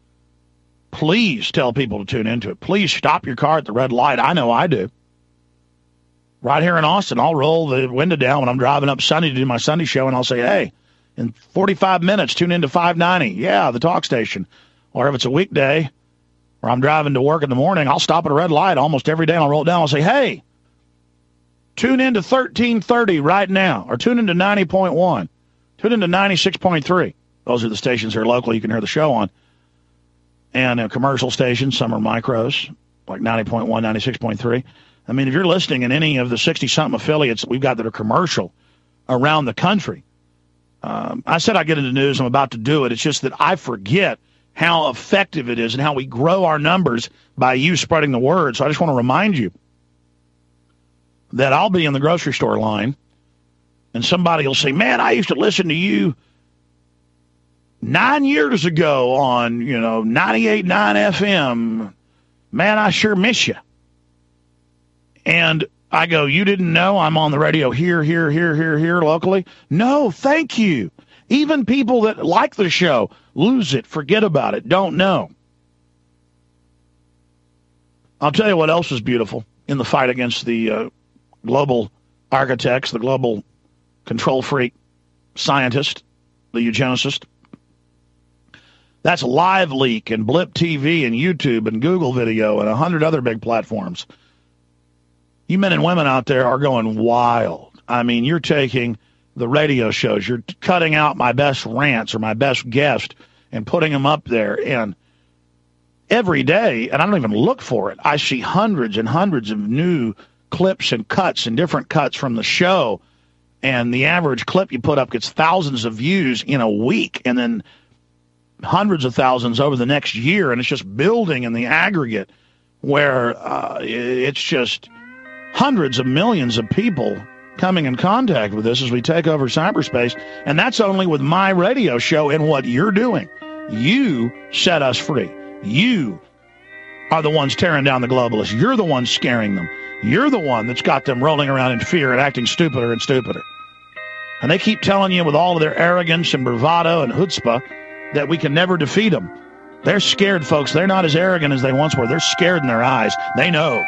please tell people to tune into it. Please stop your car at the red light. I know I do. Right here in Austin, I'll roll the window down when I'm driving up Sunday to do my Sunday show, and I'll say, hey, in forty-five minutes, tune into five ninety. Yeah, the talk station. Or if it's a weekday or I'm driving to work in the morning, I'll stop at a red light almost every day, and I'll roll it down. I'll say, hey, tune into thirteen thirty right now, or tune into ninety point one. Tune into ninety-six point three. Those are the stations here locally you can hear the show on. And uh, commercial stations, some are micros, like ninety point one, ninety-six point three. I mean, if you're listening in any of the sixty-something affiliates that we've got that are commercial around the country, um, I said I'd get into news. I'm about to do it. It's just that I forget how effective it is and how we grow our numbers by you spreading the word. So I just want to remind you that I'll be in the grocery store line, and somebody will say, man, I used to listen to you nine years ago on, you know, ninety-eight point nine F M. Man, I sure miss you. And I go, you didn't know I'm on the radio here, here, here, here, here locally? No, thank you. Even people that like the show lose it, forget about it, don't know. I'll tell you what else is beautiful in the fight against the uh, global architects, the global control freak scientist, the eugenicist. That's LiveLeak and Blip T V and YouTube and Google Video and a hundred other big platforms. You men and women out there are going wild. I mean, you're taking the radio shows, you're cutting out my best rants or my best guest and putting them up there. And every day, and I don't even look for it, I see hundreds and hundreds of new clips and cuts and different cuts from the show. and the average clip you put up gets thousands of views in a week, and then hundreds of thousands over the next year, and it's just building in the aggregate, where uh, it's just hundreds of millions of people coming in contact with this as we take over cyberspace. And that's only with my radio show and what you're doing. You set us free. You are the ones tearing down the globalists. You're the ones scaring them. You're the one that's got them rolling around in fear and acting stupider and stupider. And they keep telling you with all of their arrogance and bravado and chutzpah that we can never defeat them. They're scared, folks. They're not as arrogant as they once were. They're scared in their eyes. They know.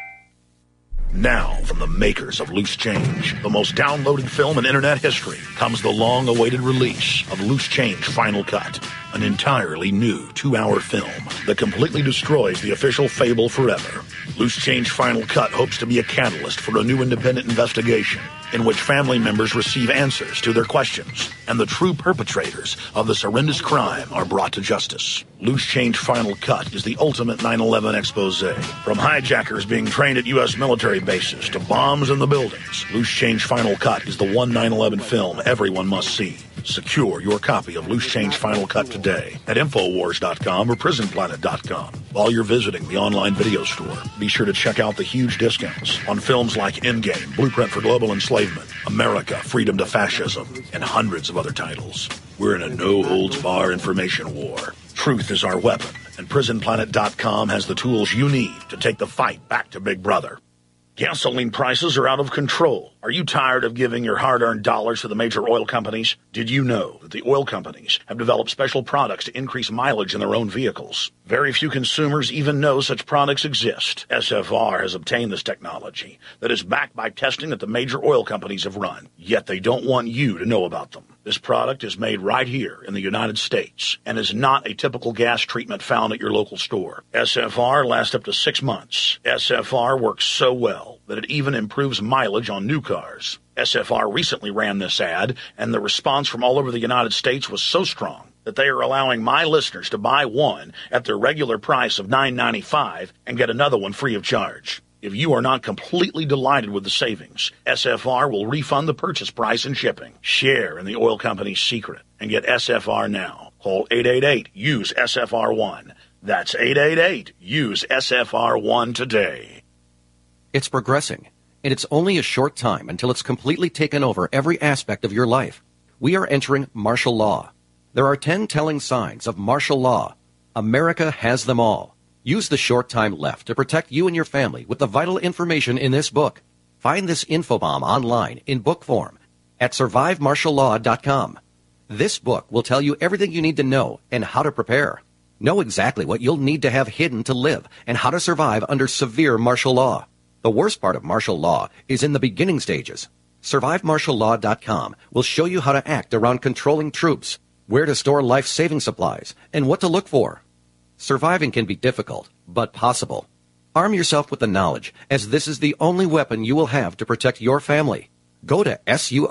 Now, from the makers of Loose Change, the most downloaded film in internet history, comes the long-awaited release of Loose Change Final Cut, an entirely new two-hour film that completely destroys the official fable forever. Loose Change Final Cut hopes to be a catalyst for a new independent investigation in which family members receive answers to their questions, and the true perpetrators of this horrendous crime are brought to justice. Loose Change Final Cut is the ultimate nine eleven expose. From hijackers being trained at U S military bases to bombs in the buildings, Loose Change Final Cut is the one nine eleven film everyone must see. Secure your copy of Loose Change Final Cut today at Infowars dot com or Prison Planet dot com. While you're visiting the online video store, be sure to check out the huge discounts on films like Endgame, Blueprint for Global Enslavement, America, Freedom to Fascism, and hundreds of other titles. We're in a no-holds-bar information war. Truth is our weapon, and Prison Planet dot com has the tools you need to take the fight back to Big Brother. Gasoline prices are out of control. Are you tired of giving your hard-earned dollars to the major oil companies? Did you know that the oil companies have developed special products to increase mileage in their own vehicles? Very few consumers even know such products exist. S F R has obtained this technology that is backed by testing that the major oil companies have run, yet they don't want you to know about them. This product is made right here in the United States and is not a typical gas treatment found at your local store. S F R lasts up to six months. S F R works so well that it even improves mileage on new cars. S F R recently ran this ad, and the response from all over the United States was so strong that they are allowing my listeners to buy one at their regular price of nine ninety-five and get another one free of charge. If you are not completely delighted with the savings, S F R will refund the purchase price and shipping. Share in the oil company's secret and get S F R now. Call eight eight eight, use S F R one. That's eight eight eight, use S F R one today. It's progressing, and it's only a short time until it's completely taken over every aspect of your life. We are entering martial law. There are ten telling signs of martial law. America has them all. Use the short time left to protect you and your family with the vital information in this book. Find this infobomb online in book form at survive martial law dot com. This book will tell you everything you need to know and how to prepare. Know exactly what you'll need to have hidden to live and how to survive under severe martial law. The worst part of martial law is in the beginning stages. survive martial law dot com will show you how to act around controlling troops, where to store life-saving supplies, and what to look for. Surviving can be difficult, but possible. Arm yourself with the knowledge, as this is the only weapon you will have to protect your family. Go to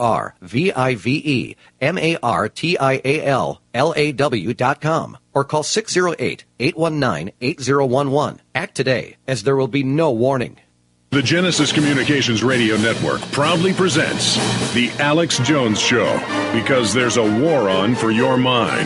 S-U-R-V-I-V-E-M-A-R-T-I-A-L-L-A-W dot com or call six oh eight, eight one nine, eight oh one one. Act today, as there will be no warning. The Genesis Communications Radio Network proudly presents The Alex Jones Show, because there's a war on for your mind.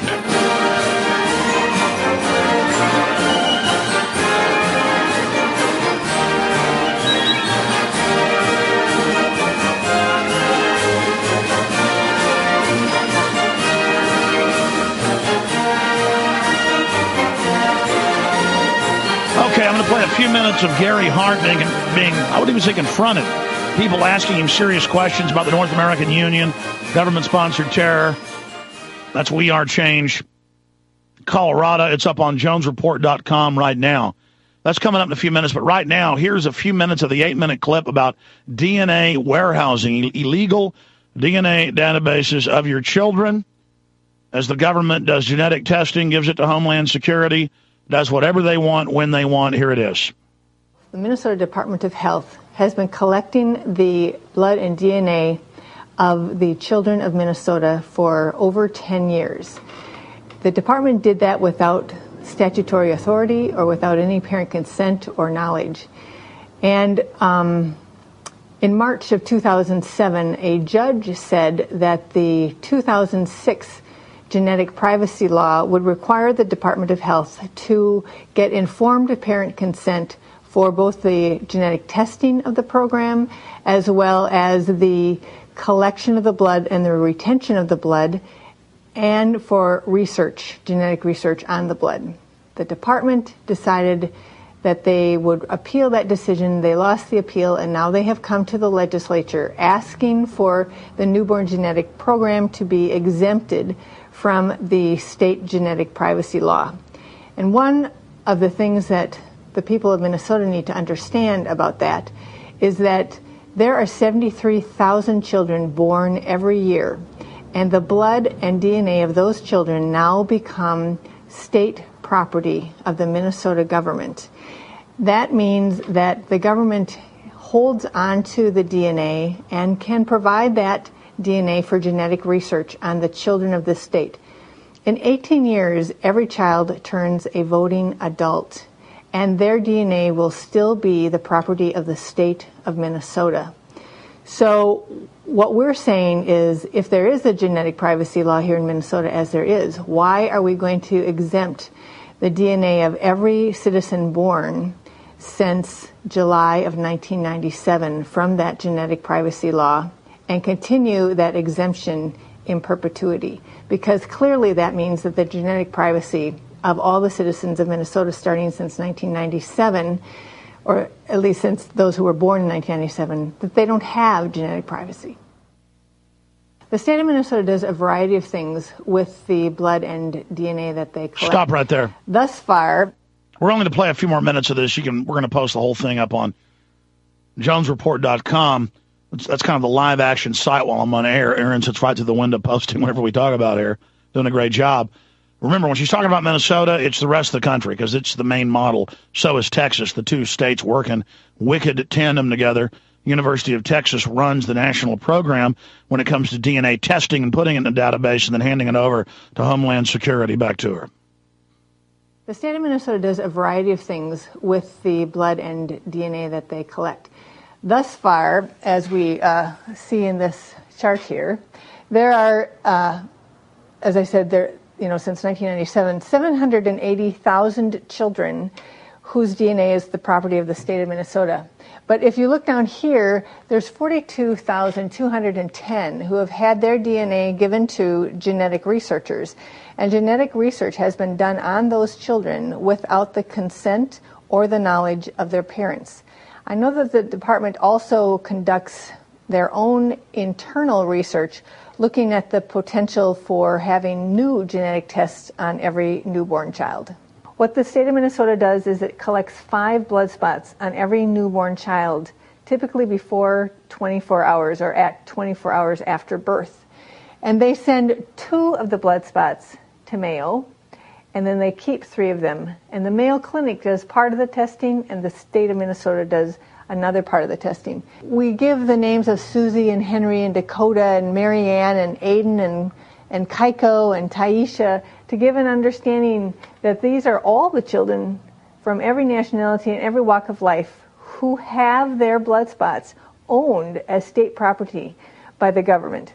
Okay, I'm going to play a few minutes of Gary Hart being, being, I would even say confronted. People asking him serious questions about the North American Union, government-sponsored terror. That's We Are Change. Colorado, it's up on jones report dot com right now. That's coming up in a few minutes, but right now, here's a few minutes of the eight-minute clip about D N A warehousing, illegal D N A databases of your children, as the government does genetic testing, gives it to Homeland Security, does whatever they want, when they want. Here it is. The Minnesota Department of Health has been collecting the blood and D N A of the children of Minnesota for over ten years. The department did that without statutory authority or without any parent consent or knowledge. And um, In March of two thousand seven, a judge said that the two thousand six genetic privacy law would require the Department of Health to get informed parent consent for both the genetic testing of the program as well as the collection of the blood and the retention of the blood, and for research, genetic research on the blood. The department decided that they would appeal that decision. They lost the appeal, and now they have come to the legislature asking for the newborn genetic program to be exempted from the state genetic privacy law. And one of the things that the people of Minnesota need to understand about that is that there are seventy-three thousand children born every year, and the blood and D N A of those children now become state property of the Minnesota government. That means that the government holds on to the D N A and can provide that D N A for genetic research on the children of the state. In eighteen years, every child turns a voting adult, and their D N A will still be the property of the state of Minnesota. So what we're saying is, if there is a genetic privacy law here in Minnesota, as there is, why are we going to exempt the D N A of every citizen born since July of nineteen ninety-seven from that genetic privacy law and continue that exemption in perpetuity? Because clearly that means that the genetic privacy of all the citizens of Minnesota starting since nineteen ninety-seven, or at least since those who were born in nineteen ninety-seven, that they don't have genetic privacy. The state of Minnesota does a variety of things with the blood and D N A that they collect. Stop right there. Thus far, we're only going to play a few more minutes of this. You can. We're going to post the whole thing up on jones report dot com. That's, that's kind of the live action site while I'm on air. Aaron sits right through the window posting whatever we talk about here, doing a great job. Remember, when she's talking about Minnesota, it's the rest of the country because it's the main model. So is Texas, the two states working wicked tandem together. University of Texas runs the national program when it comes to D N A testing and putting it in a database and then handing it over to Homeland Security. Back to her. The state of Minnesota does a variety of things with the blood and D N A that they collect. Thus far, as we uh, see in this chart here, there are, uh, as I said, there, you know, since nineteen ninety-seven, seven hundred eighty thousand children whose D N A is the property of the state of Minnesota. But if you look down here, there's forty-two thousand two hundred ten who have had their D N A given to genetic researchers. And genetic research has been done on those children without the consent or the knowledge of their parents. I know that the department also conducts their own internal research looking at the potential for having new genetic tests on every newborn child. What the state of Minnesota does is it collects five blood spots on every newborn child, typically before twenty-four hours or at twenty-four hours after birth. And they send two of the blood spots to Mayo, and then they keep three of them. And the Mayo Clinic does part of the testing, and the state of Minnesota does another part of the testing. We give the names of Susie and Henry and Dakota and Marianne and Aiden and, and Kaiko and Taisha to give an understanding that these are all the children from every nationality and every walk of life who have their blood spots owned as state property by the government.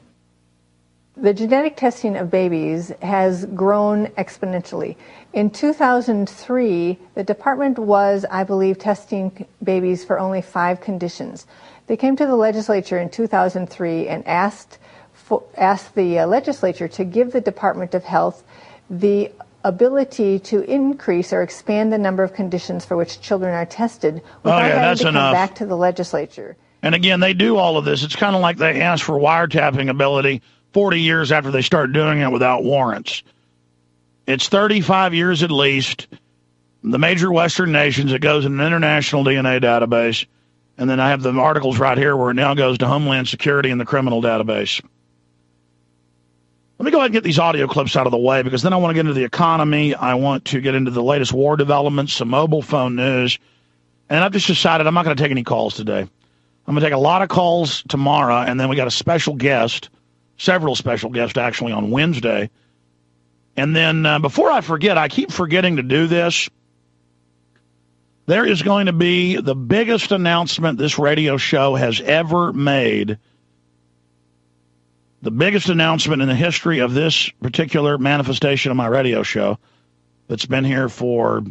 The genetic testing of babies has grown exponentially. In two thousand three, the department was, I believe, testing babies for only five conditions. They came to the legislature in two thousand three and asked for, asked the uh, legislature to give the Department of Health the ability to increase or expand the number of conditions for which children are tested without oh, yeah, having that's to come enough. back to the legislature. And again, they do all of this. It's kind of like they ask for wiretapping ability forty years after they start doing it without warrants. It's thirty-five years at least. The major Western nations, it goes in an international D N A database. And then I have the articles right here where it now goes to Homeland Security and the criminal database. Let me go ahead and get these audio clips out of the way because then I want to get into the economy. I want to get into the latest war developments, some mobile phone news. And I've just decided I'm not going to take any calls today. I'm going to take a lot of calls tomorrow, and then we got a special guest, several special guests actually, on Wednesday. And then uh, before I forget, I keep forgetting to do this. There is going to be the biggest announcement this radio show has ever made. The biggest announcement in the history of this particular manifestation of my radio show that's been here for,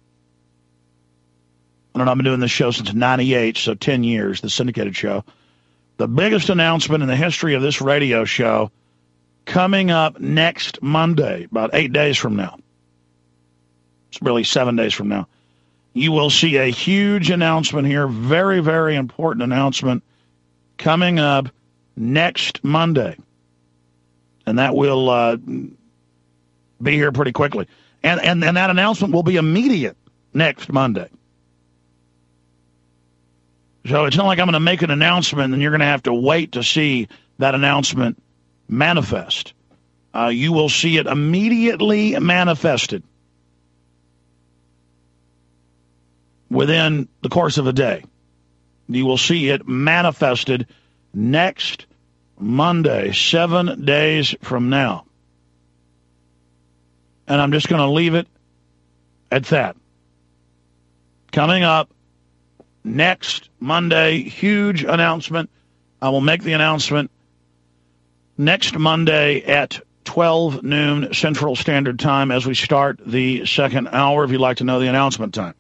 I don't know, I've been doing this show since ninety-eight, so ten years, the syndicated show. The biggest announcement in the history of this radio show coming up next Monday, about eight days from now. It's really seven days from now. You will see a huge announcement here, very, very important announcement coming up next Monday. And that will uh, be here pretty quickly. And, and, and that announcement will be immediate next Monday. So it's not like I'm going to make an announcement and you're going to have to wait to see that announcement manifest. Uh, you will see it immediately manifested within the course of a day. You will see it manifested next Monday, seven days from now. And I'm just going to leave it at that. Coming up next Monday, huge announcement. I will make the announcement next Monday at twelve noon Central Standard Time as we start the second hour, if you'd like to know the announcement time.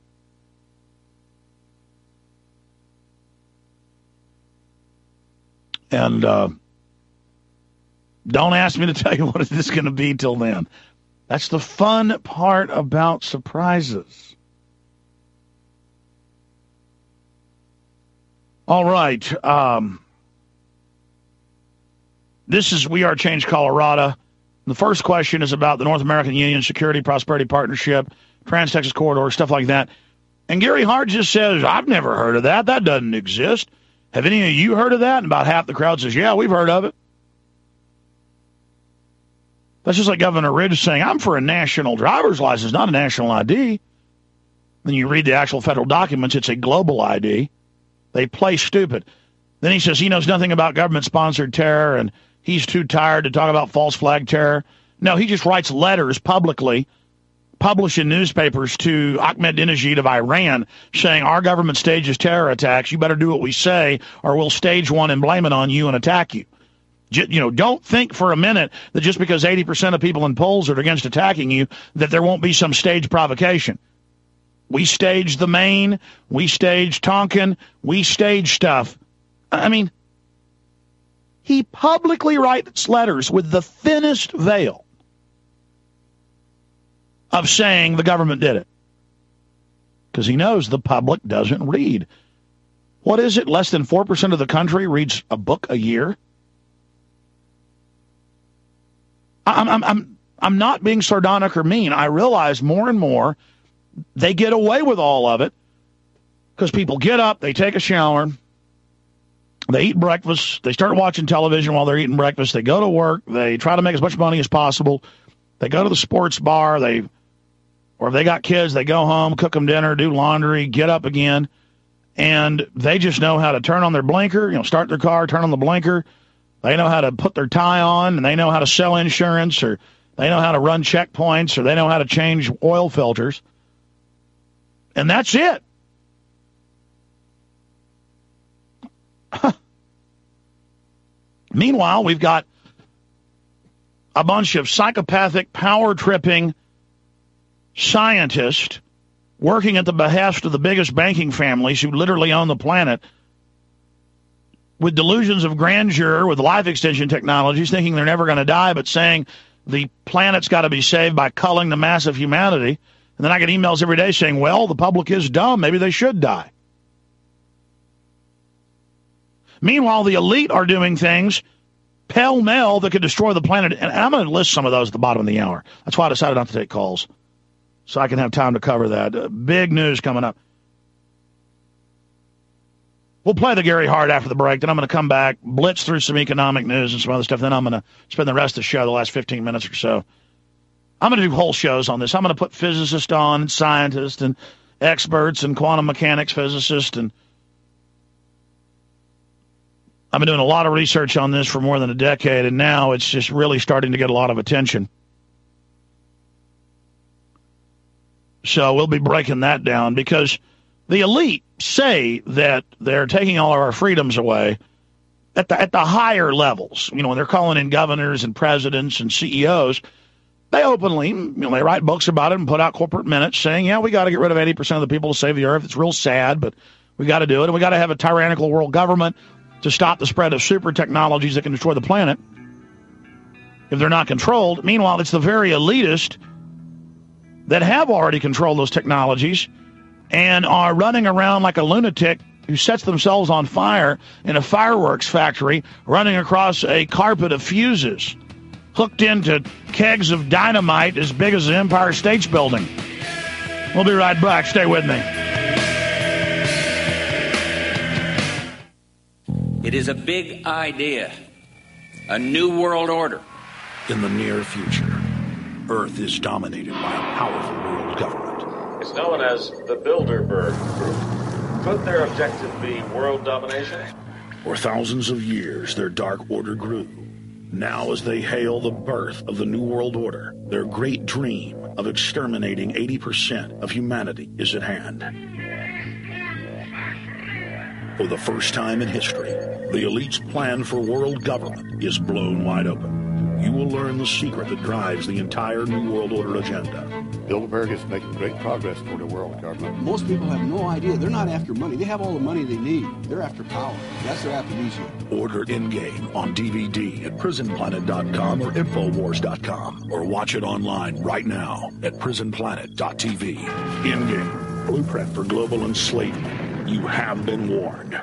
And uh, don't ask me to tell you what it is going to be till then. That's the fun part about surprises. All right. Um, this is We Are Change Colorado. The first question is about the North American Union Security Prosperity Partnership, Trans-Texas Corridor, stuff like that. And Gary Hart just says, I've never heard of that. That doesn't exist. Have any of you heard of that? And about half the crowd says, yeah, we've heard of it. That's just like Governor Ridge saying, I'm for a national driver's license, not a national I D. Then you read the actual federal documents, it's a global I D. They play stupid. Then he says he knows nothing about government-sponsored terror, and he's too tired to talk about false flag terror. No, he just writes letters publicly, published in newspapers to Ahmadinejad of Iran, saying our government stages terror attacks. You better do what we say, or we'll stage one and blame it on you and attack you. You know, don't think for a minute that just because eighty percent of people in polls are against attacking you, that there won't be some staged provocation. We stage the Maine, we stage Tonkin, we stage stuff. I mean, he publicly writes letters with the thinnest veil of saying the government did it. Because he knows the public doesn't read. What is it? Less than four percent of the country reads a book a year? I'm, I'm, I'm, I'm not being sardonic or mean. I realize more and more they get away with all of it because people get up, they take a shower, they eat breakfast, they start watching television while they're eating breakfast, they go to work, they try to make as much money as possible, they go to the sports bar, they, or if they got kids, they go home, cook them dinner, do laundry, get up again, and they just know how to turn on their blinker, you know, start their car, turn on the blinker. They know how to put their tie on, and they know how to sell insurance, or they know how to run checkpoints, or they know how to change oil filters. And that's it. Meanwhile, we've got a bunch of psychopathic, power-tripping scientists working at the behest of the biggest banking families who literally own the planet, with delusions of grandeur, with life extension technologies, thinking they're never going to die, but saying the planet's got to be saved by culling the mass of humanity. And then I get emails every day saying, well, the public is dumb. Maybe they should die. Meanwhile, the elite are doing things pell-mell that could destroy the planet. And I'm going to list some of those at the bottom of the hour. That's why I decided not to take calls, so I can have time to cover that. Uh, big news coming up. We'll play the Gary Hart after the break. Then I'm going to come back, blitz through some economic news and some other stuff. Then I'm going to spend the rest of the show, the last fifteen minutes or so. I'm going to do whole shows on this. I'm going to put physicists on, and scientists, and experts, and quantum mechanics physicists. And I've been doing a lot of research on this for more than a decade, and now it's just really starting to get a lot of attention. So we'll be breaking that down because the elite say that they're taking all of our freedoms away at the at the higher levels. You know, when they're calling in governors and presidents and C E Os, they openly, you know, they write books about it and put out corporate minutes saying, yeah, we got to get rid of eighty percent of the people to save the earth. It's real sad, but we got to do it. And we got to have a tyrannical world government to stop the spread of super technologies that can destroy the planet if they're not controlled. Meanwhile, it's the very elitist that have already controlled those technologies and are running around like a lunatic who sets themselves on fire in a fireworks factory, running across a carpet of fuses, hooked into kegs of dynamite as big as the Empire State Building. We'll be right back. Stay with me. It is a big idea, a new world order. In the near future, Earth is dominated by a powerful world government. It's known as the Bilderberg Group. Could their objective be world domination? For thousands of years, their dark order grew. Now, as they hail the birth of the New World Order, their great dream of exterminating eighty percent of humanity is at hand. For the first time in history, the elite's plan for world government is blown wide open. You will learn the secret that drives the entire New World Order agenda. Bilderberg is making great progress toward a world government. Most people have no idea. They're not after money. They have all the money they need. They're after power. That's their aphrodisiac. Order in-game on D V D at prison planet dot com or infowars dot com, or watch it online right now at prison planet dot t v. In-game, blueprint for global enslavement. You have been warned.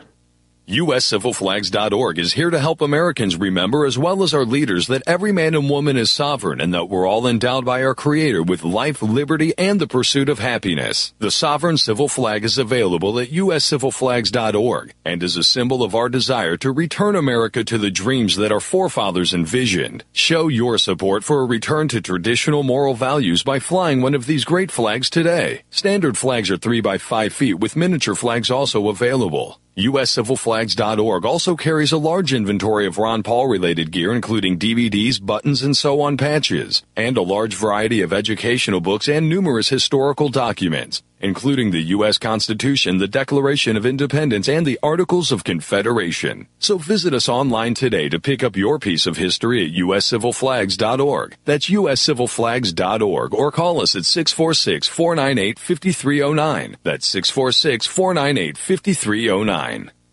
U S Civil Flags dot org is here to help Americans remember, as well as our leaders, that every man and woman is sovereign and that we're all endowed by our Creator with life, liberty, and the pursuit of happiness. The Sovereign Civil Flag is available at U S Civil Flags dot org and is a symbol of our desire to return America to the dreams that our forefathers envisioned. Show your support for a return to traditional moral values by flying one of these great flags today. Standard flags are three by five feet with miniature flags also available. U S Civil Flags dot org also carries a large inventory of Ron Paul-related gear, including D V Ds, buttons, and so-on patches, and a large variety of educational books and numerous historical documents, including the U S Constitution, the Declaration of Independence, and the Articles of Confederation. So visit us online today to pick up your piece of history at U S Civil Flags dot org. That's U S Civil Flags dot org, or call us at six four six, four nine eight, five three zero nine. That's six four six, four nine eight, five three zero nine.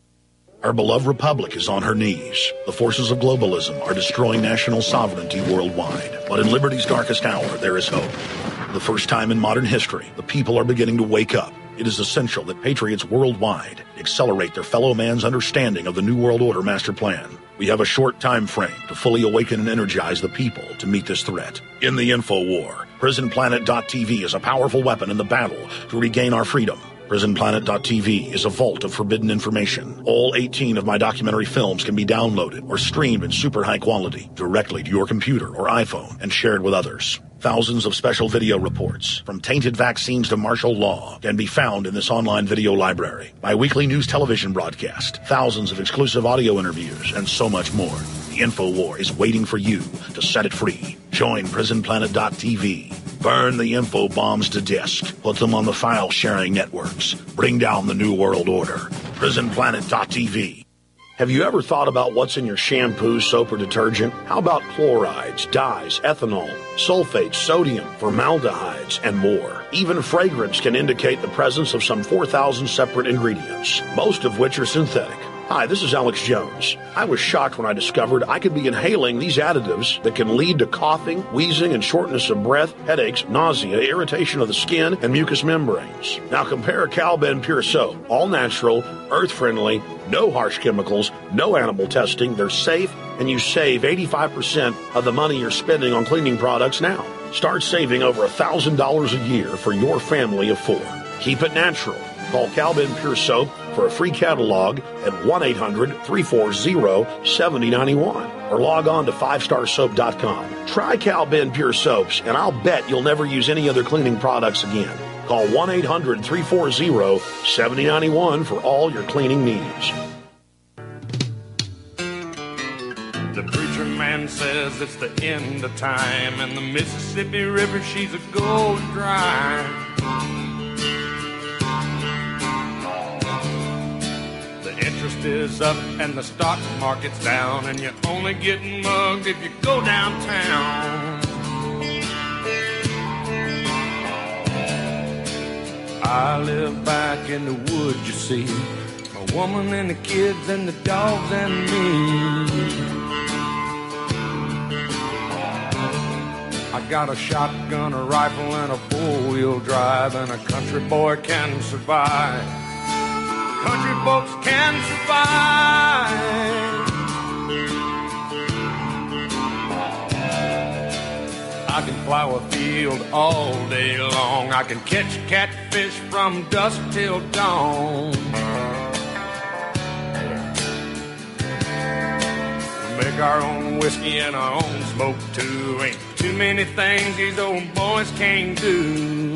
Our beloved republic is on her knees. The forces of globalism are destroying national sovereignty worldwide. But in liberty's darkest hour, there is hope. For the first time in modern history, the people are beginning to wake up. It is essential that patriots worldwide accelerate their fellow man's understanding of the New World Order master plan. We have a short time frame to fully awaken and energize the people to meet this threat. In the info war, prison planet dot t v is a powerful weapon in the battle to regain our freedom. prison planet dot t v is a vault of forbidden information. All eighteen of my documentary films can be downloaded or streamed in super high quality directly to your computer or iPhone and shared with others. Thousands of special video reports, from tainted vaccines to martial law, can be found in this online video library. My weekly news television broadcast, thousands of exclusive audio interviews, and so much more. The info war is waiting for you to set it free. Join prison planet dot t v. Burn the info bombs to disk. Put them on the file sharing networks. Bring down the New World Order. prison planet dot t v. Have you ever thought about what's in your shampoo, soap, or detergent? How about chlorides, dyes, ethanol, sulfates, sodium, formaldehydes, and more? Even fragrance can indicate the presence of some four thousand separate ingredients, most of which are synthetic. Hi, this is Alex Jones. I was shocked when I discovered I could be inhaling these additives that can lead to coughing, wheezing, and shortness of breath, headaches, nausea, irritation of the skin, and mucous membranes. Now compare Cal-Ben Pure Soap. All natural, earth-friendly, no harsh chemicals, no animal testing. They're safe, and you save eighty-five percent of the money you're spending on cleaning products now. Start saving over one thousand dollars a year for your family of four. Keep it natural. Call Cal-Ben Pure Soap for a free catalog at one eight hundred, three four zero, seven zero nine one or log on to five star soap dot com. Try Cal-Ben Pure Soaps, and I'll bet you'll never use any other cleaning products again. Call one eight hundred, three four zero, seven zero nine one for all your cleaning needs. The preacher man says it's the end of time, and the Mississippi River, she's a going dry. waist is up and the stock market's down, and you're only getting mugged if you go downtown. I live back in the woods, you see, my woman and the kids and the dogs and me. I got a shotgun, a rifle, and a four-wheel drive, and a country boy can survive. Country folks can survive. I can plow a field all day long. I can catch catfish from dusk till dawn. Make our own whiskey and our own smoke too. Ain't too many things these old boys can't do.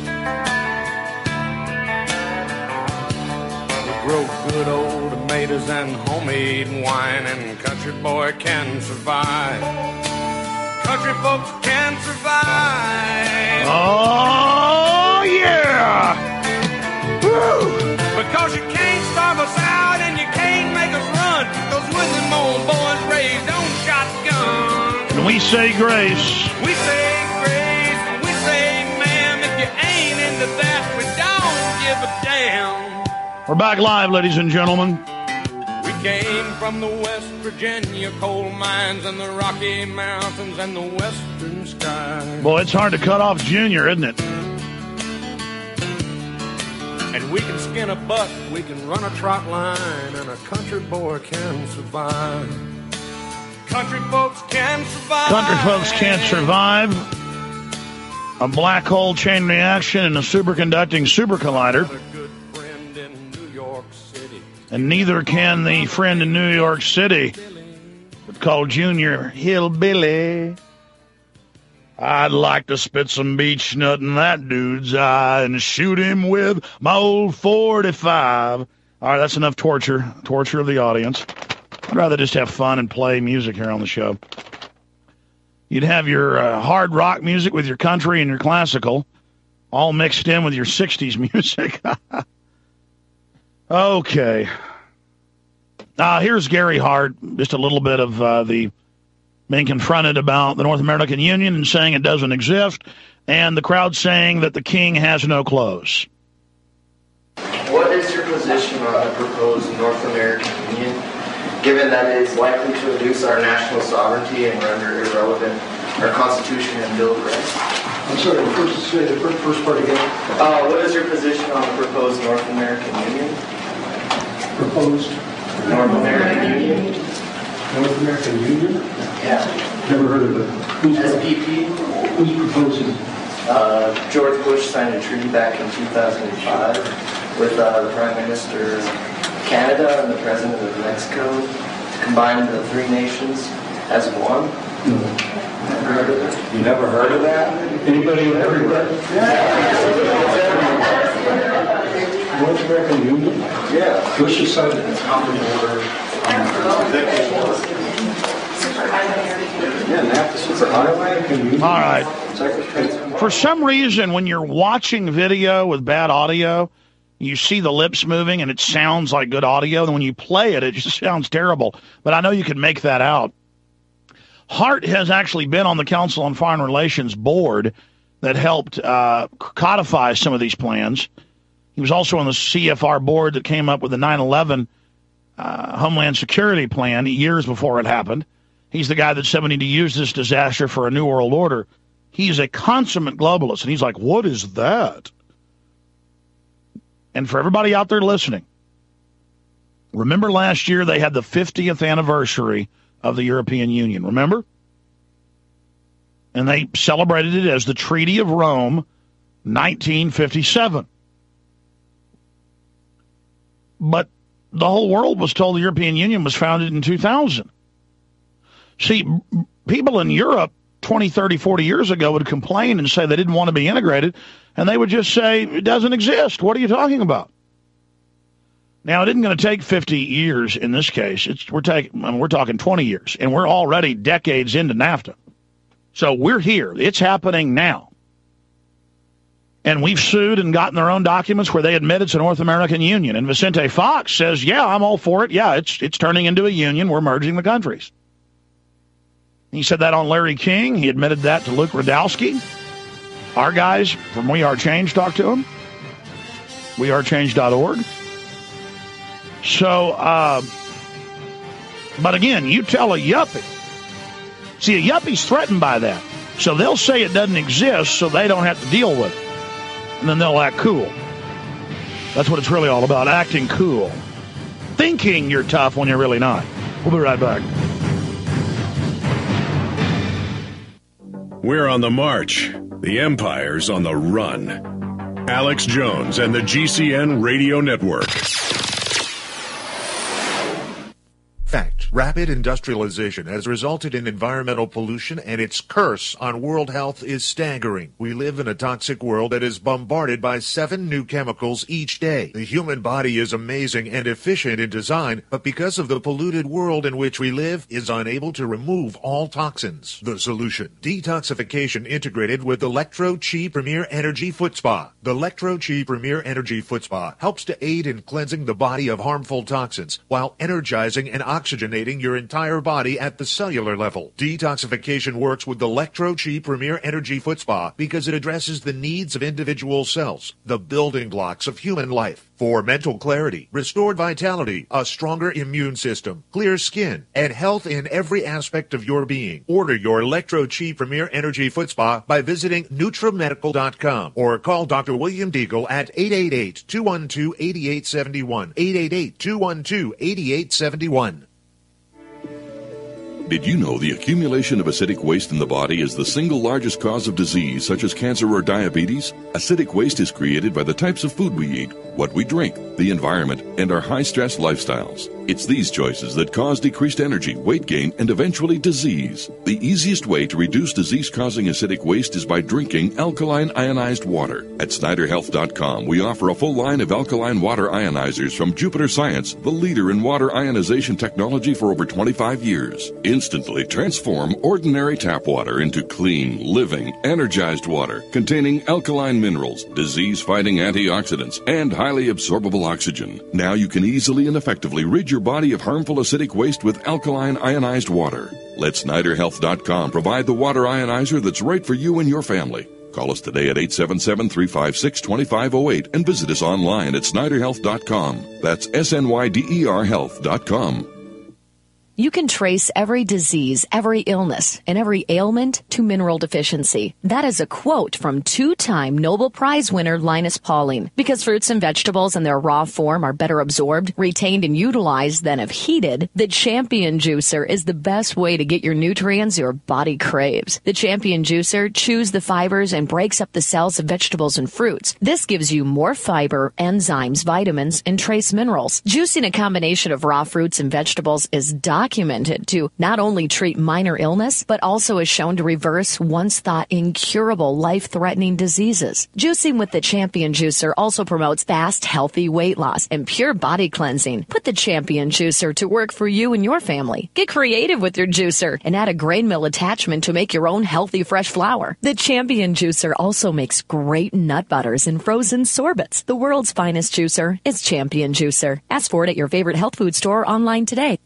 We grow good old tomatoes and homemade wine, and country boy can survive. Country folks can survive. Oh, yeah! Woo! Because you can't starve us out and you can't make us run. Those Woodland old boys raised on shotgun. And we say grace. We say grace. We say, ma'am, if you ain't into that, we don't give a damn. We're back live, ladies and gentlemen. We came from the West Virginia coal mines and the Rocky Mountains and the western sky. Boy, it's hard to cut off Junior, isn't it? And we can skin a buck, we can run a trot line, and a country boy can survive. Country folks can survive. Country folks can't survive a black hole chain reaction in a superconducting super collider. And neither can the friend in New York City called Junior Hillbilly. I'd like to spit some beach nut in that dude's eye and shoot him with my old forty-five. All right, that's enough torture, torture of the audience. I'd rather just have fun and play music here on the show. You'd have your uh, hard rock music with your country and your classical, all mixed in with your sixties music. Okay. Uh, here's Gary Hart, just a little bit of uh, the being confronted about the North American Union and saying it doesn't exist, and the crowd saying that the king has no clothes. What is your position on the proposed North American Union, given that it is likely to reduce our national sovereignty and render irrelevant our Constitution and Bill of Rights? I'm sorry, the first, say the first part again. Uh, what is your position on the proposed North American Union? Proposed North American Union? North American Union? Yeah. Never heard of it. Who's S P P? Who's proposing? Uh, George Bush signed a treaty back in two thousand five with uh, the Prime Minister of Canada and the President of Mexico to combine the three nations as one. No. Never heard of it. You never heard of that? Anybody ever heard of that? North American Union? Yeah. Bush decided it's on the border. All right. For some reason, when you're watching video with bad audio, you see the lips moving and it sounds like good audio. And when you play it, it just sounds terrible. But I know you can make that out. Hart has actually been on the Council on Foreign Relations board that helped uh, codify some of these plans. He was also on the C F R board that came up with the nine eleven uh, Homeland Security Plan years before it happened. He's the guy that said we need to use this disaster for a new world order. He's a consummate globalist, and he's like, what is that? And for everybody out there listening, remember last year they had the fiftieth anniversary of the European Union, remember? And they celebrated it as the Treaty of Rome, nineteen fifty-seven. But the whole world was told the European Union was founded in two thousand. See, people in Europe twenty, thirty, forty years ago would complain and say they didn't want to be integrated, and they would just say, it doesn't exist. What are you talking about? Now, it isn't going to take fifty years in this case. It's, we're, taking, I mean, we're talking twenty years, and we're already decades into NAFTA. So we're here. It's happening now. And we've sued and gotten their own documents where they admit it's a North American union. And Vicente Fox says, yeah, I'm all for it. Yeah, it's it's turning into a union. We're merging the countries. He said that on Larry King. He admitted that to Luke Radowski. Our guys from We Are Change talked to him. we are change dot org. So, uh, but again, you tell a yuppie. See, a yuppie's threatened by that. So they'll say it doesn't exist so they don't have to deal with it. And then they'll act cool. That's what it's really all about, acting cool. Thinking you're tough when you're really not. We'll be right back. We're on the march. The empire's on the run. Alex Jones and the G C N Radio Network. Fact. Rapid industrialization has resulted in environmental pollution, and its curse on world health is staggering. We live in a toxic world that is bombarded by seven new chemicals each day. The human body is amazing and efficient in design, but because of the polluted world in which we live, is unable to remove all toxins. The solution: detoxification integrated with Electro-Chi Premier Energy Foot Spa. The Electro-Chi Premier Energy Foot Spa helps to aid in cleansing the body of harmful toxins while energizing and oxygenating your entire body at the cellular level. Detoxification works with the Electro-Chi Premier Energy Foot Spa because it addresses the needs of individual cells, the building blocks of human life. For mental clarity, restored vitality, a stronger immune system, clear skin, and health in every aspect of your being. Order your Electro-Chi Premier Energy Foot Spa by visiting Nutramedical dot com or call Doctor William Deagle at eight eight eight, two one two, eight eight seven one, eight eight eight, two one two, eight eight seven one. Did you know the accumulation of acidic waste in the body is the single largest cause of disease such as cancer or diabetes? Acidic waste is created by the types of food we eat, what we drink, the environment, and our high-stress lifestyles. It's these choices that cause decreased energy, weight gain, and eventually disease. The easiest way to reduce disease-causing acidic waste is by drinking alkaline ionized water. At Snyder Health dot com, we offer a full line of alkaline water ionizers from Jupiter Science, the leader in water ionization technology for over twenty-five years. Instantly transform ordinary tap water into clean, living, energized water containing alkaline minerals, disease-fighting antioxidants, and highly absorbable oxygen. Now you can easily and effectively rid your body of harmful acidic waste with alkaline ionized water. Let Snyder Health dot com provide the water ionizer that's right for you and your family. Call us today at eight seven seven, three five six, two five zero eight and visit us online at Snyder Health dot com. That's S N Y D E R Health dot com. You can trace every disease, every illness, and every ailment to mineral deficiency. That is a quote from two-time Nobel Prize winner Linus Pauling. Because fruits and vegetables in their raw form are better absorbed, retained, and utilized than if heated, the Champion Juicer is the best way to get your nutrients your body craves. The Champion Juicer chews the fibers and breaks up the cells of vegetables and fruits. This gives you more fiber, enzymes, vitamins, and trace minerals. Juicing a combination of raw fruits and vegetables is documented documented to not only treat minor illness, but also is shown to reverse once thought incurable life-threatening diseases. Juicing with the Champion Juicer also promotes fast, healthy weight loss and pure body cleansing. Put the Champion Juicer to work for you and your family. Get creative with your juicer and add a grain mill attachment to make your own healthy, fresh flour. The Champion Juicer also makes great nut butters and frozen sorbets. The world's finest juicer is Champion Juicer. Ask for it at your favorite health food store or online today.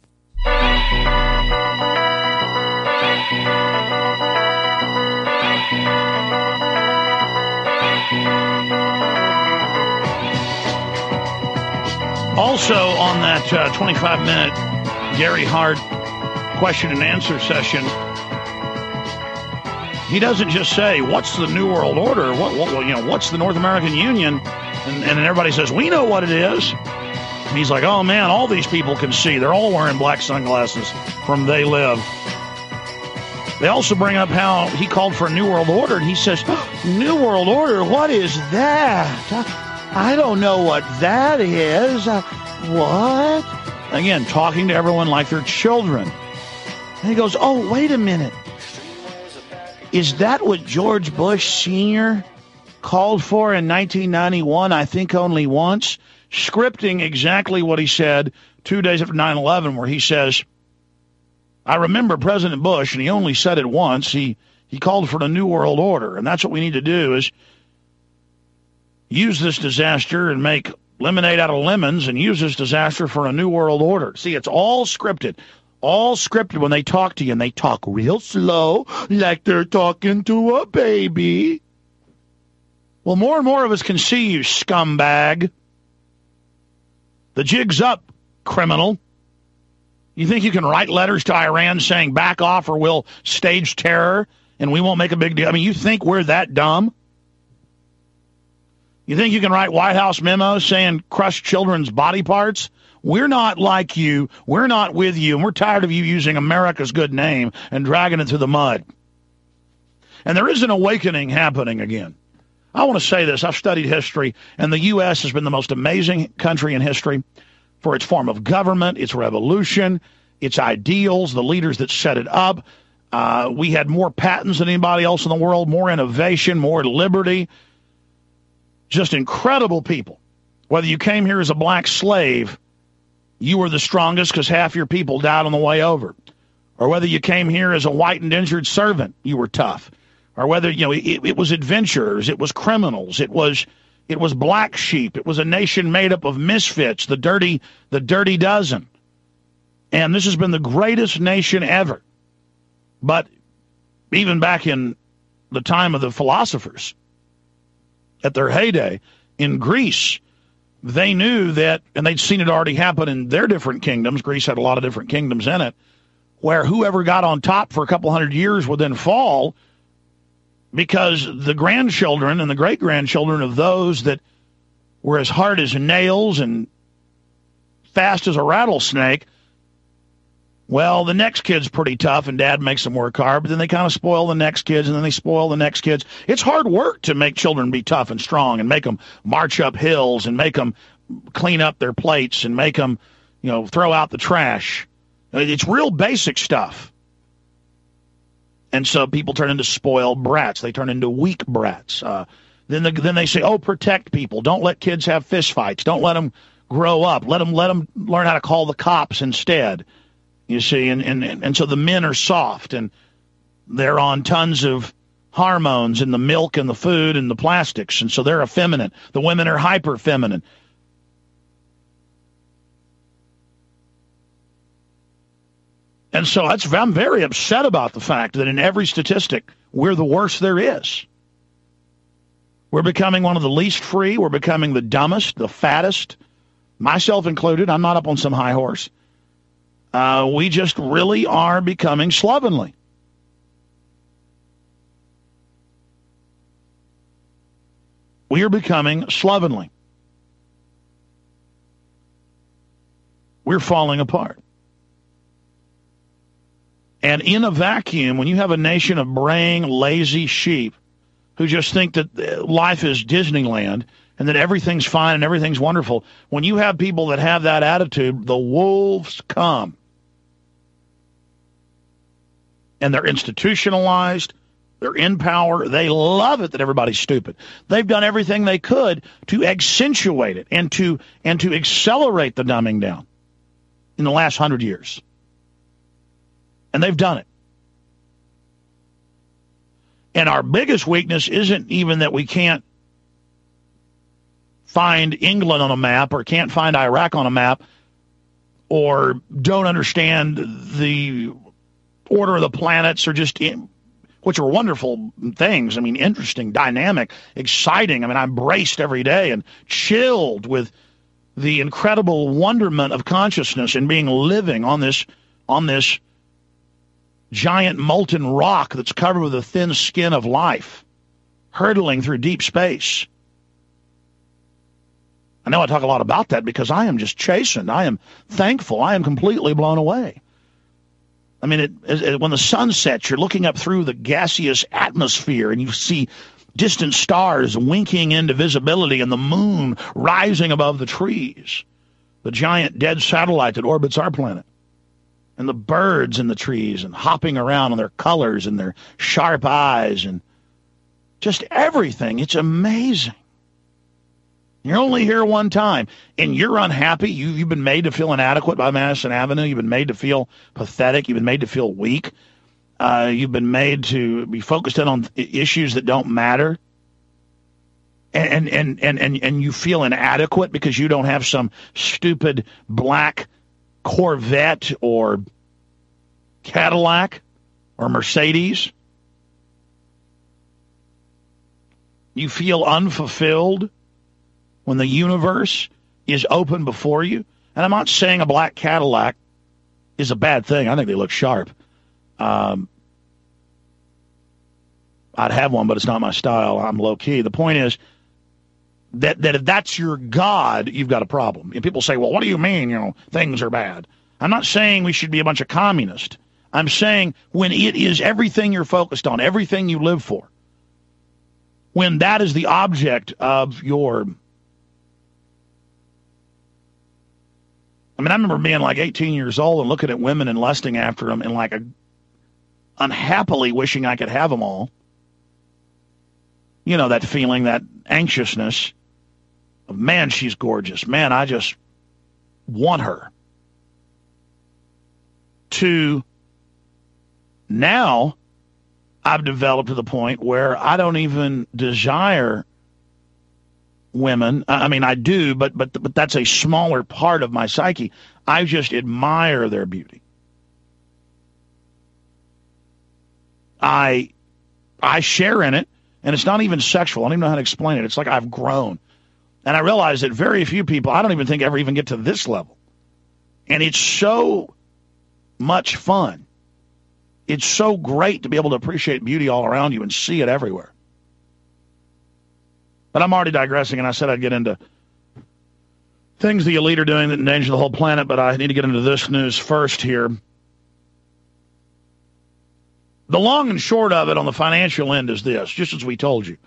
Also on that uh, twenty-five minute Gary Hart question and answer session, he doesn't just say, what's the New World Order? What, what you know, what's the North American Union? And, and then everybody says, we know what it is. And he's like, oh, man, all these people can see. They're all wearing black sunglasses from They Live. They also bring up how he called for a New World Order, and he says, New World Order, what is that? I don't know what that is. Uh, what? Again, talking to everyone like they're children. And he goes, oh, wait a minute. Is that what George Bush Senior called for in nineteen ninety-one, I think only once? Scripting exactly what he said two days after nine eleven, where he says, I remember President Bush, and he only said it once, he, he called for the New World Order, and that's what we need to do is use this disaster and make lemonade out of lemons and use this disaster for a new world order. See, it's all scripted. All scripted when they talk to you, and they talk real slow, like they're talking to a baby. Well, more and more of us can see you, scumbag. The jig's up, criminal. You think you can write letters to Iran saying back off or we'll stage terror and we won't make a big deal? I mean, you think we're that dumb? You think you can write White House memos saying crush children's body parts? We're not like you. We're not with you. And we're tired of you using America's good name and dragging it through the mud. And there is an awakening happening again. I want to say this. I've studied history, and the U S has been the most amazing country in history for its form of government, its revolution, its ideals, the leaders that set it up. Uh, we had more patents than anybody else in the world, more innovation, more liberty. Just incredible people. Whether you came here as a black slave, you were the strongest because half your people died on the way over. Or whether you came here as a white indentured servant, you were tough. Or whether, you know, it, it was adventurers, it was criminals, it was it was black sheep, it was a nation made up of misfits, the dirty, the dirty dozen. And this has been the greatest nation ever. But even back in the time of the philosophers, at their heyday in Greece, they knew that, and they'd seen it already happen in their different kingdoms. Greece had a lot of different kingdoms in it, where whoever got on top for a couple hundred years would then fall because the grandchildren and the great-grandchildren of those that were as hard as nails and fast as a rattlesnake, well, the next kid's pretty tough and dad makes them work hard, but then they kind of spoil the next kids and then they spoil the next kids. It's hard work to make children be tough and strong and make them march up hills and make them clean up their plates and make them, you know, throw out the trash. It's real basic stuff. And so people turn into spoiled brats. They turn into weak brats. Uh, then, the, then they say, oh, protect people. Don't let kids have fist fights. Don't let them grow up. Let them, let them learn how to call the cops instead. You see, and, and, and so the men are soft, and they're on tons of hormones in the milk and the food and the plastics, and so they're effeminate. The women are hyper feminine. And so that's, I'm very upset about the fact that in every statistic, we're the worst there is. We're becoming one of the least free. We're becoming the dumbest, the fattest, myself included. I'm not up on some high horse. Uh, we just really are becoming slovenly. We are becoming slovenly. We're falling apart. And in a vacuum, when you have a nation of braying, lazy sheep who just think that life is Disneyland and that everything's fine and everything's wonderful, when you have people that have that attitude, the wolves come. And they're institutionalized. They're in power. They love it that everybody's stupid. They've done everything they could to accentuate it and to and to accelerate the dumbing down in the last hundred years. And they've done it. And our biggest weakness isn't even that we can't find England on a map or can't find Iraq on a map or don't understand the order of the planets or just, in, which are wonderful things. I mean, interesting, dynamic, exciting. I mean, I'm braced every day and chilled with the incredible wonderment of consciousness and being living on this, on this giant molten rock that's covered with a thin skin of life, hurtling through deep space. I know I talk a lot about that because I am just chastened. I am thankful. I am completely blown away. I mean, it, it, when the sun sets, you're looking up through the gaseous atmosphere and you see distant stars winking into visibility and the moon rising above the trees, the giant dead satellite that orbits our planet, and the birds in the trees and hopping around and their colors and their sharp eyes and just everything. It's amazing. You're only here one time, and you're unhappy. You, you've been made to feel inadequate by Madison Avenue. You've been made to feel pathetic. You've been made to feel weak. Uh, you've been made to be focused in on issues that don't matter. and, and, and, and, and you feel inadequate because you don't have some stupid black Corvette or Cadillac or Mercedes. You feel unfulfilled when the universe is open before you. And I'm not saying a black Cadillac is a bad thing. I think they look sharp. Um, I'd have one, but it's not my style. I'm low-key. The point is that, that if that's your God, you've got a problem. And people say, well, what do you mean, you know, things are bad? I'm not saying we should be a bunch of communists. I'm saying when it is everything you're focused on, everything you live for, when that is the object of your... I mean, I remember being like eighteen years old and looking at women and lusting after them and like a, unhappily wishing I could have them all. You know, that feeling, that anxiousness of, man, she's gorgeous. Man, I just want her. To now, I've developed to the point where I don't even desire women. I mean, I do, but but but that's a smaller part of my psyche. I just admire their beauty. I I share in it, and it's not even sexual. I don't even know how to explain it. It's like I've grown. And I realize that very few people, I don't even think ever even get to this level. And it's so much fun. It's so great to be able to appreciate beauty all around you and see it everywhere. But I'm already digressing, and I said I'd get into things the elite are doing that endanger the whole planet, but I need to get into this news first here. The long and short of it on the financial end is this, just as we told you.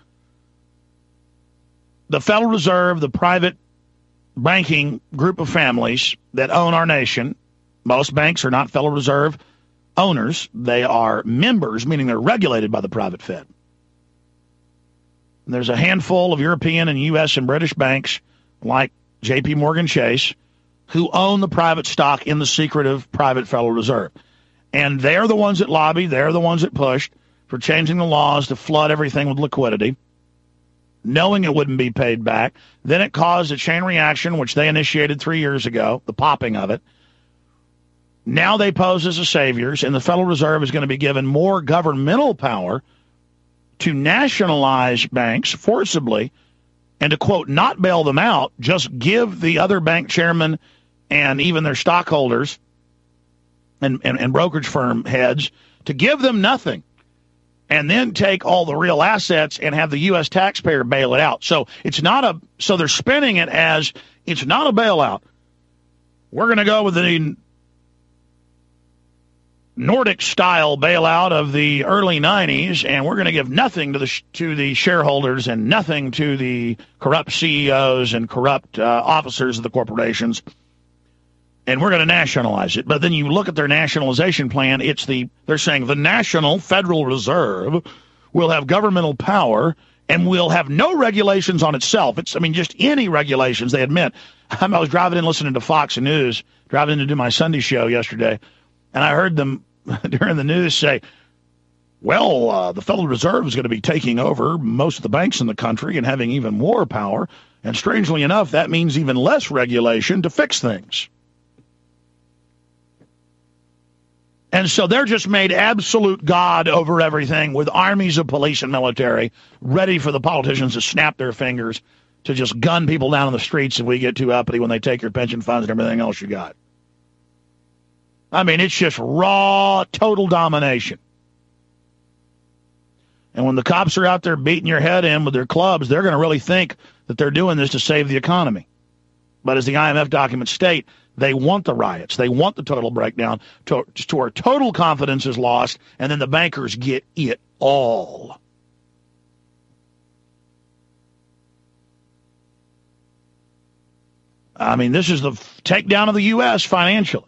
The Federal Reserve, the private banking group of families that own our nation, most banks are not Federal Reserve owners. They are members, meaning they're regulated by the private Fed. There's a handful of European and U S and British banks like J P Morgan Chase who own the private stock in the secretive private Federal Reserve. And they're the ones that lobbied, they're the ones that pushed for changing the laws to flood everything with liquidity, knowing it wouldn't be paid back. Then it caused a chain reaction, which they initiated three years ago, the popping of it. Now they pose as the saviors, and the Federal Reserve is going to be given more governmental power to nationalize banks forcibly and to, quote, not bail them out, just give the other bank chairmen and even their stockholders and, and, and brokerage firm heads to give them nothing and then take all the real assets and have the U S taxpayer bail it out. So it's not a, so they're spinning it as it's not a bailout. We're going to go with the Nordic-style bailout of the early nineties, and we're going to give nothing to the to the shareholders and nothing to the corrupt C E Os and corrupt uh, officers of the corporations, and we're going to nationalize it. But then you look at their nationalization plan, it's the they're saying the National Federal Reserve will have governmental power and will have no regulations on itself. It's, I mean, just any regulations, they admit. I was driving in listening to Fox News, driving in to do my Sunday show yesterday, and I heard them during the news say, well, uh, the Federal Reserve is going to be taking over most of the banks in the country and having even more power. And strangely enough, that means even less regulation to fix things. And so they're just made absolute God over everything with armies of police and military ready for the politicians to snap their fingers to just gun people down on the streets if we get too uppity when they take your pension funds and everything else you got. I mean, it's just raw, total domination. And when the cops are out there beating your head in with their clubs, they're going to really think that they're doing this to save the economy. But as the I M F documents state, they want the riots. They want the total breakdown to, to where total confidence is lost, and then the bankers get it all. I mean, this is the takedown of the U S financially.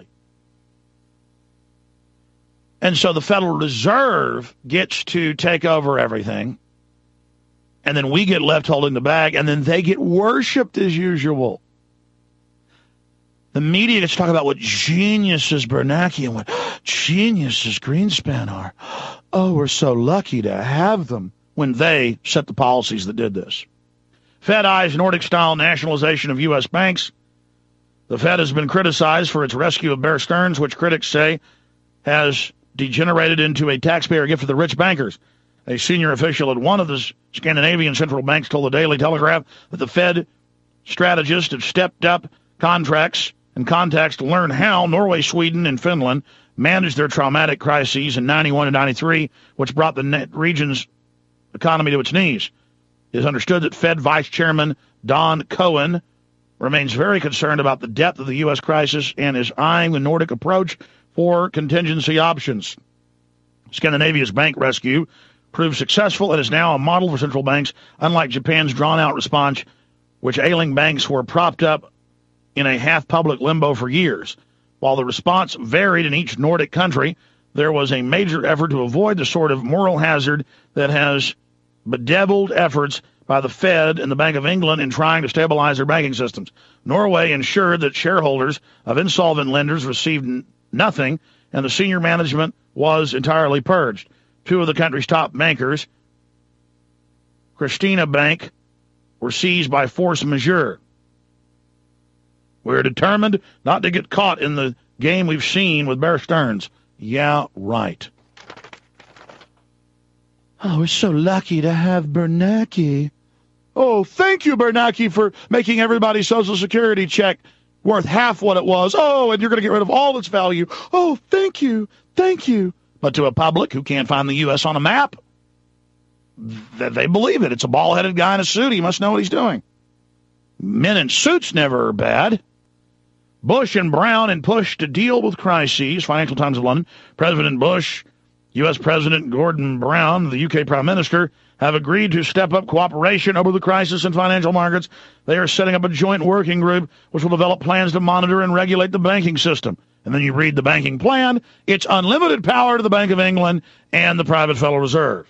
And so the Federal Reserve gets to take over everything, and then we get left holding the bag, and then they get worshipped as usual. The media gets to talk about what geniuses Bernanke and what geniuses Greenspan are. Oh, we're so lucky to have them, when they set the policies that did this. Fed eyes Nordic-style nationalization of U S banks. The Fed has been criticized for its rescue of Bear Stearns, which critics say has degenerated into a taxpayer gift to the rich bankers. A senior official at one of the Scandinavian central banks told the Daily Telegraph that the Fed strategists have stepped up contracts and contacts to learn how Norway, Sweden, and Finland managed their traumatic crises in ninety-one and ninety-three, which brought the region's economy to its knees. It is understood that Fed Vice Chairman Don Cohen remains very concerned about the depth of the U S crisis and is eyeing the Nordic approach for contingency options. Scandinavia's bank rescue proved successful and is now a model for central banks, unlike Japan's drawn-out response, which ailing banks were propped up in a half-public limbo for years. While the response varied in each Nordic country, there was a major effort to avoid the sort of moral hazard that has bedeviled efforts by the Fed and the Bank of England in trying to stabilize their banking systems. Norway ensured that shareholders of insolvent lenders received n- nothing, and the senior management was entirely purged. Two of the country's top bankers, Christina Bank, were seized by force majeure. We're determined not to get caught in the game we've seen with Bear Stearns. Yeah, right. Oh, we're so lucky to have Bernanke. Oh, thank you, Bernanke, for making everybody's Social Security check worth half what it was. Oh, and you're going to get rid of all its value. Oh, thank you, thank you. But to a public who can't find the U S on a map, th- they believe it. It's a bald-headed guy in a suit. He must know what he's doing. Men in suits never are bad. Bush and Brown in push to deal with crises. Financial Times of London. President Bush, U S President Gordon Brown, the U K Prime Minister, have agreed to step up cooperation over the crisis in financial markets. They are setting up a joint working group which will develop plans to monitor and regulate the banking system. And then you read the banking plan. It's unlimited power to the Bank of England and the private Federal Reserve.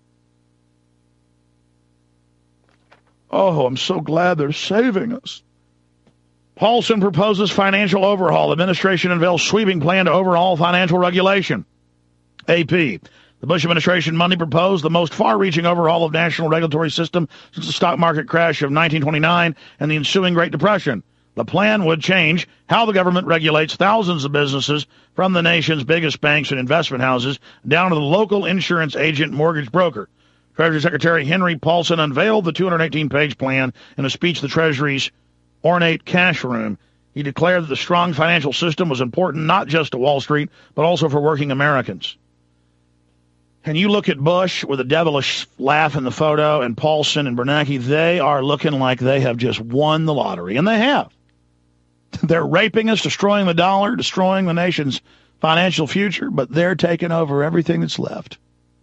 Oh, I'm so glad they're saving us. Paulson proposes financial overhaul. Administration unveils sweeping plan to overhaul financial regulation. A P. The Bush administration Monday proposed the most far-reaching overhaul of national regulatory system since the stock market crash of nineteen twenty-nine and the ensuing Great Depression. The plan would change how the government regulates thousands of businesses, from the nation's biggest banks and investment houses down to the local insurance agent and mortgage broker. Treasury Secretary Henry Paulson unveiled the two hundred eighteen page plan in a speech to the Treasury's ornate cash room. He declared that the strong financial system was important not just to Wall Street, but also for working Americans. And you look at Bush with a devilish laugh in the photo, and Paulson and Bernanke, they are looking like they have just won the lottery, and they have. They're raping us, destroying the dollar, destroying the nation's financial future, but they're taking over everything that's left.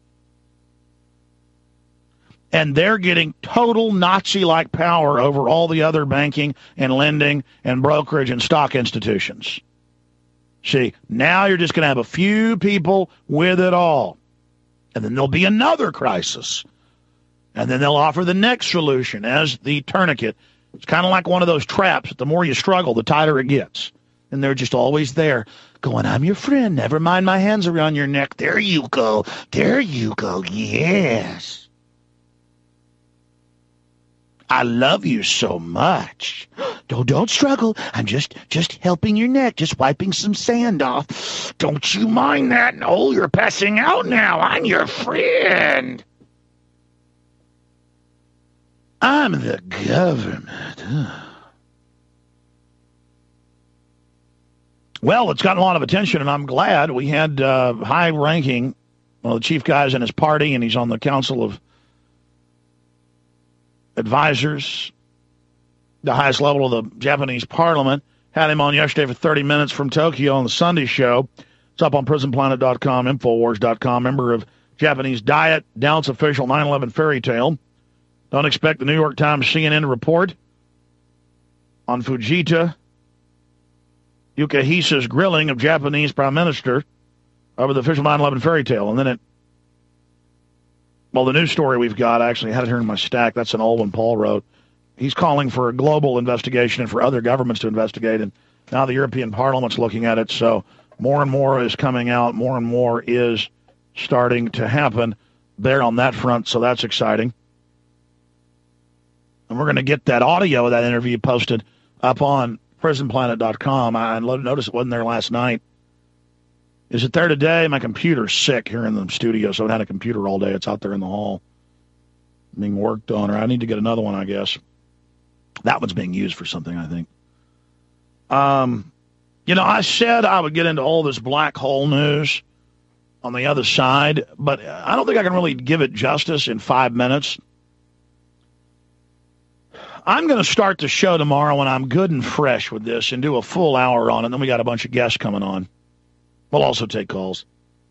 And they're getting total Nazi-like power over all the other banking and lending and brokerage and stock institutions. See, now you're just going to have a few people with it all. And then there'll be another crisis. And then they'll offer the next solution as the tourniquet. It's kind of like one of those traps. The more you struggle, the tighter it gets. And they're just always there going, I'm your friend. Never mind, my hands are around your neck. There you go. There you go. Yes. I love you so much. Don't, don't struggle. I'm just, just helping your neck, just wiping some sand off. Don't you mind that? No, you're passing out now. I'm your friend. I'm the government. Well, it's gotten a lot of attention, and I'm glad. We had uh, high-ranking, one of the chief guys in his party, and he's on the Council of Advisors, the highest level of the Japanese parliament. Had him on yesterday for thirty minutes from Tokyo on the Sunday show. It's up on prison planet dot com, infowars dot com, member of Japanese Diet, Downs official nine eleven fairy tale. Don't expect the New York Times C N N to report on Fujita Yukihisa's grilling of Japanese Prime Minister over the official nine eleven fairy tale. And then it, well, the news story we've got, I actually had it here in my stack. That's an old one Paul wrote. He's calling for a global investigation and for other governments to investigate. And now the European Parliament's looking at it. So more and more is coming out. More and more is starting to happen there on that front. So that's exciting. And we're going to get that audio of that interview posted up on prison planet dot com. I noticed it wasn't there last night. Is it there today? My computer's sick here in the studio, so I haven't had a computer all day. It's out there in the hall being worked on, or I need to get another one, I guess. That one's being used for something, I think. Um, you know, I said I would get into all this black hole news on the other side, but I don't think I can really give it justice in five minutes. I'm going to start the show tomorrow when I'm good and fresh with this and do a full hour on it, and then we got a bunch of guests coming on. We'll also take calls.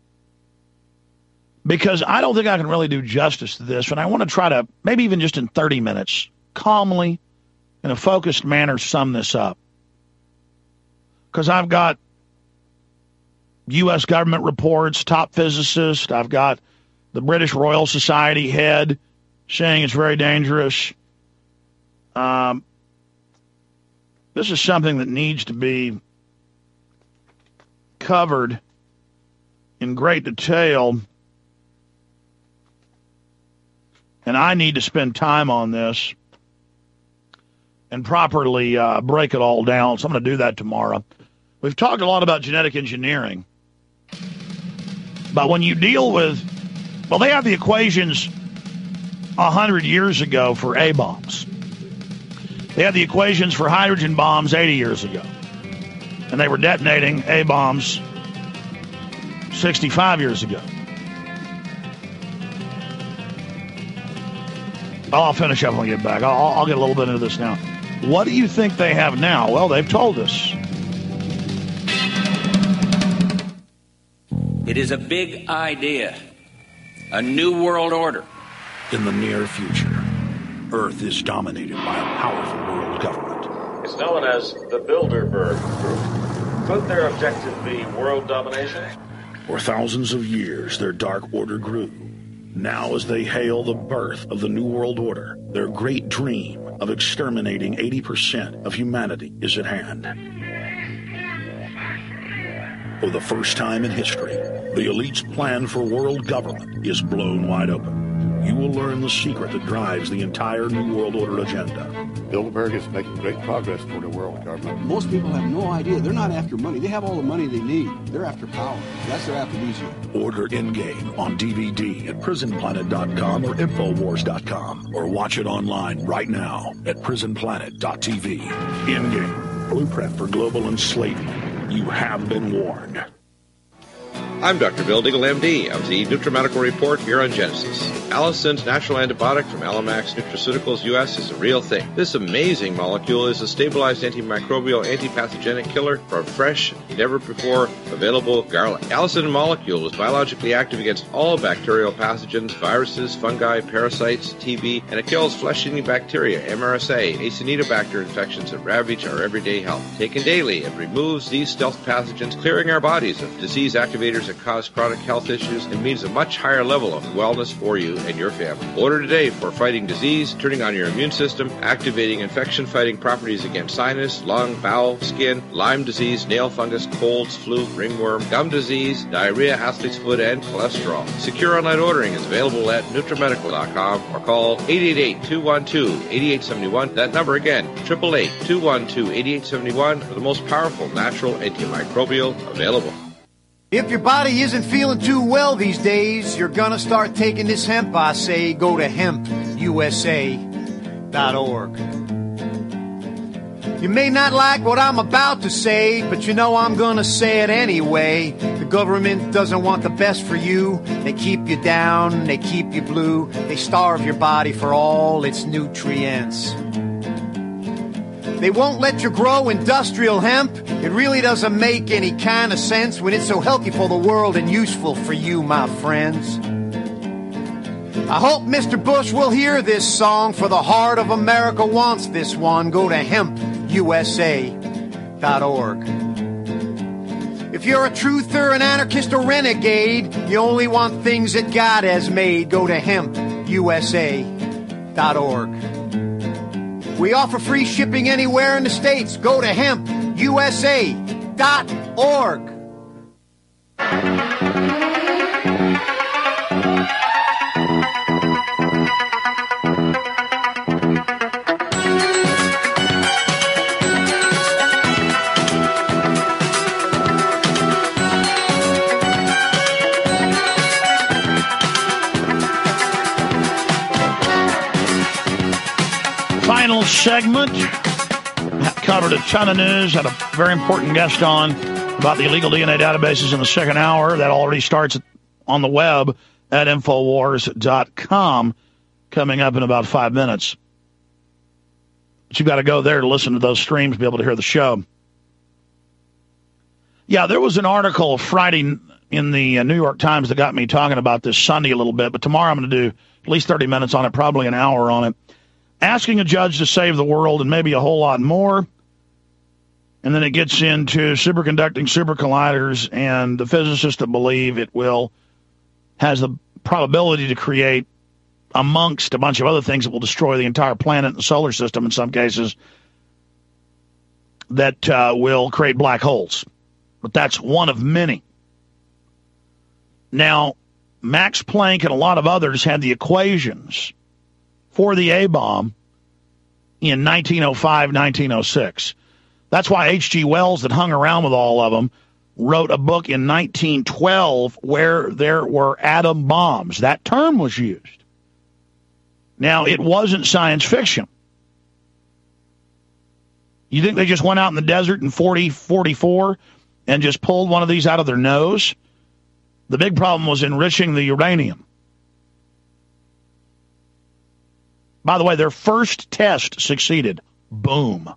Because I don't think I can really do justice to this, and I want to try to, maybe even just in thirty minutes, calmly, in a focused manner, sum this up. Because I've got U S government reports, top physicists, I've got the British Royal Society head saying it's very dangerous. Um, this is something that needs to be covered in great detail, and I need to spend time on this and properly uh, break it all down, so I'm going to do that tomorrow. We've talked a lot about genetic engineering, but when you deal with, well, they have the equations one hundred years ago for A-bombs. They had the equations for hydrogen bombs eighty years ago. And they were detonating A-bombs sixty-five years ago. I'll finish up when we get back. I'll, I'll get a little bit into this now. What do you think they have now? Well, they've told us. It is a big idea. A new world order. In the near future, Earth is dominated by a powerful world government. It's known as the Bilderberg Group. Could their objective be world domination? For thousands of years, their dark order grew. Now, as they hail the birth of the New World Order, their great dream of exterminating eighty percent of humanity is at hand. For the first time in history, the elite's plan for world government is blown wide open. You will learn the secret that drives the entire New World Order agenda. Bilderberg is making great progress toward a world government. Most people have no idea. They're not after money. They have all the money they need. They're after power. That's their aphrodisiac. Order Endgame on D V D at prison planet dot com or infowars dot com, or watch it online right now at prison planet dot t v. Endgame, blueprint for global enslavement. You have been warned. I'm Doctor Bill Deagle, M D, of the NutriMedical Report here on Genesis. Allison's natural antibiotic from Alamax Nutraceuticals U S is a real thing. This amazing molecule is a stabilized antimicrobial, antipathogenic killer for fresh, never-before available garlic. Allison molecule is biologically active against all bacterial pathogens, viruses, fungi, parasites, T B, and it kills flesh-eating bacteria, M R S A, Acinetobacter infections that ravage our everyday health. Taken daily, it removes these stealth pathogens, clearing our bodies of disease activators that cause chronic health issues and means a much higher level of wellness for you and your family. Order today for fighting disease, turning on your immune system, activating infection-fighting properties against sinus, lung, bowel, skin, Lyme disease, nail fungus, colds, flu, ringworm, gum disease, diarrhea, athlete's foot, and cholesterol. Secure online ordering is available at NutriMedical dot com or call eight eight eight, two one two, eight eight seven one. That number again, eight eight eight, two one two, eight eight seven one for the most powerful natural antimicrobial available. If your body isn't feeling too well these days, you're gonna start taking this hemp, I say. Go to hemp U S A dot org. You may not like what I'm about to say, but you know I'm gonna say it anyway. The government doesn't want the best for you. They keep you down, they keep you blue. They starve your body for all its nutrients. They won't let you grow industrial hemp. It really doesn't make any kind of sense when it's so healthy for the world and useful for you, my friends. I hope Mister Bush will hear this song, for the heart of America wants this one. Go to hemp U S A dot org. If you're a truther, an anarchist, or renegade, you only want things that God has made. Go to hemp U S A dot org. We offer free shipping anywhere in the States. Go to hemp U S A dot org. segment. Covered a ton of news. Had a very important guest on about the illegal D N A databases in the second hour. That already starts on the web at Infowars dot com, coming up in about five minutes. But you've got to go there to listen to those streams, be able to hear the show. Yeah, there was an article Friday in the uh, New York Times that got me talking about this Sunday a little bit, but tomorrow I'm going to do at least thirty minutes on it, probably an hour on it, asking a judge to save the world and maybe a whole lot more. And then it gets into superconducting super colliders and the physicists that believe it will, has the probability to create, amongst a bunch of other things that will destroy the entire planet and the solar system in some cases, that uh, will create black holes. But that's one of many. Now, Max Planck and a lot of others had the equations for the A-bomb in nineteen oh five, nineteen oh six. That's why H G Wells, that hung around with all of them, wrote a book in nineteen twelve where there were atom bombs. That term was used. Now, it wasn't science fiction. You think they just went out in the desert in forty forty-four and just pulled one of these out of their nose? The big problem was enriching the uranium. By the way, their first test succeeded. Boom.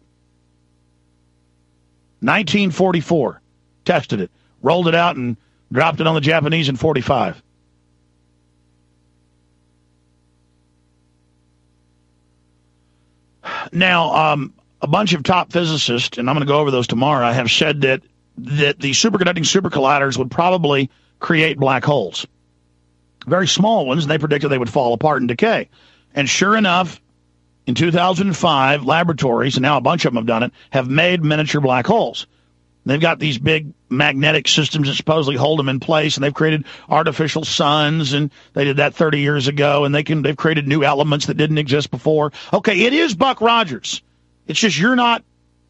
nineteen forty-four. Tested it. Rolled it out and dropped it on the Japanese in forty-five. Now, um, a bunch of top physicists, and I'm going to go over those tomorrow, have said that, that the superconducting super colliders would probably create black holes. Very small ones, and they predicted they would fall apart and decay. And sure enough, in two thousand five, laboratories, and now a bunch of them have done it, have made miniature black holes. They've got these big magnetic systems that supposedly hold them in place, and they've created artificial suns, and they did that thirty years ago, and they can, they've created new elements that didn't exist before. Okay, it is Buck Rogers. It's just you're not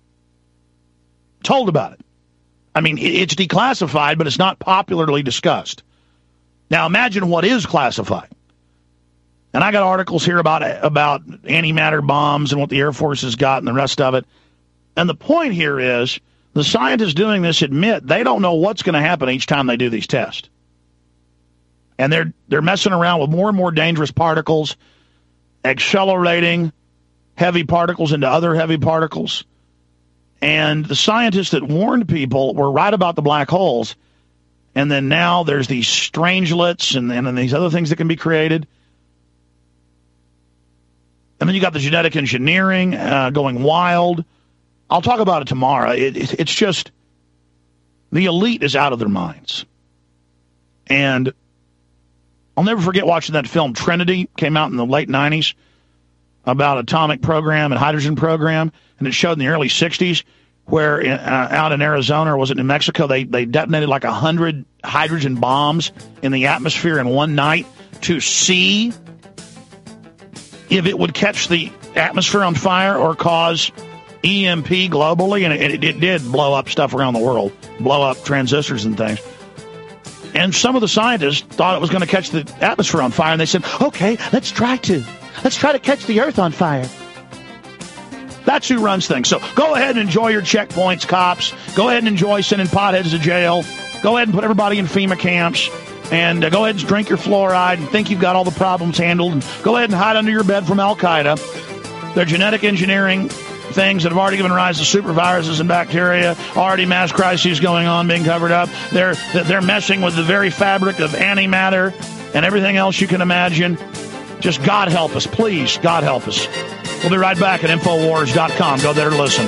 told about it. I mean, it's declassified, but it's not popularly discussed. Now, imagine what is classified. And I got articles here about about antimatter bombs and what the Air Force has got and the rest of it. And the point here is the scientists doing this admit they don't know what's going to happen each time they do these tests. And they're they're messing around with more and more dangerous particles, accelerating heavy particles into other heavy particles. And the scientists that warned people were right about the black holes. And then now there's these strangelets and, and, and these other things that can be created. And then you got the genetic engineering uh, going wild. I'll talk about it tomorrow. It, it, it's just the elite is out of their minds. And I'll never forget watching that film Trinity, came out in the late nineties, about atomic program and hydrogen program. And it showed in the early sixties where in, uh, out in Arizona, or was it in Mexico, they, they detonated like one hundred hydrogen bombs in the atmosphere in one night to see if it would catch the atmosphere on fire or cause E M P globally. And it, it, it did blow up stuff around the world, blow up transistors and things. And some of the scientists thought it was going to catch the atmosphere on fire. And they said, okay, let's try to. Let's try to catch the earth on fire. That's who runs things. So go ahead and enjoy your checkpoints, cops. Go ahead and enjoy sending potheads to jail. Go ahead and put everybody in FEMA camps. And uh, go ahead and drink your fluoride and think you've got all the problems handled. And go ahead and hide under your bed from Al-Qaeda. Their genetic engineering things that have already given rise to super viruses and bacteria, already mass crises going on, being covered up. They're, they're messing with the very fabric of antimatter and everything else you can imagine. Just God help us, please. God help us. We'll be right back at Infowars dot com. Go there to listen.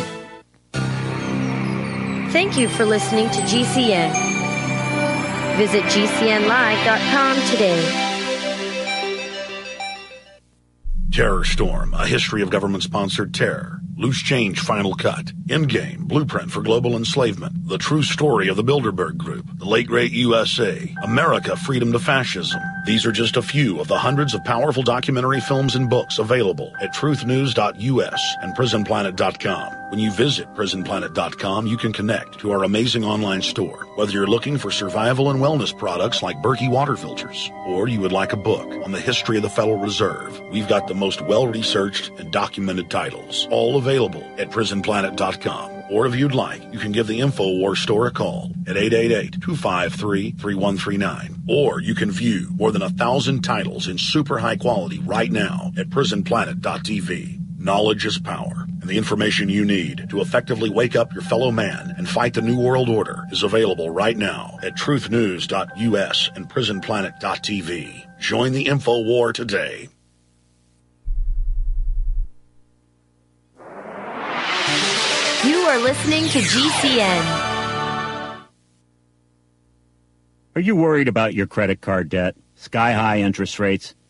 Thank you for listening to G C N. Visit G C N live dot com today. Terror Storm, a history of government-sponsored terror. Loose Change Final Cut, Endgame, Blueprint for Global Enslavement, The True Story of the Bilderberg Group, The Late Great U S A, America, Freedom to Fascism. These are just a few of the hundreds of powerful documentary films and books available at truth news dot U S and prison planet dot com. When you visit prison planet dot com, you can connect to our amazing online store. Whether you're looking for survival and wellness products like Berkey water filters, or you would like a book on the history of the Federal Reserve, we've got the most well-researched and documented titles, all available at prison planet dot com. Or if you'd like, you can give the InfoWars store a call at eight eight eight, two five three, three one three nine. Or you can view more than a thousand titles in super high quality right now at prison planet dot T V. Knowledge is power, and the information you need to effectively wake up your fellow man and fight the New World Order is available right now at truth news dot U S and prison planet dot T V. Join the info war today. You are listening to G C N. Are you worried about your credit card debt, sky-high interest rates,